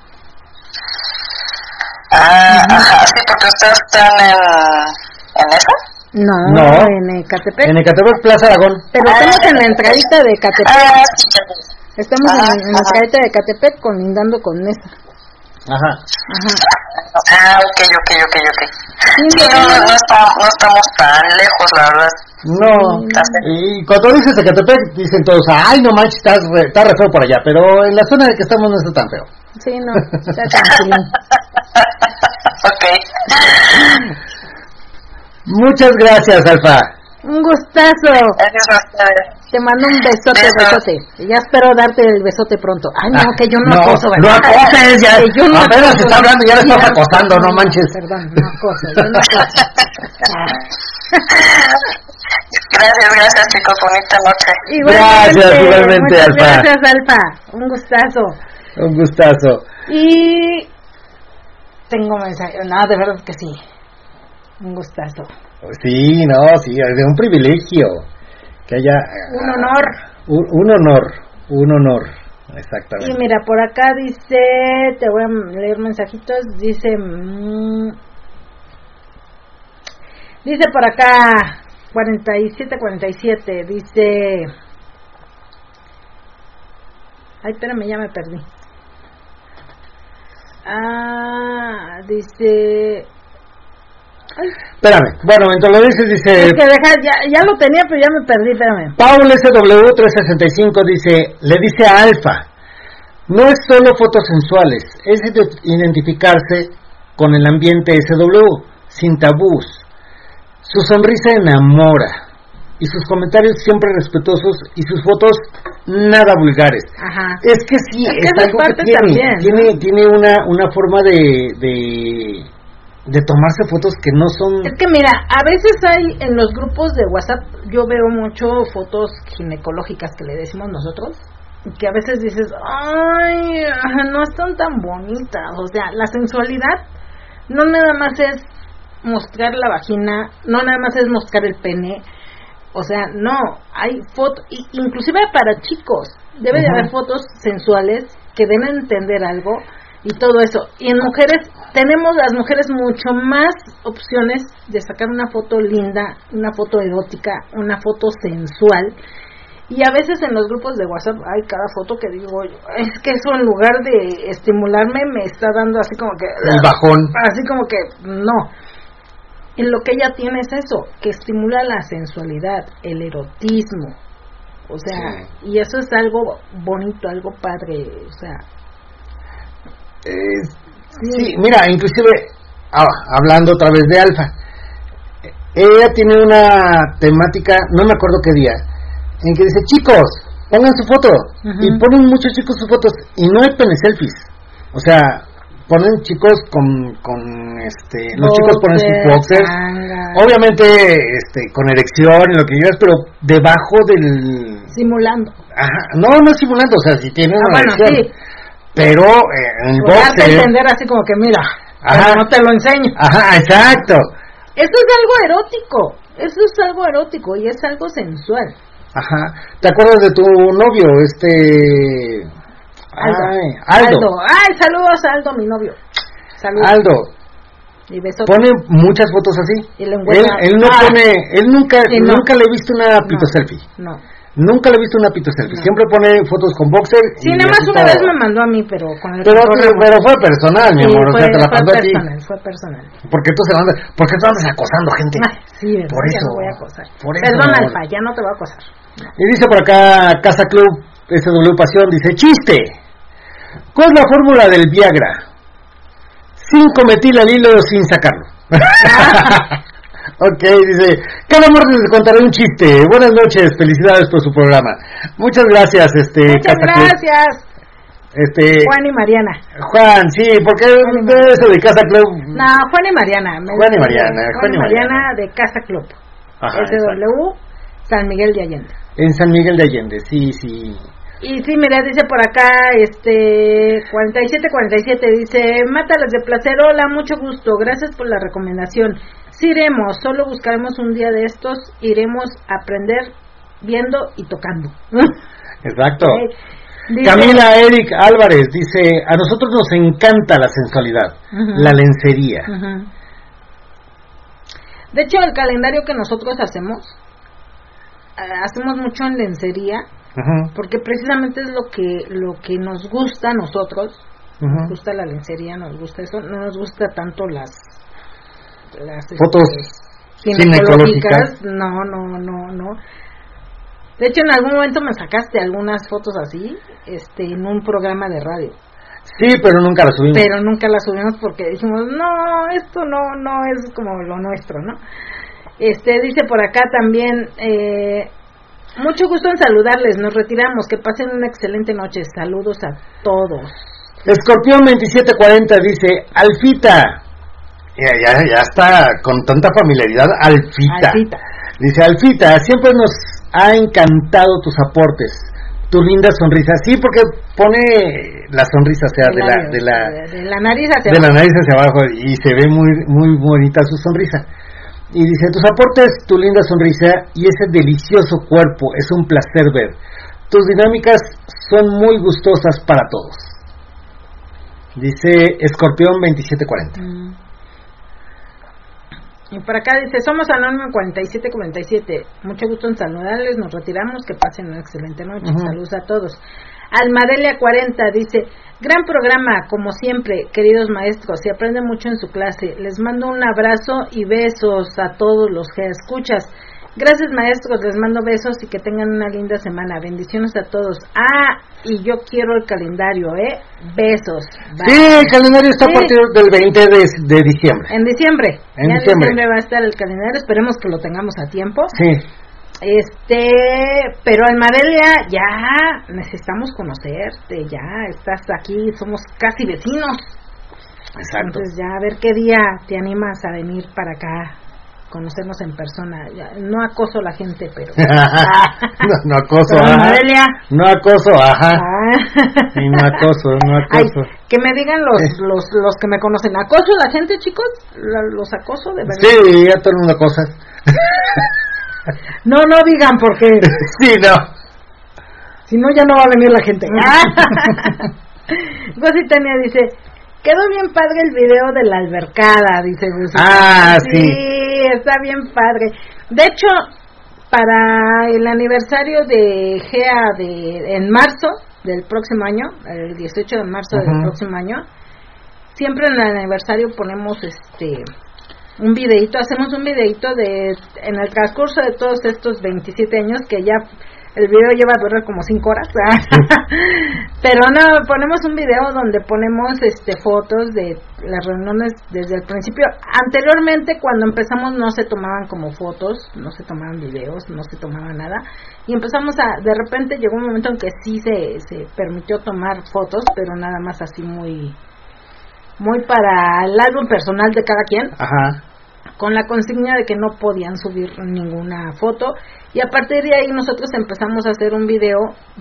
Sí, porque ustedes están en esa. No, en Ecatepec. En Ecatepec, Plaza Aragón. Pero estamos en la entradita de Ecatepec. Sí. Estamos en la entradita de Ecatepec colindando con esa. Ajá. Ok. Sí, no estamos tan lejos, la verdad. No. Y cuando dices Ecatepec, dicen todos, ay, no manches, está re feo por allá. Pero en la zona en la que estamos no está tan feo. Sí, no, está tranquilo. Ok. Muchas gracias, Alfa. Un gustazo. Gracias a ustedes. Te mando un besote. Y ya espero darte el besote pronto. Ay, no, que yo no acoso, ¿verdad? No acoses, ya. Que yo no apenas acoso. está hablando, ya le estás acosando, no manches. Perdón, no acoso, yo no acoso. Gracias, chicos. Bonita noche. Igualmente, muchas Alfa. Gracias, Alfa. Un gustazo. Un gustazo. Y tengo mensaje. No, de verdad que sí. Un gustazo. Sí, es un privilegio que haya un honor. Un honor, exactamente. Y mira, por acá dice, te voy a leer mensajitos, dice por acá 47, dice, ay, espérame, ya me perdí. Dice, ay. Espérame, bueno, mientras lo dices, dice... Es que ya lo tenía, pero ya me perdí, espérame. Paul SW365 dice, le dice a Alfa, no es solo fotos sensuales, es identificarse con el ambiente SW, sin tabús. Su sonrisa enamora, y sus comentarios siempre respetuosos, y sus fotos nada vulgares. Ajá. Es que sí, es algo que tiene una forma de tomarse fotos que no son... Es que mira, a veces hay en los grupos de WhatsApp, yo veo mucho fotos ginecológicas que le decimos nosotros, que a veces dices, ay, no están tan bonitas. O sea, la sensualidad no nada más es mostrar la vagina, no nada más es mostrar el pene. O sea, no, hay fotos, inclusive para chicos, debe de haber fotos sensuales que den a entender algo y todo eso. Y en mujeres, tenemos las mujeres mucho más opciones de sacar una foto linda, una foto erótica, una foto sensual. Y a veces en los grupos de WhatsApp hay cada foto que digo, es que eso en lugar de estimularme me está dando así como que... el bajón. Así como que, no. En lo que ella tiene es eso, que estimula la sensualidad, el erotismo. O sea, y eso es algo bonito, algo padre, o sea... Sí, mira, inclusive, hablando otra vez de Alfa, ella tiene una temática, no me acuerdo qué día, en que dice, chicos, pongan su foto, y ponen muchos chicos sus fotos, y no hay pene selfies, o sea, ponen chicos con los chicos ponen sus boxers, obviamente con erección y lo que quieras, pero debajo del... Simulando. Ajá, no simulando, o sea, si tienen una erección. Sí. Pero en el boxer... Darte a entender así como que mira, no te lo enseño. Ajá, exacto. Eso es algo erótico y es algo sensual. Ajá, ¿te acuerdas de tu novio, Aldo? Ay, saludos a Aldo, mi novio. Saludos. Aldo. Y besotes. Pone muchas fotos así. Y le encuentra... Él no pone, él nunca le he visto una pito selfie. No. Nunca le he visto una pito selfie. Siempre pone fotos con boxer. Sí, nada más una vez me mandó a mí, pero con el pero fue personal, mi amor. O sea, te la mandó a ti. Fue personal. Porque tú andas acosando gente. Sí, por eso. No voy a acosar. Por eso. Perdón, Alfa, ya no te voy a acosar. Y dice por acá Casa Club SW Pasión, dice, chiste. ¿Cuál es la fórmula del Viagra? 5-metil al hilo sin sacarlo. Ok, dice, cada martes les contaré un chiste. Buenas noches, felicidades por su programa. Muchas gracias, Muchas gracias. Juan y Mariana. Juan, sí, porque eso de Casa Club. No, Juan y Mariana. Juan y Mariana de Casa Club. Ajá, SW, San Miguel de Allende. En San Miguel de Allende, sí. Y sí, mira, dice por acá, 4747, dice, Mátalas de placer, hola, mucho gusto, gracias por la recomendación. Sí iremos, solo buscaremos un día de estos, iremos a aprender viendo y tocando. Exacto. Dice, Camila Eric Álvarez dice, a nosotros nos encanta la sensualidad, la lencería. De hecho, el calendario que nosotros hacemos mucho en lencería, porque precisamente es lo que nos gusta a nosotros. Nos gusta la lencería, nos gusta eso, no nos gusta tanto las fotos ginecológicas. No. De hecho, en algún momento me sacaste algunas fotos así, en un programa de radio. Sí, pero nunca las subimos. Porque dijimos, no, esto no es como lo nuestro, ¿no? Dice por acá también, mucho gusto en saludarles, nos retiramos, que pasen una excelente noche, saludos a todos. Escorpión 2740 dice, Alfita, ya está con tanta familiaridad, Alfita. Dice, Alfita, siempre nos ha encantado tus aportes, tu linda sonrisa. Sí, porque pone la sonrisa, o sea, de la nariz hacia abajo. De la nariz hacia abajo, y se ve muy, muy bonita su sonrisa. Y dice, tus aportes, tu linda sonrisa y ese delicioso cuerpo, es un placer ver. Tus dinámicas son muy gustosas para todos. Dice Escorpión 2740. Y por acá dice, somos Anónimo 4747. Mucho gusto en saludarles, nos retiramos, que pasen una excelente noche. Saludos a todos. Almadelia 40 dice, gran programa, como siempre, queridos maestros, se aprende mucho en su clase. Les mando un abrazo y besos a todos los que escuchas. Gracias, maestros, les mando besos y que tengan una linda semana. Bendiciones a todos. Y yo quiero el calendario, besos. Bye. Sí, el calendario está a partir del 20 de diciembre. En diciembre. En diciembre va a estar el calendario, esperemos que lo tengamos a tiempo. Sí. Pero Almadelia, ya necesitamos conocerte, ya estás aquí, somos casi vecinos. Exacto. Entonces ya a ver qué día te animas a venir para acá, conocernos en persona. Ya, no acoso a la gente, pero no acoso, pero Almadelia. No acoso, y no acoso. Ay, que me digan los que me conocen, ¿acoso a la gente, chicos? ¿Los acoso de verdad? Sí, ya todo el mundo acosa. No digan porque sí, no. Si no, ya no va a venir la gente. Gosi Tania dice, quedó bien padre el video de la albercada, dice Gosi. Sí, está bien padre. De hecho, para el aniversario de GEA en marzo del próximo año, el 18 de marzo del próximo año, siempre en el aniversario ponemos un videíto, hacemos un videíto en el transcurso de todos estos 27 años, que ya el video lleva a durar como 5 horas, pero no, ponemos un video donde ponemos fotos de las reuniones desde el principio. Anteriormente, cuando empezamos, no se tomaban como fotos, no se tomaban videos, no se tomaba nada, y empezamos de repente llegó un momento en que sí se permitió tomar fotos, pero nada más así muy muy para el álbum personal de cada quien. Ajá. Con la consigna de que no podían subir ninguna foto, y a partir de ahí nosotros empezamos a hacer un video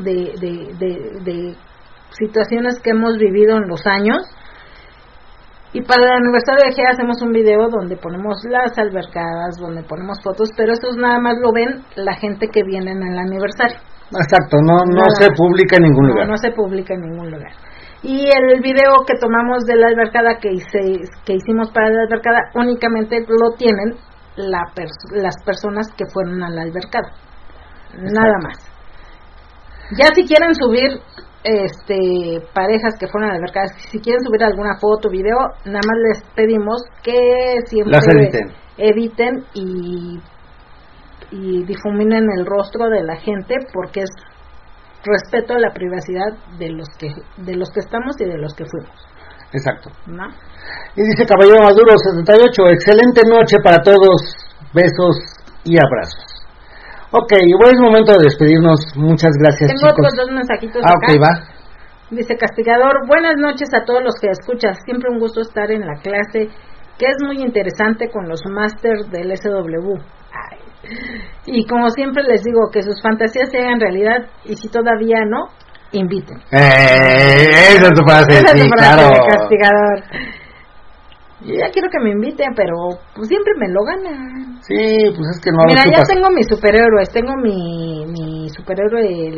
de situaciones que hemos vivido en los años, y para el aniversario de GEA hacemos un video donde ponemos las albercadas, donde ponemos fotos, pero estos nada más lo ven la gente que viene en el aniversario. Exacto, no se publica en ningún lugar. No se publica en ningún lugar. Y el video que tomamos de la albercada que hicimos para la albercada únicamente lo tienen las personas que fueron a la albercada. Nada más. Ya si quieren subir parejas que fueron a la albercada, si quieren subir alguna foto, video, nada más les pedimos que siempre las eviten y difuminen el rostro de la gente, porque es respeto a la privacidad de los que estamos y de los que fuimos. Exacto. ¿No? Y dice Caballero Maduro 78, excelente noche para todos, besos y abrazos. Ok, bueno, es momento de despedirnos. Muchas gracias, Tengo chicos. otros 2 mensajitos acá. Ok, va. Dice Castigador, buenas noches a todos los que escuchas, siempre un gusto estar en la clase, que es muy interesante con los másters del SW. Ay. Y como siempre les digo, que sus fantasías se hagan realidad, y si todavía no, inviten. Esa es tu frase, sí, claro. Castigador. Yo ya quiero que me inviten, pero pues siempre me lo ganan. Sí, pues es que no. Mira, ya tengo mis superhéroes, tengo mi superhéroe,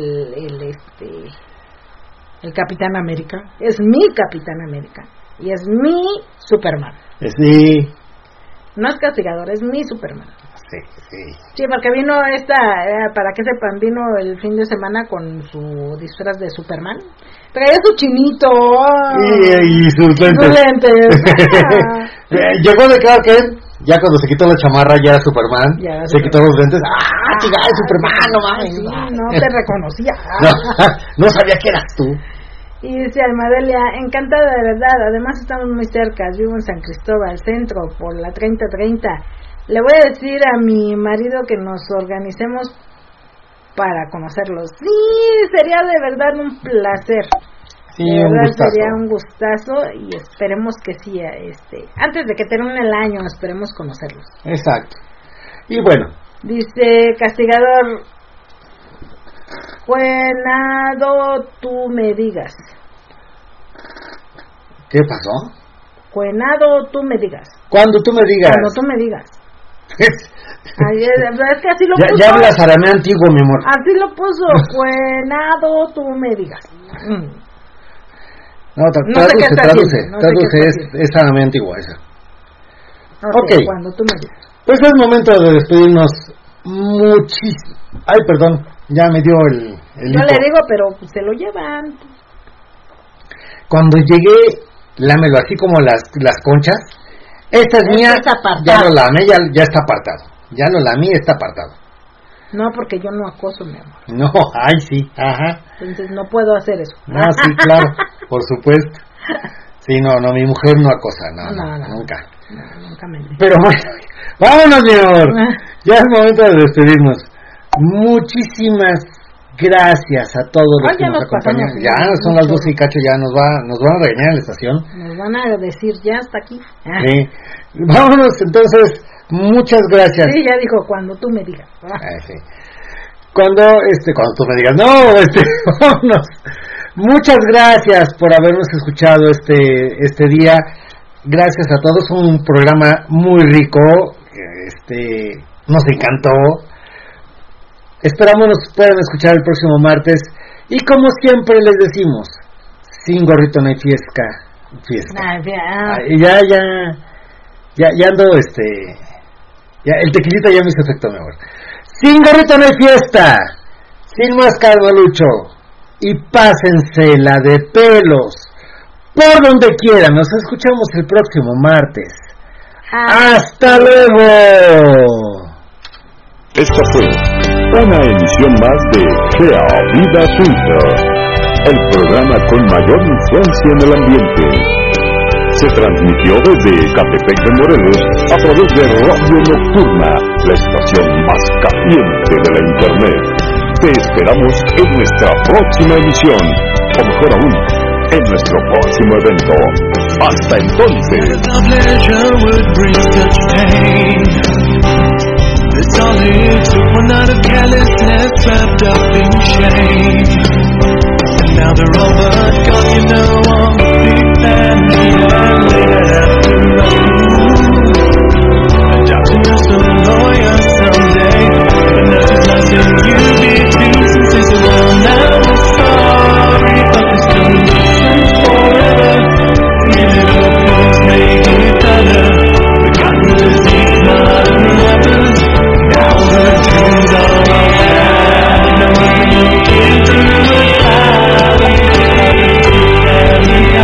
el Capitán América. Es mi Capitán América y es mi Superman. Sí. No es Castigador, es mi Superman. Sí, porque vino para que sepan, vino el fin de semana con su disfraz de Superman. Traía su chinito. Y sus lentes. Llegó de Clark Kent, ya cuando se quitó la chamarra ya era Superman. Se quitó los lentes. Chica, es Superman, no mames. Sí, no te reconocía. No sabía que eras tú. Y dice Almadelia, encantada de verdad, además estamos muy cerca, vivo en San Cristóbal, centro, por la 3030. Le voy a decir a mi marido que nos organicemos para conocerlos. Sí, sería de verdad un placer. Sí, de verdad un gustazo. sería un gustazo, y esperemos que sí, antes de que termine el año, esperemos conocerlos. Exacto. Y bueno. Dice Castigador, cuenado tú me digas. ¿Qué pasó? Cuenado tú me digas. Cuando tú me digas. Cuando tú me digas. Ay, es que así lo puso. Ya hablas arameo antiguo, mi amor. Así lo puso, cuenado tú me digas. No, traduce, es arameo antiguo esa. Okay. Cuando tú me digas. Pues es momento de despedirnos muchísimo. Ay, perdón, ya me dio el Yo le digo, pero pues, se lo llevan. Cuando llegué, lámelo así como las conchas. Esta es mía, ya lo lamé, ya está apartado. Ya lo lamé, está apartado. No, porque yo no acoso, mi amor. No, ay, sí, ajá. Entonces no puedo hacer eso. No, sí, claro, por supuesto. Sí, no, mi mujer no acosa, no, nunca. No, nunca me dice. Pero bueno, vámonos, mi amor. Ya es momento de despedirnos. Muchísimas gracias a todos los que nos acompañan. Ya son las 12 y cacho, ya nos van a regañar en la estación. Nos van a decir, ya hasta aquí. Sí. Vámonos, entonces, muchas gracias. Sí, ya dijo, cuando tú me digas. Sí. Cuando tú me digas, vámonos. Muchas gracias por habernos escuchado este día. Gracias a todos, un programa muy rico. Nos encantó. Esperamos nos puedan escuchar el próximo martes. Y como siempre les decimos, sin gorrito no hay fiesta. Ya ando, ya el tequilita ya me hizo efecto, mi amor. Sin gorrito no hay fiesta. Sin más carvalucho. Y pásensela de pelos por donde quieran. Nos escuchamos el próximo martes. ¡Hasta luego! Esta fue una emisión más de Gea Vida Swinger, el programa con mayor influencia en el ambiente. Se transmitió desde Catepec de Morelos a través de Radio Nocturna, la estación más caliente de la Internet. Te esperamos en nuestra próxima emisión, o mejor aún, en nuestro próximo evento. Hasta entonces. It's all it took, one night of carelessness wrapped up in shame. And now they're all but gone, you know I'm